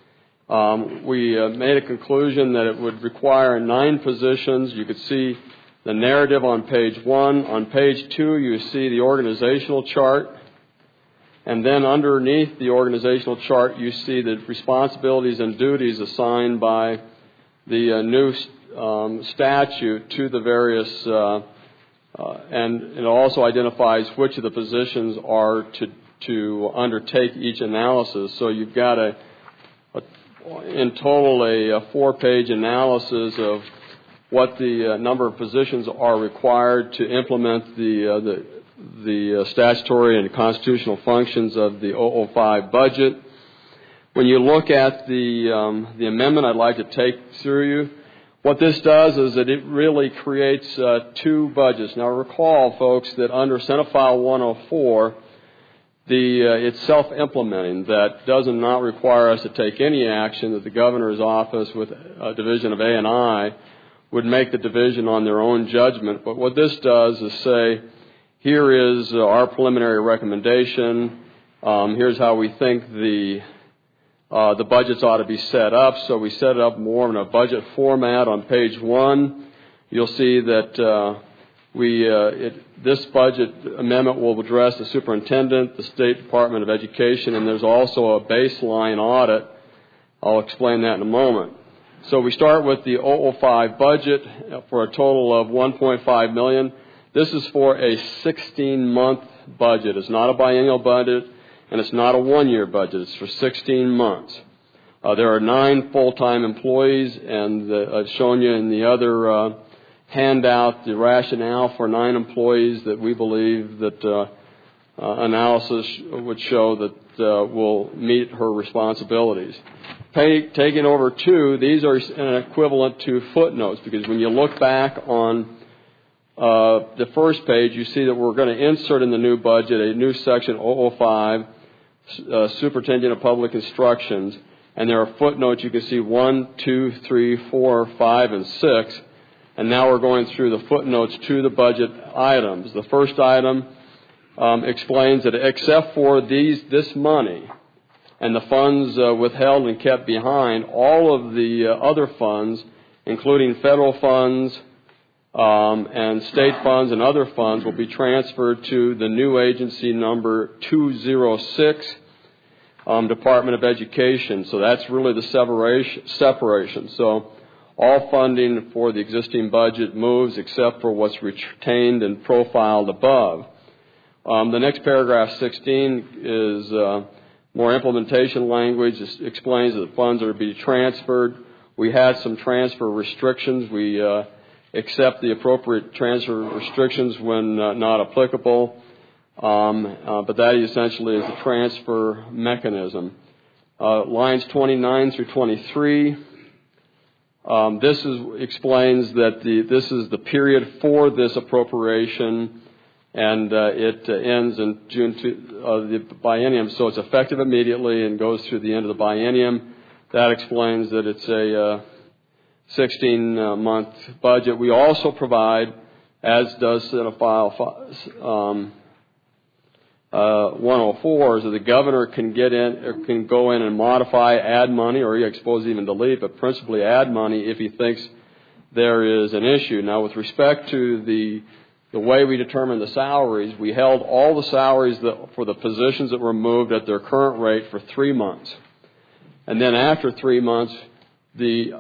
We made a conclusion that it would require 9 positions. You could see the narrative on page 1. On page 2, you see the organizational chart. And then underneath the organizational chart, you see the responsibilities and duties assigned by the new statute to the various, and it also identifies which of the positions are to undertake each analysis. So you've got in total a 4-page analysis of what the number of positions are required to implement the statutory and constitutional functions of the 005 budget. When you look at the amendment I'd like to take through you, what this does is that it really creates 2 budgets. Now recall, folks, that under Senate File 104, it's self-implementing. That does not require us to take any action, that the governor's office with a division of A&I would make the division on their own judgment. But what this does is say, here is our preliminary recommendation. Here's how we think the budgets ought to be set up. So we set it up more in a budget format. On page 1, you'll see that this budget amendment will address the superintendent, the State Department of Education, and there's also a baseline audit. I'll explain that in a moment. So we start with the 005 budget for a total of $1.5 million. This is for a 16-month budget. It's not a biennial budget, and it's not a 1-year budget. It's for 16 months. There are 9 full-time employees, and I've shown you in the other handout the rationale for 9 employees that we believe that analysis would show that will meet her responsibilities. Taking over 2, these are an equivalent to footnotes, because when you look back on the first page, you see that we're going to insert in the new budget a new section 005, Superintendent of Public Instructions, and there are footnotes. You can see 1, 2, 3, 4, 5, and 6, and now we're going through the footnotes to the budget items. The first item explains that except for this money and the funds withheld and kept behind, all of the other funds, including federal funds and state funds and other funds, will be transferred to the new agency number 206, Department of Education. So that's really the separation. So all funding for the existing budget moves except for what's retained and profiled above. The next paragraph, 16, is more implementation language. It explains that the funds are to be transferred. We had some transfer restrictions. We accept the appropriate transfer restrictions when not applicable. But that essentially is the transfer mechanism. Lines 29 through 23. This explains that this is the period for this appropriation, and it ends in June of the biennium, so it's effective immediately and goes through the end of the biennium. That explains that it's a 16-month budget. We also provide, as does Senate File 104, is that the governor can go in and modify, add money, or I suppose even delete, but principally add money if he thinks there is an issue. Now, with respect to the way we determine the salaries, we held all the salaries for the positions that were moved at their current rate for 3 months. And then after 3 months, the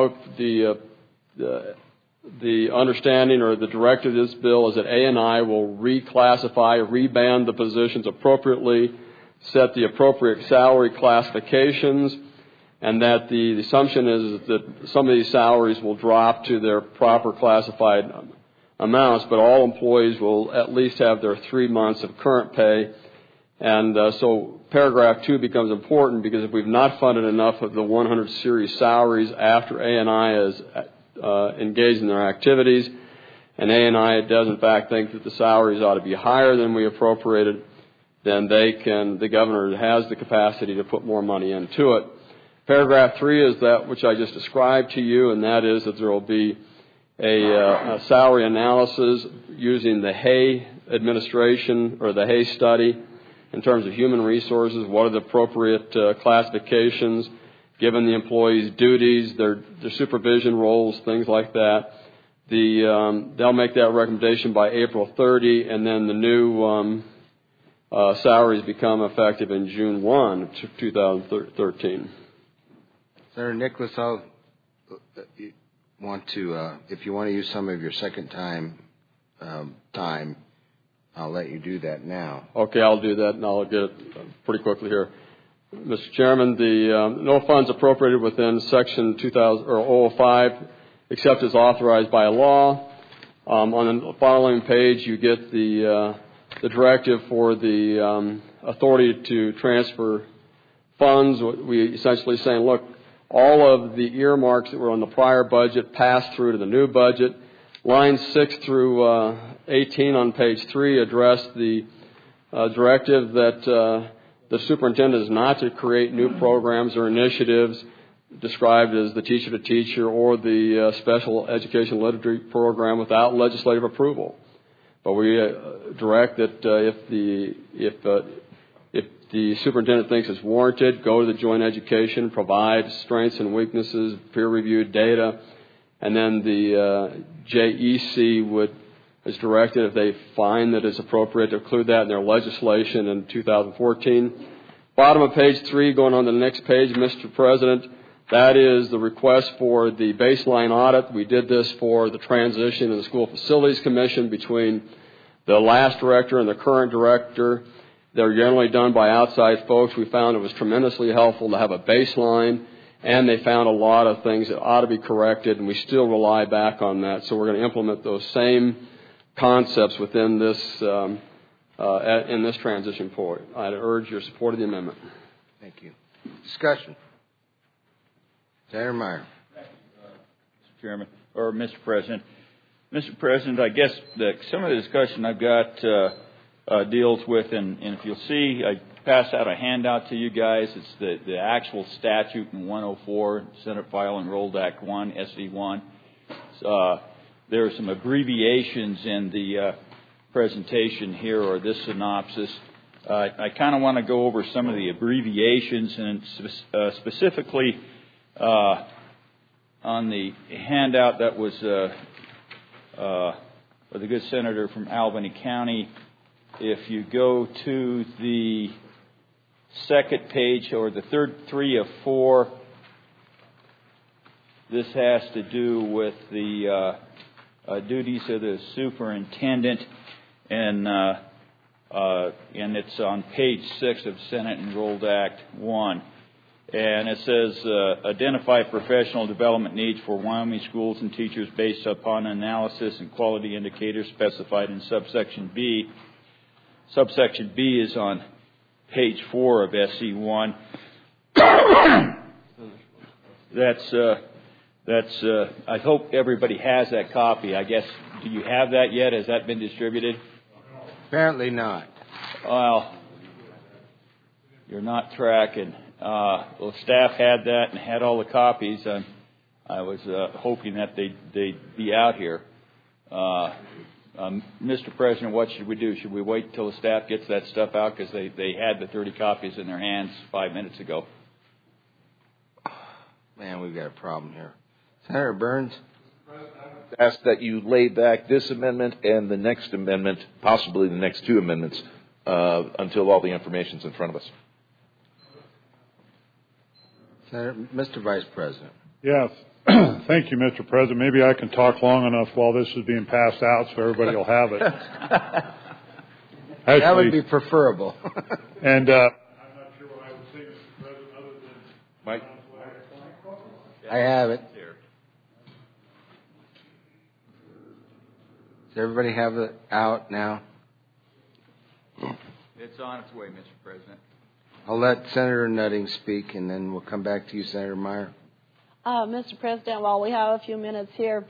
understanding or the directive of this bill is that A&I will reclassify, reband the positions appropriately, set the appropriate salary classifications, and that the assumption is that some of these salaries will drop to their proper classified amounts, but all employees will at least have their 3 months of current pay. And so paragraph 2 becomes important, because if we've not funded enough of the 100 series salaries after A&I is engaged in their activities, and A&I does in fact think that the salaries ought to be higher than we appropriated, then the governor has the capacity to put more money into it. Paragraph 3 is that which I just described to you, and that is that there will be a salary analysis using the Hay administration or the Hay study in terms of human resources. What are the appropriate classifications given the employees' duties, their supervision roles, things like that. They'll make that recommendation by April 30, and then the new salaries become effective in June 1, 2013. Senator Nicholas, I'll want to, if you want to use some of your second time, I'll let you do that now. Okay, I'll do that, and I'll get it pretty quickly here. Mr. Chairman, the no funds appropriated within Section 005 except as authorized by law. On the following page, you get the directive for the authority to transfer funds. We essentially saying, look, all of the earmarks that were on the prior budget passed through to the new budget. Lines 6 through 18 on page 3 address the directive that the superintendent is not to create new programs or initiatives described as the Teacher to Teacher or the Special Education Literacy Program without legislative approval. But we direct that if the superintendent thinks it's warranted, go to the Joint Education, provide strengths and weaknesses, peer-reviewed data, and then the JEC is directed if they find that it's appropriate to include that in their legislation in 2014. Bottom of page 3, going on to the next page, Mr. President, that is the request for the baseline audit. We did this for the transition in the School Facilities Commission between the last director and the current director. They're generally done by outside folks. We found it was tremendously helpful to have a baseline, and they found a lot of things that ought to be corrected, and we still rely back on that. So we're going to implement those same concepts within this in this transition point. I'd urge your support of the amendment. Thank you. Discussion. Senator Meyer. Mr. Chairman, or Mr. President. Mr. President, I guess some of the discussion I've got deals with, and if you'll see, I passed out a handout to you guys. It's the actual statute in 104, Senate File Enrolled Act 1, SC1. There are some abbreviations in the presentation here, or this synopsis. I kind of want to go over some of the abbreviations, and specifically on the handout that was for the good senator from Albany County. If you go to the second page, or the third 3 of 4, this has to do with the duties of the superintendent, and it's on page 6 of Senate Enrolled Act 1. And it says, identify professional development needs for Wyoming schools and teachers based upon analysis and quality indicators specified in subsection B. Subsection B is on page 4 of SC1. That's. I hope everybody has that copy. I guess, do you have that yet? Has that been distributed? Apparently not. Well, you're not tracking. Well, staff had that and had all the copies. I was hoping that they'd be out here. Mr. President, what should we do? Should we wait until the staff gets that stuff out? Because they had the 30 copies in their hands 5 minutes ago. Man, we've got a problem here. Senator Burns? Ask that you lay back this amendment and the next amendment, possibly the next 2 amendments, until all the information's in front of us. Senator, Mr. Vice President. Yes. Thank you, Mr. President. Maybe I can talk long enough while this is being passed out so everybody will have it. Actually, that would be preferable. And I'm not sure what I would say, Mr. President, other than Mike. I have it. Does everybody have it out now? It's on its way, Mr. President. I'll let Senator Nutting speak, and then we'll come back to you, Senator Meyer. Mr. President, while we have a few minutes here,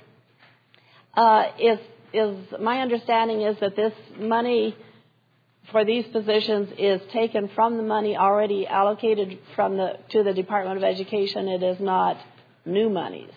is my understanding is that this money for these positions is taken from the money already allocated to the Department of Education. It is not new monies.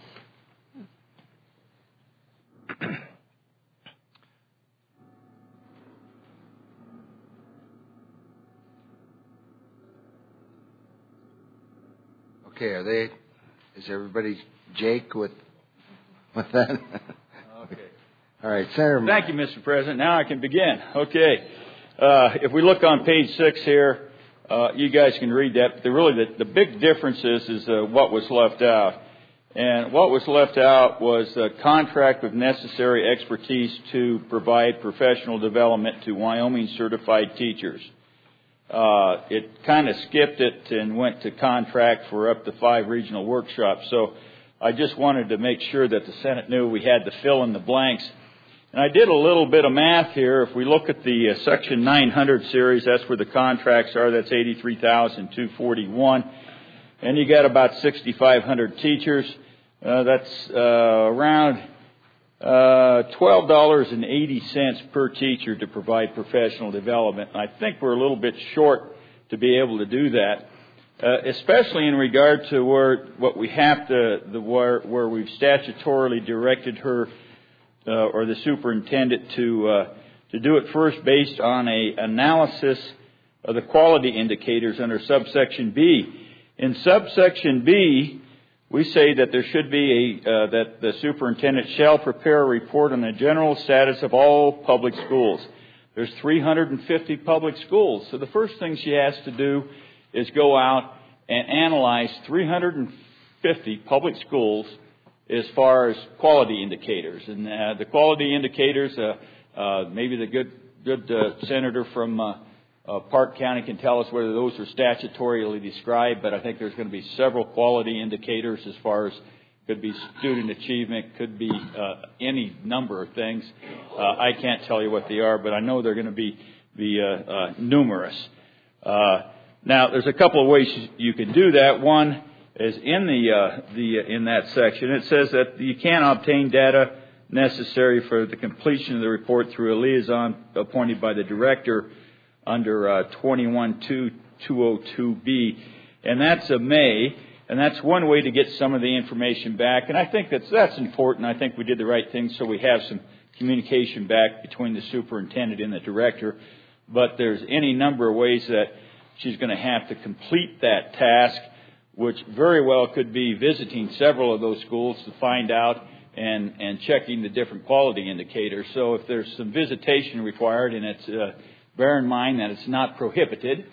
Okay, is everybody Jake with that? Okay. All right, Senator. Thank you, Mr. President. Now I can begin. Okay. If we look on page 6 here, you guys can read that. The big difference is what was left out. And what was left out was a contract with necessary expertise to provide professional development to Wyoming certified teachers. It kind of skipped it and went to contract for up to 5 regional workshops. So I just wanted to make sure that the Senate knew we had to fill in the blanks. And I did a little bit of math here. If we look at the Section 900 series, that's where the contracts are. That's $83,241. And you got about 6,500 teachers. That's around $12.80 per teacher to provide professional development. And I think we're a little bit short to be able to do that, especially in regard to where we've statutorily directed her or the superintendent to do it first based on a analysis of the quality indicators under subsection B. In subsection B, we say that there should be that the superintendent shall prepare a report on the general status of all public schools. There's 350 public schools, so the first thing she has to do is go out and analyze 350 public schools as far as quality indicators. And the quality indicators, maybe the good senator from Park County can tell us whether those are statutorily described, but I think there's going to be several quality indicators as far as could be student achievement, could be any number of things. I can't tell you what they are, but I know they're going to be numerous. Now, there's a couple of ways you can do that. One is in in that section. It says that you can't obtain data necessary for the completion of the report through a liaison appointed by the director under 21.202B, and that's a may, and that's one way to get some of the information back. And I think that's important. I think we did the right thing, so we have some communication back between the superintendent and the director. But there's any number of ways that she's going to have to complete that task, which very well could be visiting several of those schools to find out and checking the different quality indicators. So if there's some visitation required, and it's bear in mind that it's not prohibited,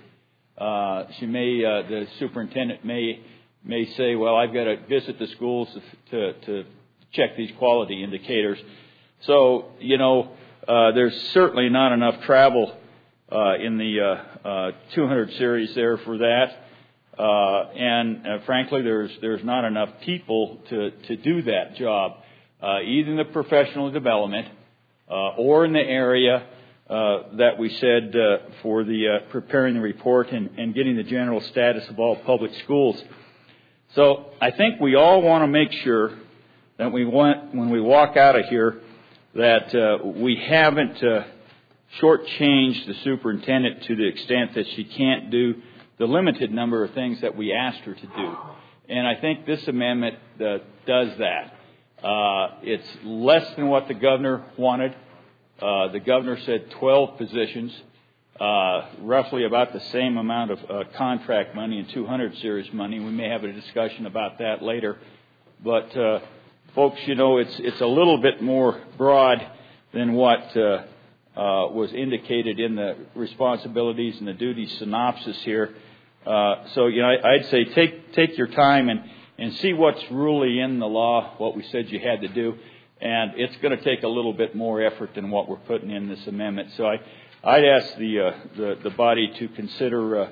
the superintendent may say, well, I've got to visit the schools to check these quality indicators. So, there's certainly not enough travel in the 200 series there for that. And frankly, there's not enough people to do that job, either in the professional development or in the area that we said for the preparing the report and getting the general status of all public schools. So I think we all want to make sure that when we walk out of here, that we haven't shortchanged the superintendent to the extent that she can't do the limited number of things that we asked her to do. And I think this amendment does that. It's less than what the governor wanted. The governor said 12 positions, roughly about the same amount of contract money and 200 series money. We may have a discussion about that later. But, folks, it's a little bit more broad than what was indicated in the responsibilities and the duties synopsis here. So, I'd say take your time and see what's really in the law, what we said you had to do. And it's going to take a little bit more effort than what we're putting in this amendment. So I'd ask the body to consider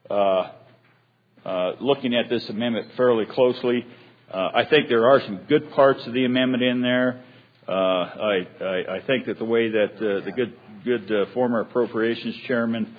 looking at this amendment fairly closely. I think there are some good parts of the amendment in there. I think that the way that the good former appropriations chairman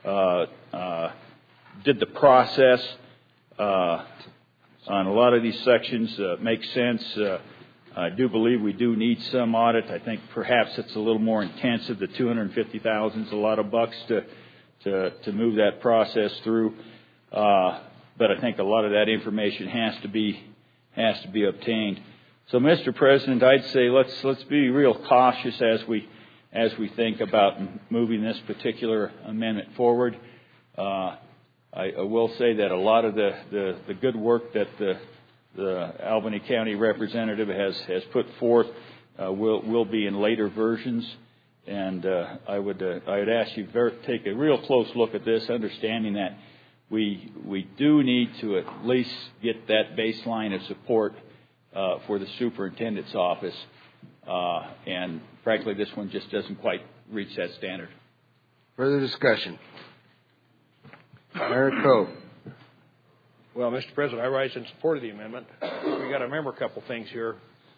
did the process on a lot of these sections makes sense. I do believe we do need some audit. I think perhaps it's a little more intensive. The $250,000 is a lot of bucks to move that process through. But I think a lot of that information has to be obtained. So, Mr. President, I'd say let's be real cautious as we think about moving this particular amendment forward. I will say that a lot of the good work that the Albany County representative has put forth will be in later versions, and I would ask you to take a real close look at this, understanding that we do need to at least get that baseline of support for the superintendent's office, and frankly, this one just doesn't quite reach that standard. Further discussion. Mayor Coe. Well, Mr. President, I rise in support of the amendment. We got to remember a couple things here.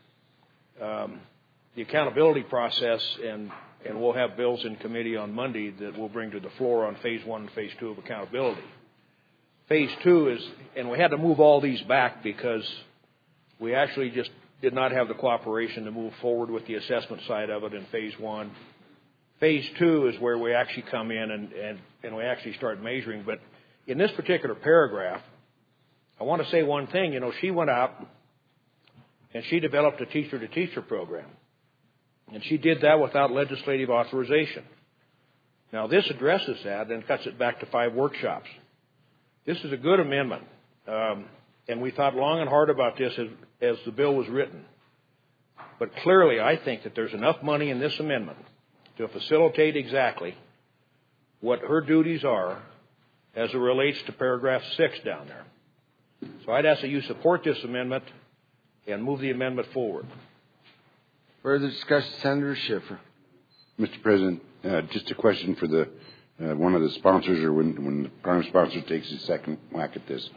The accountability process, and we'll have bills in committee on Monday that we'll bring to the floor on Phase 1 and Phase 2 of accountability. Phase 2 is, and we had to move all these back because we actually just did not have the cooperation to move forward with the assessment side of it in Phase 1. Phase 2 is where we actually come in and we actually start measuring. But in this particular paragraph, I want to say one thing. You know, she went out and she developed a teacher-to-teacher program. And she did that without legislative authorization. Now, this addresses that and cuts it back to 5 workshops. This is a good amendment. And we thought long and hard about this as the bill was written. But clearly, I think that there's enough money in this amendment to facilitate exactly what her duties are as it relates to paragraph 6 down there. So I'd ask that you support this amendment and move the amendment forward. Further discussion, Senator Schiffer. Mr. President, just a question for the one of the sponsors, or when the prime sponsor takes a second whack at this.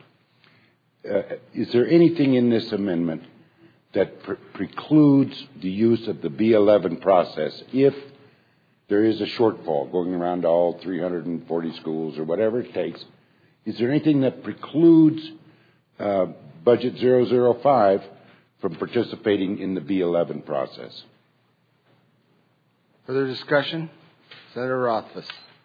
Is there anything in this amendment that precludes the use of the B11 process if there is a shortfall going around to all 340 schools or whatever it takes? Is there anything that precludes Budget 005 from participating in the B11 process? Further discussion? Senator Rothfuss.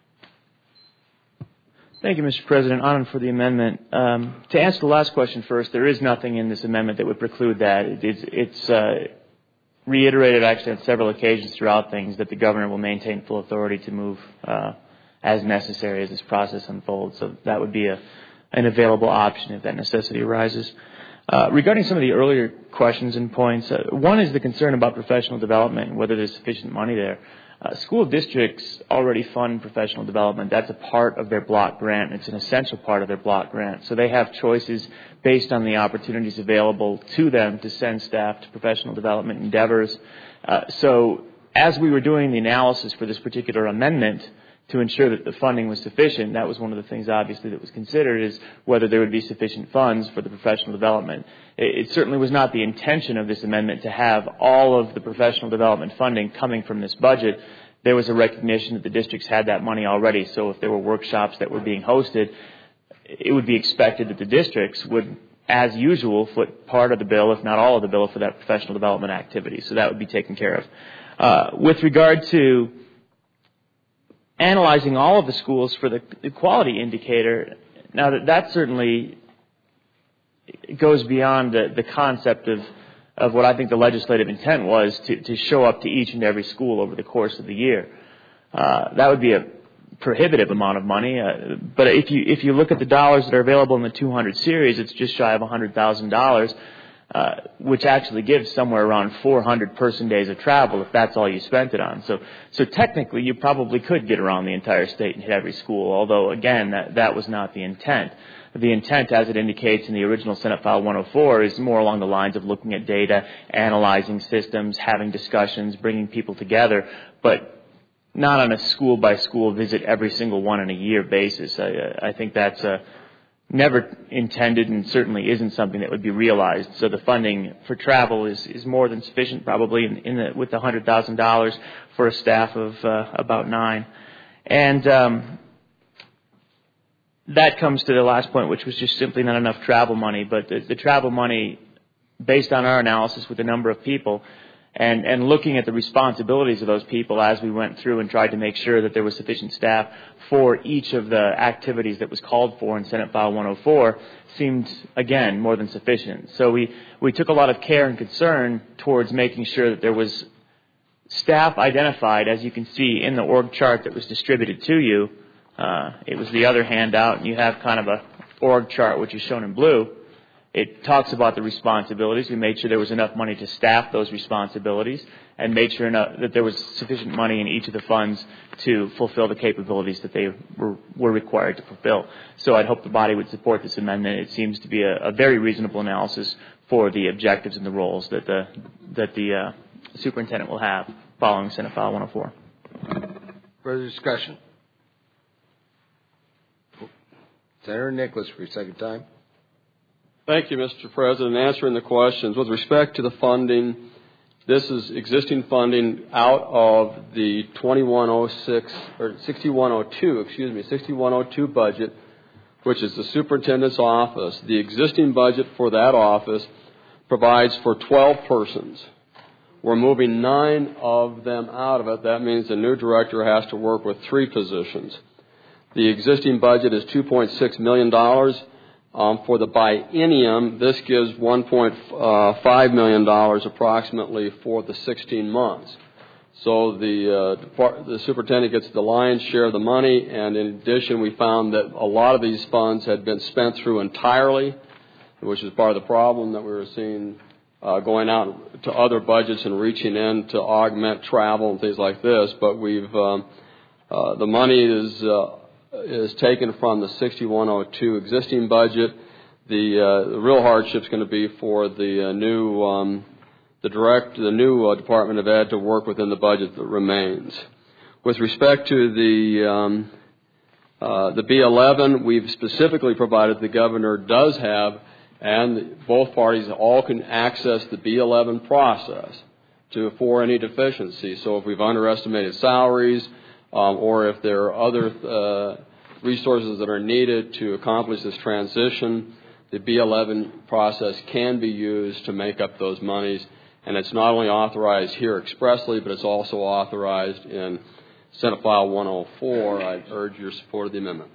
Thank you, Mr. President. Honored for the amendment. To answer the last question first, there is nothing in this amendment that would preclude that. It's reiterated actually on several occasions throughout things that the governor will maintain full authority to move as necessary as this process unfolds. So that would be an available option if that necessity arises. Regarding some of the earlier questions and points, one is the concern about professional development and whether there's sufficient money there. School districts already fund professional development. That's a part of their block grant. It's an essential part of their block grant. So they have choices based on the opportunities available to them to send staff to professional development endeavors. So as we were doing the analysis for this particular amendment, to ensure that the funding was sufficient, that was one of the things obviously that was considered, is whether there would be sufficient funds for the professional development. It certainly was not the intention of this amendment to have all of the professional development funding coming from this budget. There was a recognition that the districts had that money already, so if there were workshops that were being hosted, it would be expected that the districts would, as usual, foot part of the bill, if not all of the bill, for that professional development activity. So that would be taken care of. With regard to analyzing all of the schools for the quality indicator, now that certainly goes beyond the concept of what I think the legislative intent was to show up to each and every school over the course of the year. That would be a prohibitive amount of money. But if you look at the dollars that are available in the 200 series, it's just shy of $100,000. Which actually gives somewhere around 400 person days of travel if that's all you spent it on. So technically you probably could get around the entire state and hit every school, although again that was not the intent. The intent, as it indicates in the original Senate File 104, is more along the lines of looking at data, analyzing systems, having discussions, bringing people together, but not on a school by school visit every single one in a year basis. I think that's never intended and certainly isn't something that would be realized. So the funding for travel is more than sufficient, probably with the $100,000 for a staff of about 9. And that comes to the last point, which was just simply not enough travel money. But the travel money, based on our analysis with the number of people, and looking at the responsibilities of those people as we went through and tried to make sure that there was sufficient staff for each of the activities that was called for in Senate File 104, seemed, again, more than sufficient. So we took a lot of care and concern towards making sure that there was staff identified, as you can see in the org chart that was distributed to you, It was the other handout, and you have kind of a org chart, which is shown in blue. It talks about the responsibilities. We made sure there was enough money to staff those responsibilities and made sure that there was sufficient money in each of the funds to fulfill the capabilities that they were required to fulfill. So I'd hope the body would support this amendment. It seems to be a very reasonable analysis for the objectives and the roles that the superintendent will have following Senate File 104. Further discussion? Senator Nicholas for your second time. Thank you, Mr. President. Answering the questions. With respect to the funding, this is existing funding out of the 6102 budget, which is the superintendent's office. The existing budget for that office provides for 12 persons. We're moving 9 of them out of it. That means the new director has to work with 3 positions. The existing budget is $2.6 million. For the biennium, this gives $1.5 million approximately for the 16 months. So the superintendent gets the lion's share of the money, and in addition, we found that a lot of these funds had been spent through entirely, which is part of the problem that we were seeing going out to other budgets and reaching in to augment travel and things like this. But the money is taken from the 6102 existing budget. The real hardship is going to be for the new Department of Ed to work within the budget that remains. With respect to the B11, we've specifically provided the governor does have, and both parties all can access the B11 process for any deficiency. So if we've underestimated salaries, or if there are other resources that are needed to accomplish this transition, the B11 process can be used to make up those monies. And it's not only authorized here expressly, but it's also authorized in Senate File 104. I urge your support of the amendment.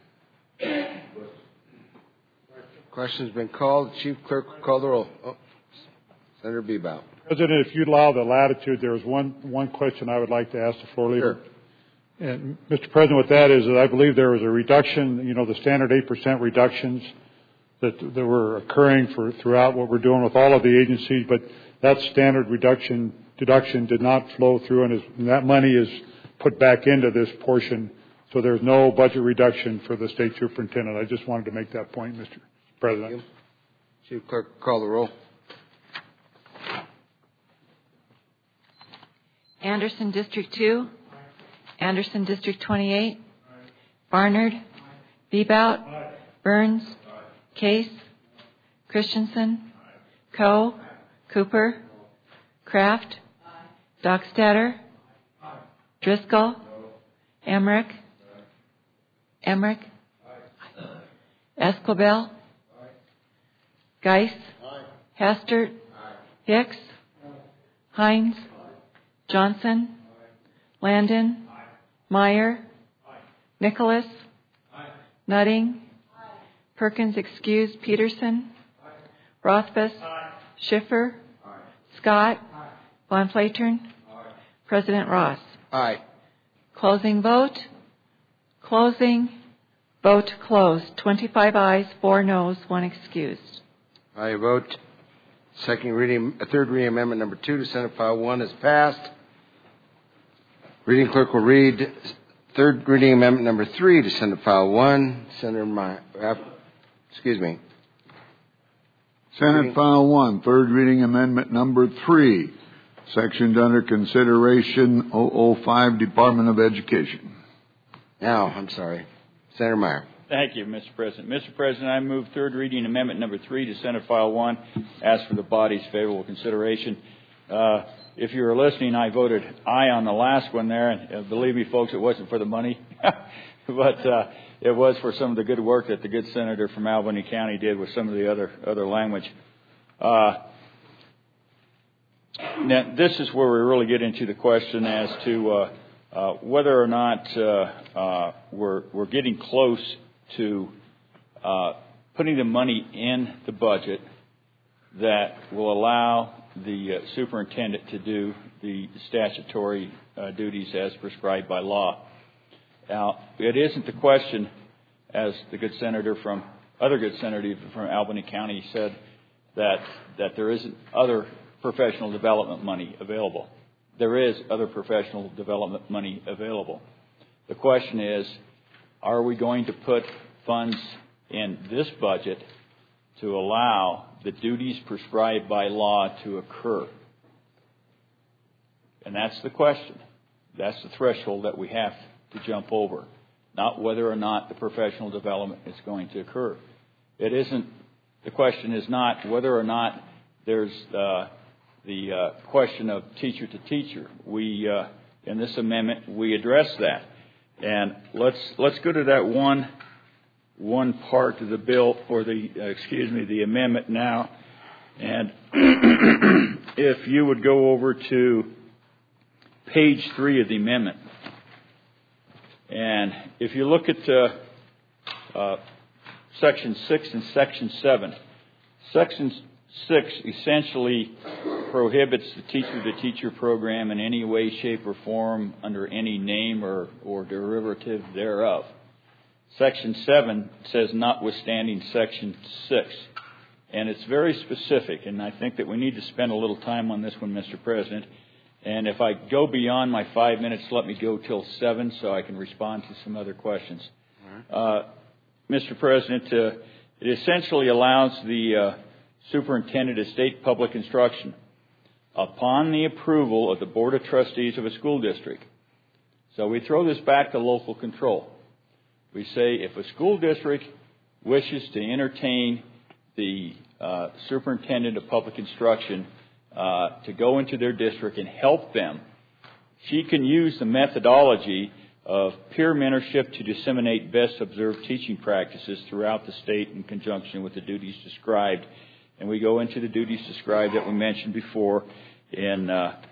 Question's been called. Chief Clerk will call the roll. Senator Bebout. President, if you'd allow the latitude, there was one question I would like to ask the floor leader. Sure. And Mr. President, what that is I believe there was a reduction, the standard 8% reductions that were occurring throughout what we're doing with all of the agencies, but that standard deduction did not flow through, and that money is put back into this portion, so there's no budget reduction for the state superintendent. I just wanted to make that point, Mr. President. Chief Clerk, call the roll. Anderson, District 2. Anderson, District 28. Barnard. Bebout. Burns. Case. Christensen. Coe. Cooper. Kraft. Dockstader. Driscoll. Emmerich. Esquivel. Geis. Hastert. Hicks. Hines. Johnson. Landon. Meyer. Nicholas. Nutting. Perkins excused. Peterson. Rothfuss. Schiffer. Scott. Von Flatern. President Ross. Aye. Closing vote. Closing. Vote closed. 25 ayes, 4 noes, 1 excused. I vote. Third reading amendment number 2 to Senate File 1 is passed. Reading clerk will read third reading amendment number 3 to Senate File 1. Senate File 1, third reading amendment number 3, sectioned under consideration 005, Department of Education. Senator Meyer. Thank you, Mr. President. Mr. President, I move third reading amendment number 3 to Senate File 1. Ask for the body's favorable consideration. If you were listening, I voted aye on the last one there. And believe me, folks, it wasn't for the money. But it was for some of the good work that the good senator from Albany County did with some of the other language. Now, this is where we really get into the question as to whether or not we're getting close to putting the money in the budget that will allow the superintendent to do the statutory duties as prescribed by law. Now, it isn't the question, as the good senator from Albany County said, that there isn't other professional development money available. There is other professional development money available. The question is, are we going to put funds in this budget to allow the duties prescribed by law to occur? And that's the question. That's the threshold that we have to jump over, not whether or not the professional development is going to occur. The question is not whether or not there's the question of teacher to teacher. In this amendment, we address that. And let's go to that one part of the bill, or the amendment now. And if you would go over to page 3 of the amendment, and if you look at Section 6 and Section 7, Section 6 essentially prohibits the teacher-to-teacher program in any way, shape, or form under any name or derivative thereof. Section 7 says notwithstanding Section 6. And it's very specific, and I think that we need to spend a little time on this one, Mr. President. And if I go beyond my 5 minutes, let me go till 7 so I can respond to some other questions. Mr. President, it essentially allows the superintendent of state public instruction, upon the approval of the Board of Trustees of a school district. So we throw this back to local control. We say if a school district wishes to entertain the superintendent of public instruction to go into their district and help them, she can use the methodology of peer mentorship to disseminate best observed teaching practices throughout the state in conjunction with the duties described. And we go into the duties described that we mentioned before in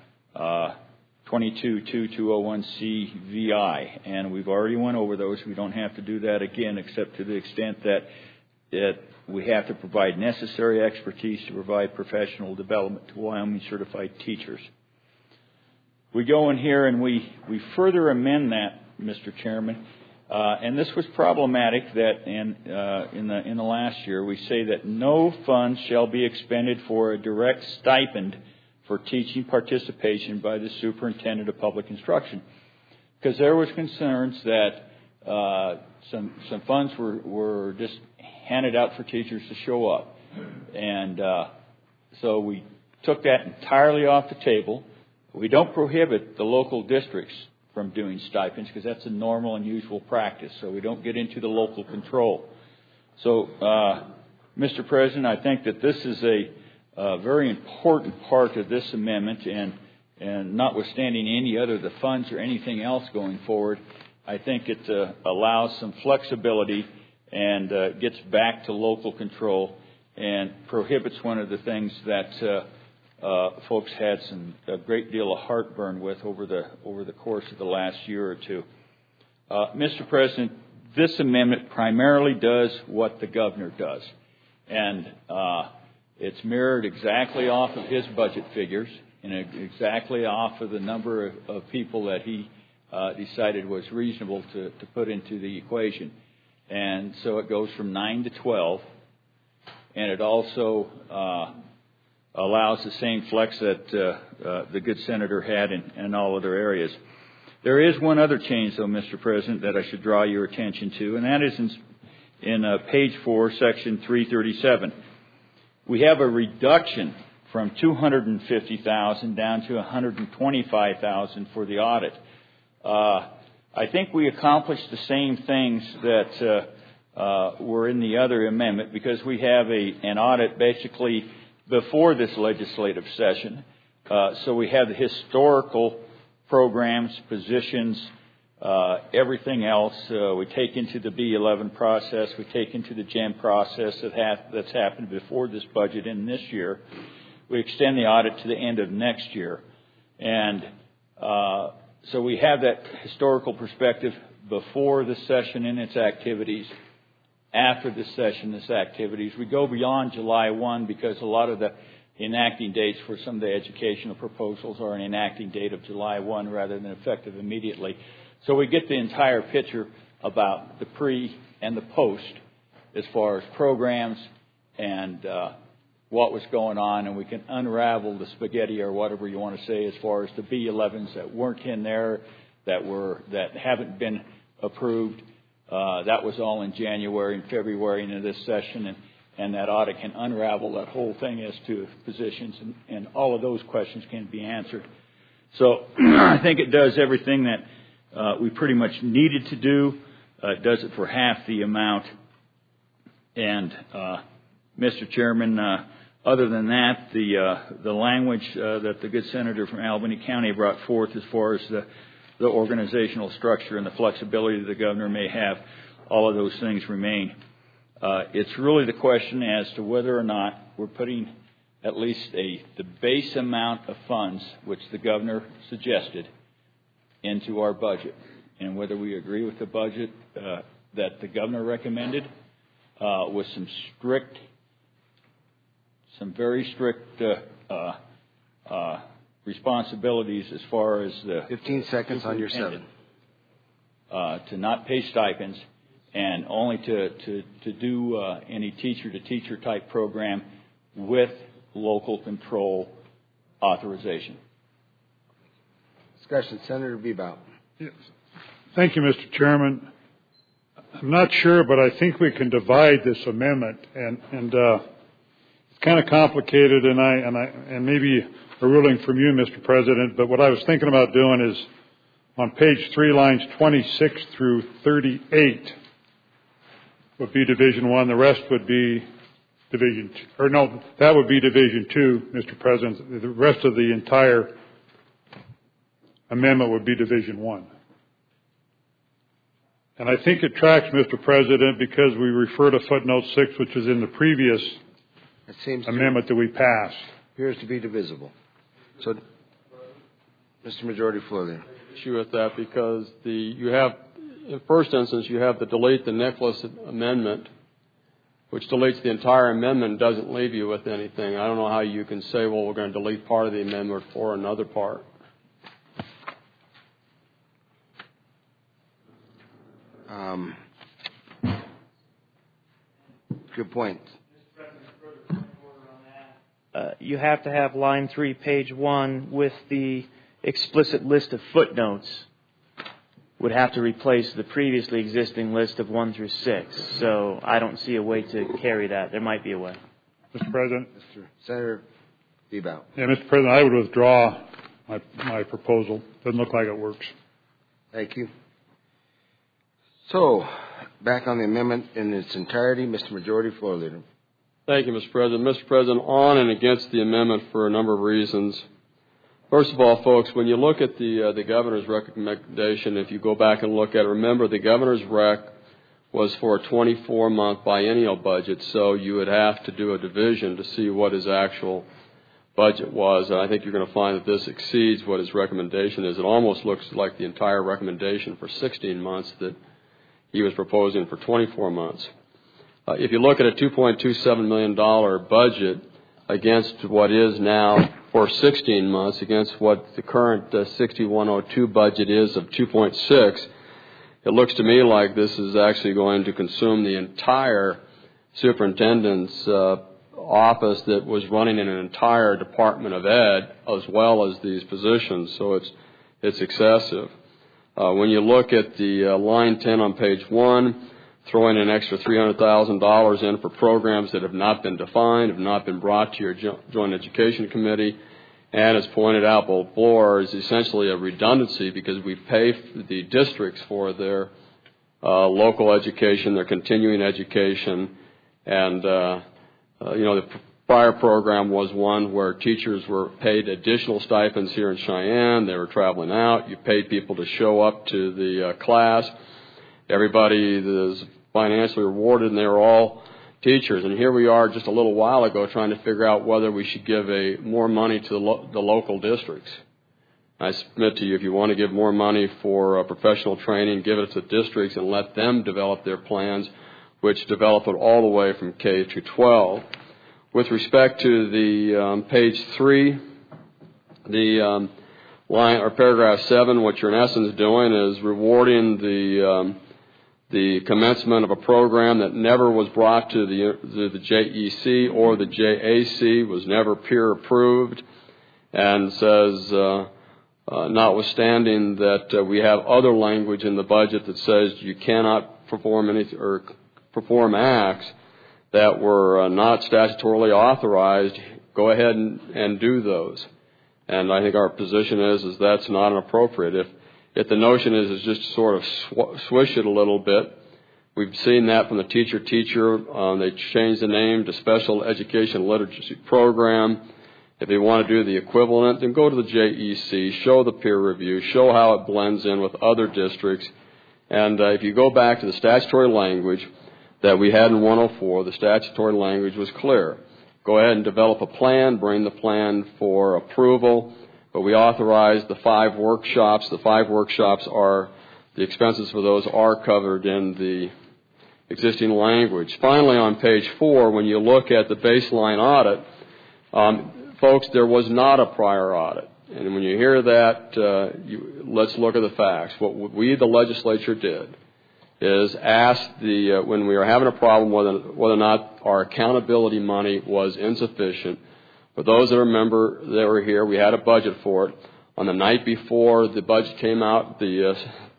22.2201C-VI. And we've already went over those. We don't have to do that again, except to the extent that we have to provide necessary expertise to provide professional development to Wyoming certified teachers. We go in here and we further amend that, Mr. Chairman. And this was problematic that in the last year we say that no funds shall be expended for a direct stipend for teaching participation by the superintendent of public instruction, because there was concerns that some funds were just handed out for teachers to show up, and so we took that entirely off the table. We don't prohibit the local districts from doing stipends because that's a normal and usual practice, so we don't get into the local control. So, Mr. President, I think that this is a very important part of this amendment, and notwithstanding any other the funds or anything else going forward, I think it allows some flexibility and gets back to local control and prohibits one of the things that folks had a great deal of heartburn with over the course of the last year or two. Mr. President, this amendment primarily does what the governor does, and it's mirrored exactly off of his budget figures and exactly off of the number of people that he decided was reasonable to put into the equation. And so it goes from 9 to 12, and it also allows the same flex that the good senator had in all other areas. There is one other change, though, Mr. President, that I should draw your attention to, and that is in page 4, section 337. We have a reduction from $250,000 down to $125,000 for the audit. I think we accomplished the same things that were in the other amendment, because we have an audit basically before this legislative session. So we have the historical programs, positions, everything else. We take into the B11 process. We take into the GEM process that's happened before this budget and this year. We extend the audit to the end of next year. And so we have that historical perspective before the session and its activities, after the session, its activities. We go beyond July 1 because a lot of the enacting dates for some of the educational proposals are an enacting date of July 1 rather than effective immediately. So we get the entire picture about the pre and the post as far as programs and what was going on, and we can unravel the spaghetti or whatever you want to say as far as the B11s that weren't in there, that haven't been approved. That was all in January and February into this session, and that audit can unravel that whole thing as to positions, and all of those questions can be answered. So I think it does everything that we pretty much needed to do. It does it for half the amount. And Mr. Chairman, other than that, the language that the good senator from Albany County brought forth as far as the organizational structure and the flexibility that the governor may have, all of those things remain. It's really the question as to whether or not we're putting at least the base amount of funds, which the governor suggested, into our budget, and whether we agree with the budget that the governor recommended with some very strict responsibilities as far as the 15 seconds on your 7. To not pay stipends, and only to do any teacher-to-teacher type program with local control authorization. Discussion. Senator Bebout. Yes. Thank you, Mr. Chairman. I'm not sure, but I think we can divide this amendment, and it's kind of complicated, and maybe a ruling from you, Mr. President. But what I was thinking about doing is on page 3, lines 26 through 38 would be Division 1. The rest would be Division 2. Or no, that would be Division 2, Mr. President. The rest of the entire amendment would be Division 1. And I think it tracks, Mr. President, because we refer to footnote 6, which is in the previous amendment that we passed. Appears to be divisible. So, Mr. Majority Floor Leader. Issue with that because you have, in first instance, you have the delete the Nicholas amendment, which deletes the entire amendment and doesn't leave you with anything. I don't know how you can say, well, we're going to delete part of the amendment for another part. Good point. You have to have line 3, page 1, with the explicit list of footnotes would have to replace the previously existing list of 1 through 6. So I don't see a way to carry that. There might be a way. Mr. President. Senator Bebout. Yeah, Mr. President, I would withdraw my proposal. Doesn't look like it works. Thank you. So, back on the amendment in its entirety, Mr. Majority Floor Leader. Thank you, Mr. President. Mr. President, on and against the amendment for a number of reasons. First of all, folks, when you look at the governor's recommendation, if you go back and look at it, remember the governor's rec was for a 24-month biennial budget, so you would have to do a division to see what his actual budget was. And I think you're going to find that this exceeds what his recommendation is. It almost looks like the entire recommendation for 16 months that he was proposing for 24 months. If you look at a $2.27 million budget against what is now for 16 months, against what the current 6102 budget is of 2.6, it looks to me like this is actually going to consume the entire superintendent's office that was running in an entire Department of Ed as well as these positions. So it's excessive. When you look at the line 10 on page 1, throwing an extra $300,000 in for programs that have not been defined, have not been brought to your Joint Education Committee, and as pointed out before, is essentially a redundancy because we pay the districts for their local education, their continuing education, and the prior program was one where teachers were paid additional stipends here in Cheyenne. They were traveling out. You paid people to show up to the class. Everybody is financially rewarded, and they were all teachers. And here we are just a little while ago trying to figure out whether we should give more money to the local districts. I submit to you, if you want to give more money for professional training, give it to districts and let them develop their plans, which develop it all the way from K to 12. With respect to the page 3, the line or paragraph 7, what you're in essence doing is rewarding the commencement of a program that never was brought to the JEC or the JAC, was never peer approved, and says, notwithstanding that we have other language in the budget that says you cannot perform acts that were not statutorily authorized, go ahead and do those. And I think our position is that's not inappropriate. If the notion is just sort of swish it a little bit, we've seen that from the teacher. They changed the name to Special Education Literacy Program. If they want to do the equivalent, then go to the JEC, show the peer review, show how it blends in with other districts. And if you go back to the statutory language that we had in 104, the statutory language was clear. Go ahead and develop a plan, bring the plan for approval, but we authorized the 5 workshops. The 5 workshops the expenses for those are covered in the existing language. Finally, on page 4, when you look at the baseline audit, folks, there was not a prior audit. And when you hear that, let's look at the facts. What we, the legislature, did is ask when we were having a problem whether or not our accountability money was insufficient. For those that remember that were here, we had a budget for it. On the night before the budget came out, the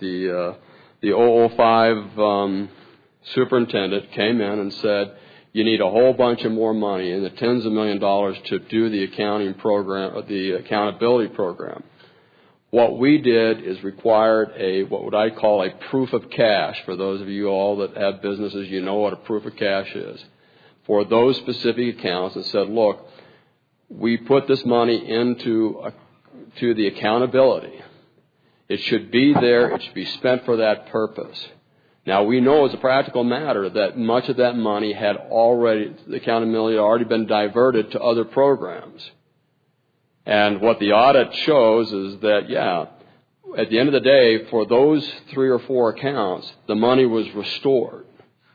005 superintendent came in and said, you need a whole bunch of more money in the tens of $millions to do the accounting program, the accountability program. What we did is required what would I call a proof of cash. For those of you all that have businesses, you know what a proof of cash is. For those specific accounts, and said, look, we put this money into to the accountability. It should be there. It should be spent for that purpose. Now, we know as a practical matter that much of that money the accountability had already been diverted to other programs. And what the audit shows is that, at the end of the day, for those 3 or 4 accounts, the money was restored.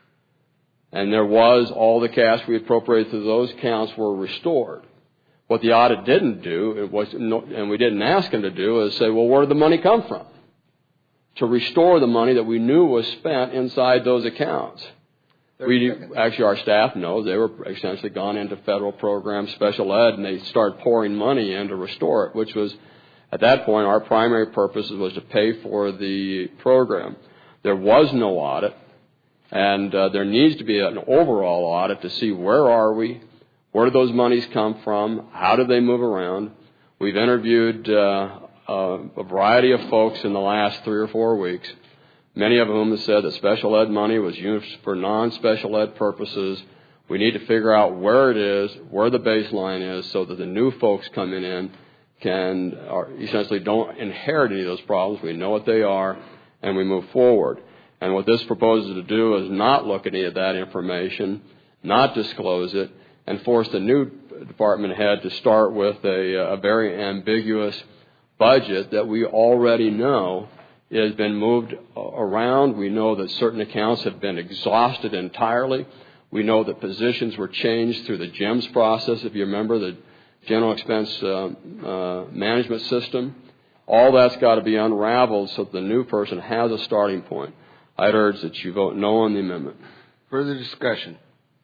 And there was all the cash we appropriated to those accounts were restored. What the audit didn't do, and we didn't ask them to do, is say, well, where did the money come from? To restore the money that we knew was spent inside those accounts. Actually, our staff knows they were essentially gone into federal programs, special ed, and they started pouring money in to restore it, which was, at that point, our primary purpose was to pay for the program. There was no audit, and there needs to be an overall audit to see where are we, where do those monies come from, how do they move around. We've interviewed a variety of folks in the last 3 or 4 weeks, many of whom have said that special ed money was used for non-special ed purposes. We need to figure out where it is, where the baseline is, so that the new folks coming in essentially don't inherit any of those problems. We know what they are, and we move forward. And what this proposes to do is not look at any of that information, not disclose it, and force the new department head to start with a very ambiguous budget that we already know has been moved around. We know that certain accounts have been exhausted entirely. We know that positions were changed through the GEMS process, if you remember, the General Expense Management System. All that's got to be unraveled so that the new person has a starting point. I'd urge that you vote no on the amendment. Further discussion.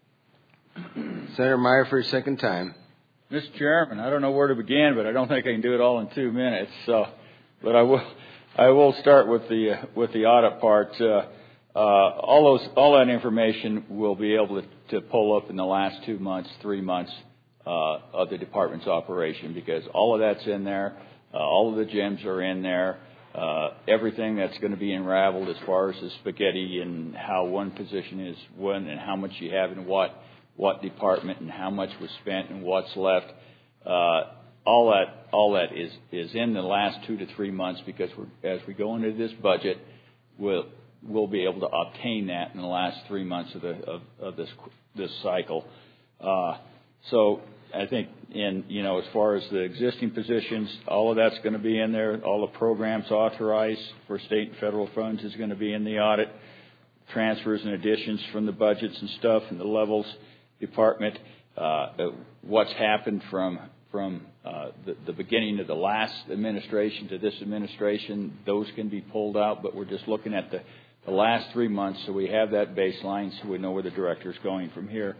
Senator Meyer for a second time. Mr. Chairman, I don't know where to begin, but I don't think I can do it all in 2 minutes. But I will start with the audit part. All that information we'll be able to pull up in the last 2 months, 3 months of the department's operation, because all of that's in there. All of the gems are in there. Everything that's going to be unraveled as far as the spaghetti and how one position is when and how much you have in what department and how much was spent and what's left. All that is in the last 2 to 3 months, because as we go into this budget, we'll be able to obtain that in the last 3 months of this cycle. So I think as far as the existing positions, all of that's going to be in there. All the programs authorized for state and federal funds is going to be in the audit. Transfers and additions from the budgets and stuff and the levels department. what's happened from the beginning of the last administration to this administration. Those can be pulled out, but we're just looking at the last 3 months, so we have that baseline, so we know where the director's going from here.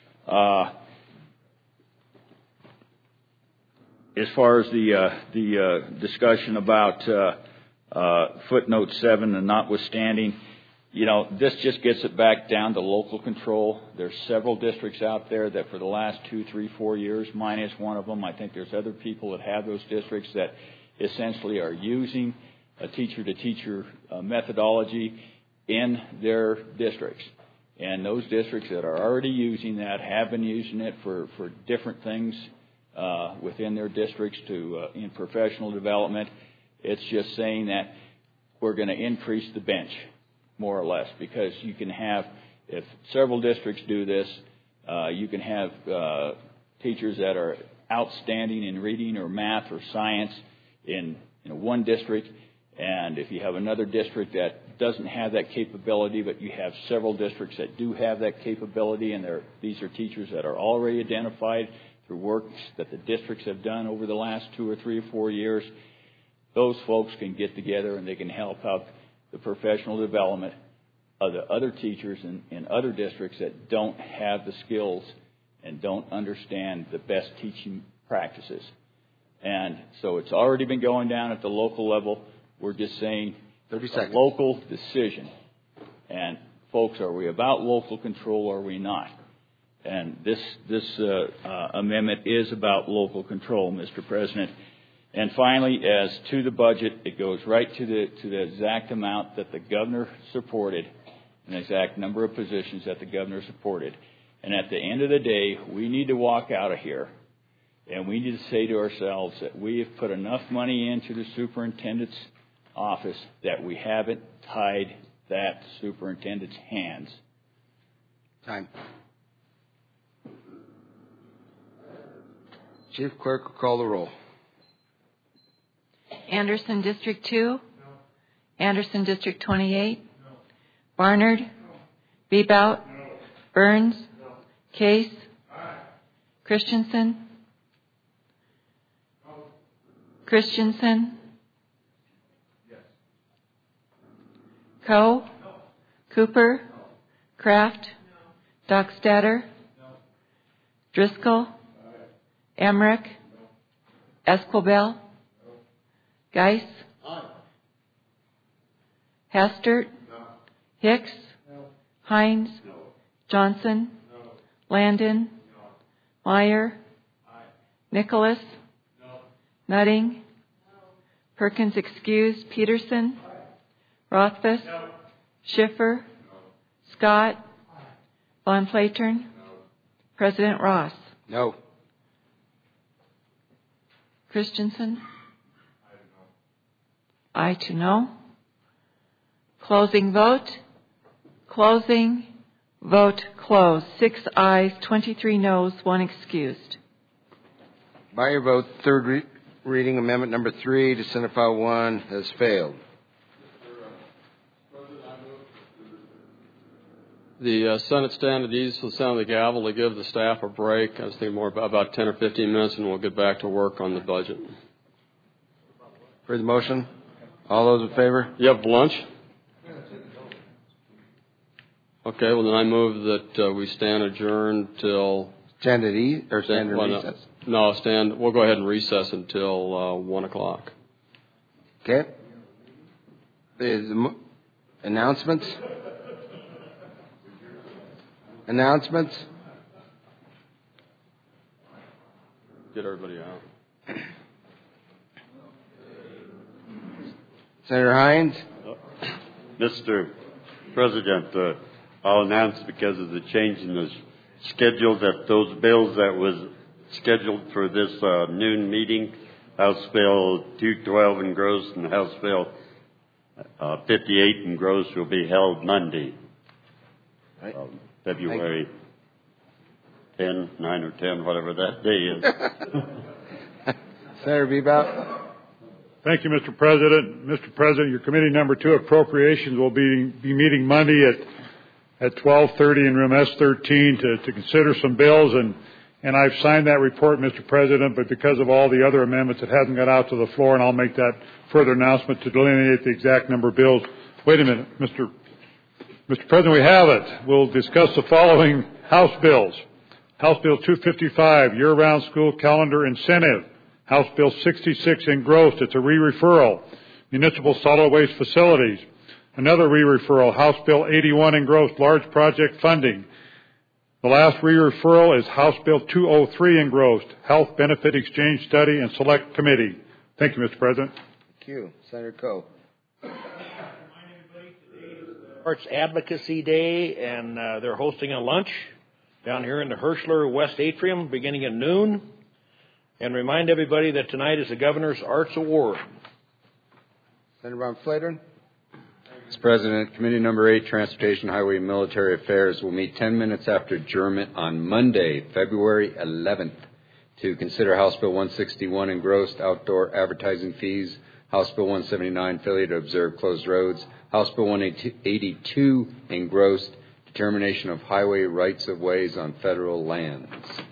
As far as the discussion about footnote 7 and notwithstanding, this just gets it back down to local control. There's several districts out there that for the last 2, 3, 4 years, mine is one of them. I think there's other people that have those districts that essentially are using a teacher-to-teacher methodology in their districts. And those districts that are already using that have been using it for different things within their districts in professional development. It's just saying that we're going to increase the bench, more or less, because you can have, if several districts do this, you can have teachers that are outstanding in reading or math or science in one district, and if you have another district that doesn't have that capability, but you have several districts that do have that capability, and these are teachers that are already identified through work that the districts have done over the last 2 or 3 or 4 years, those folks can get together and they can help out the professional development of the other teachers in other districts that don't have the skills and don't understand the best teaching practices. And so it's already been going down at the local level. We're just saying 30 seconds. A local decision. And folks, are we about local control or are we not? And this amendment is about local control, Mr. President. And finally, as to the budget, it goes right to the exact amount that the governor supported, an exact number of positions that the governor supported. And at the end of the day, we need to walk out of here, and we need to say to ourselves that we have put enough money into the superintendent's office that we haven't tied that superintendent's hands. Time. Chief Clerk will call the roll. Anderson District 2? No. Anderson District 28? No. Barnard? No. Bebout? No. Burns? No. Case? Aye. Christensen? No. Christensen? Yes. Coe? No. Cooper? No. Kraft? No. Dockstader? No. Driscoll? Emmerich? No. Esquibel? No. Geis? Aye. Hastert? No. Hicks? No. Hines? No. Johnson? No. Landon? No. Meyer? Aye. Nicholas? No. Nutting? No. Perkins excused. Peterson? Aye. Rothfuss? No. Schiffer? No. Scott? Aye. Von Flatern? No. President Ross? No. Christensen? Aye to no. Closing vote. Closing vote closed. 6 ayes, 23 noes, 1 excused. By your vote, third reading amendment number 3 to Senate File 1 has failed. The Senate stand at ease will sound the gavel to give the staff a break. I was thinking more about 10 or 15 minutes, and we'll get back to work on the budget. For the motion, all those in favor? You have lunch? Okay, well then I move that we stand adjourned till... Stand at ease or stand in recess? No, we'll go ahead and recess until 1 o'clock. Okay. Announcements? Announcements? Get everybody out. Senator Hines? Mr. President, I'll announce because of the change in the schedule that those bills that was scheduled for this noon meeting, House Bill 212 in gross and House Bill 58 in gross, will be held Monday. Right. February 10, 9 or 10, whatever that day is. Senator Bebout. Thank you, Mr. President. Mr. President, your committee number 2 appropriations will be meeting Monday at 12:30 in room S13 to consider some bills, and and I've signed that report, Mr. President, but because of all the other amendments, it hasn't got out to the floor, and I'll make that further announcement to delineate the exact number of bills. Wait a minute, Mr. President, we have it. We'll discuss the following House bills. House Bill 255, year-round school calendar incentive. House Bill 66, engrossed. It's a re-referral. Municipal solid waste facilities. Another re-referral. House Bill 81, engrossed. Large project funding. The last re-referral is House Bill 203, engrossed. Health Benefit Exchange Study and Select Committee. Thank you, Mr. President. Thank you. Senator Coe. Arts Advocacy Day, and they're hosting a lunch down here in the Hirschler West Atrium beginning at noon. And remind everybody that tonight is the Governor's Arts Award. Senator Ron Flattern. Mr. President, Committee Number 8, Transportation, Highway, and Military Affairs will meet 10 minutes after adjournment on Monday, February 11th, to consider House Bill 161, engrossed, outdoor advertising fees, House Bill 179, failure to observe closed roads, House Bill 182, engrossed, determination of highway rights-of-ways on federal lands.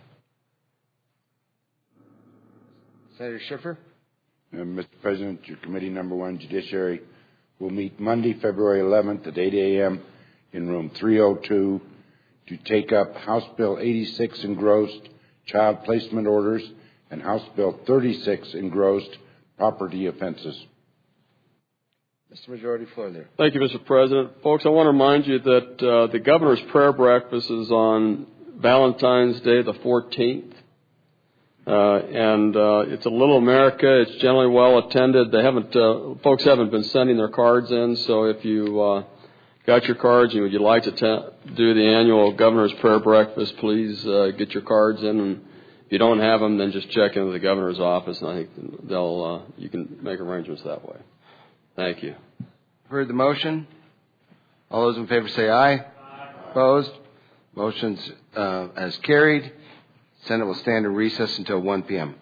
Senator Schiffer. Mr. President, your Committee Number 1, Judiciary, will meet Monday, February 11th at 8 a.m. in room 302 to take up House Bill 86, engrossed, child placement orders, and House Bill 36, engrossed, property offenses. Mr. Majority Floor Leader. Thank you, Mr. President. Folks, I want to remind you that the Governor's Prayer Breakfast is on Valentine's Day, the 14th. And it's a Little America. It's generally well attended. Folks haven't been sending their cards in, so if you got your cards and would like to do the annual Governor's Prayer Breakfast, please get your cards in. And if you don't have them, then just check into the Governor's office, and I think you can make arrangements that way. Thank you. Heard the motion. All those in favor say aye. Aye. Opposed? Motion's as carried. Senate will stand in recess until 1 p.m.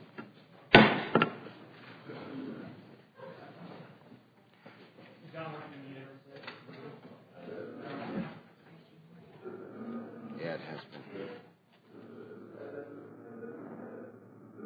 Yeah, it has been.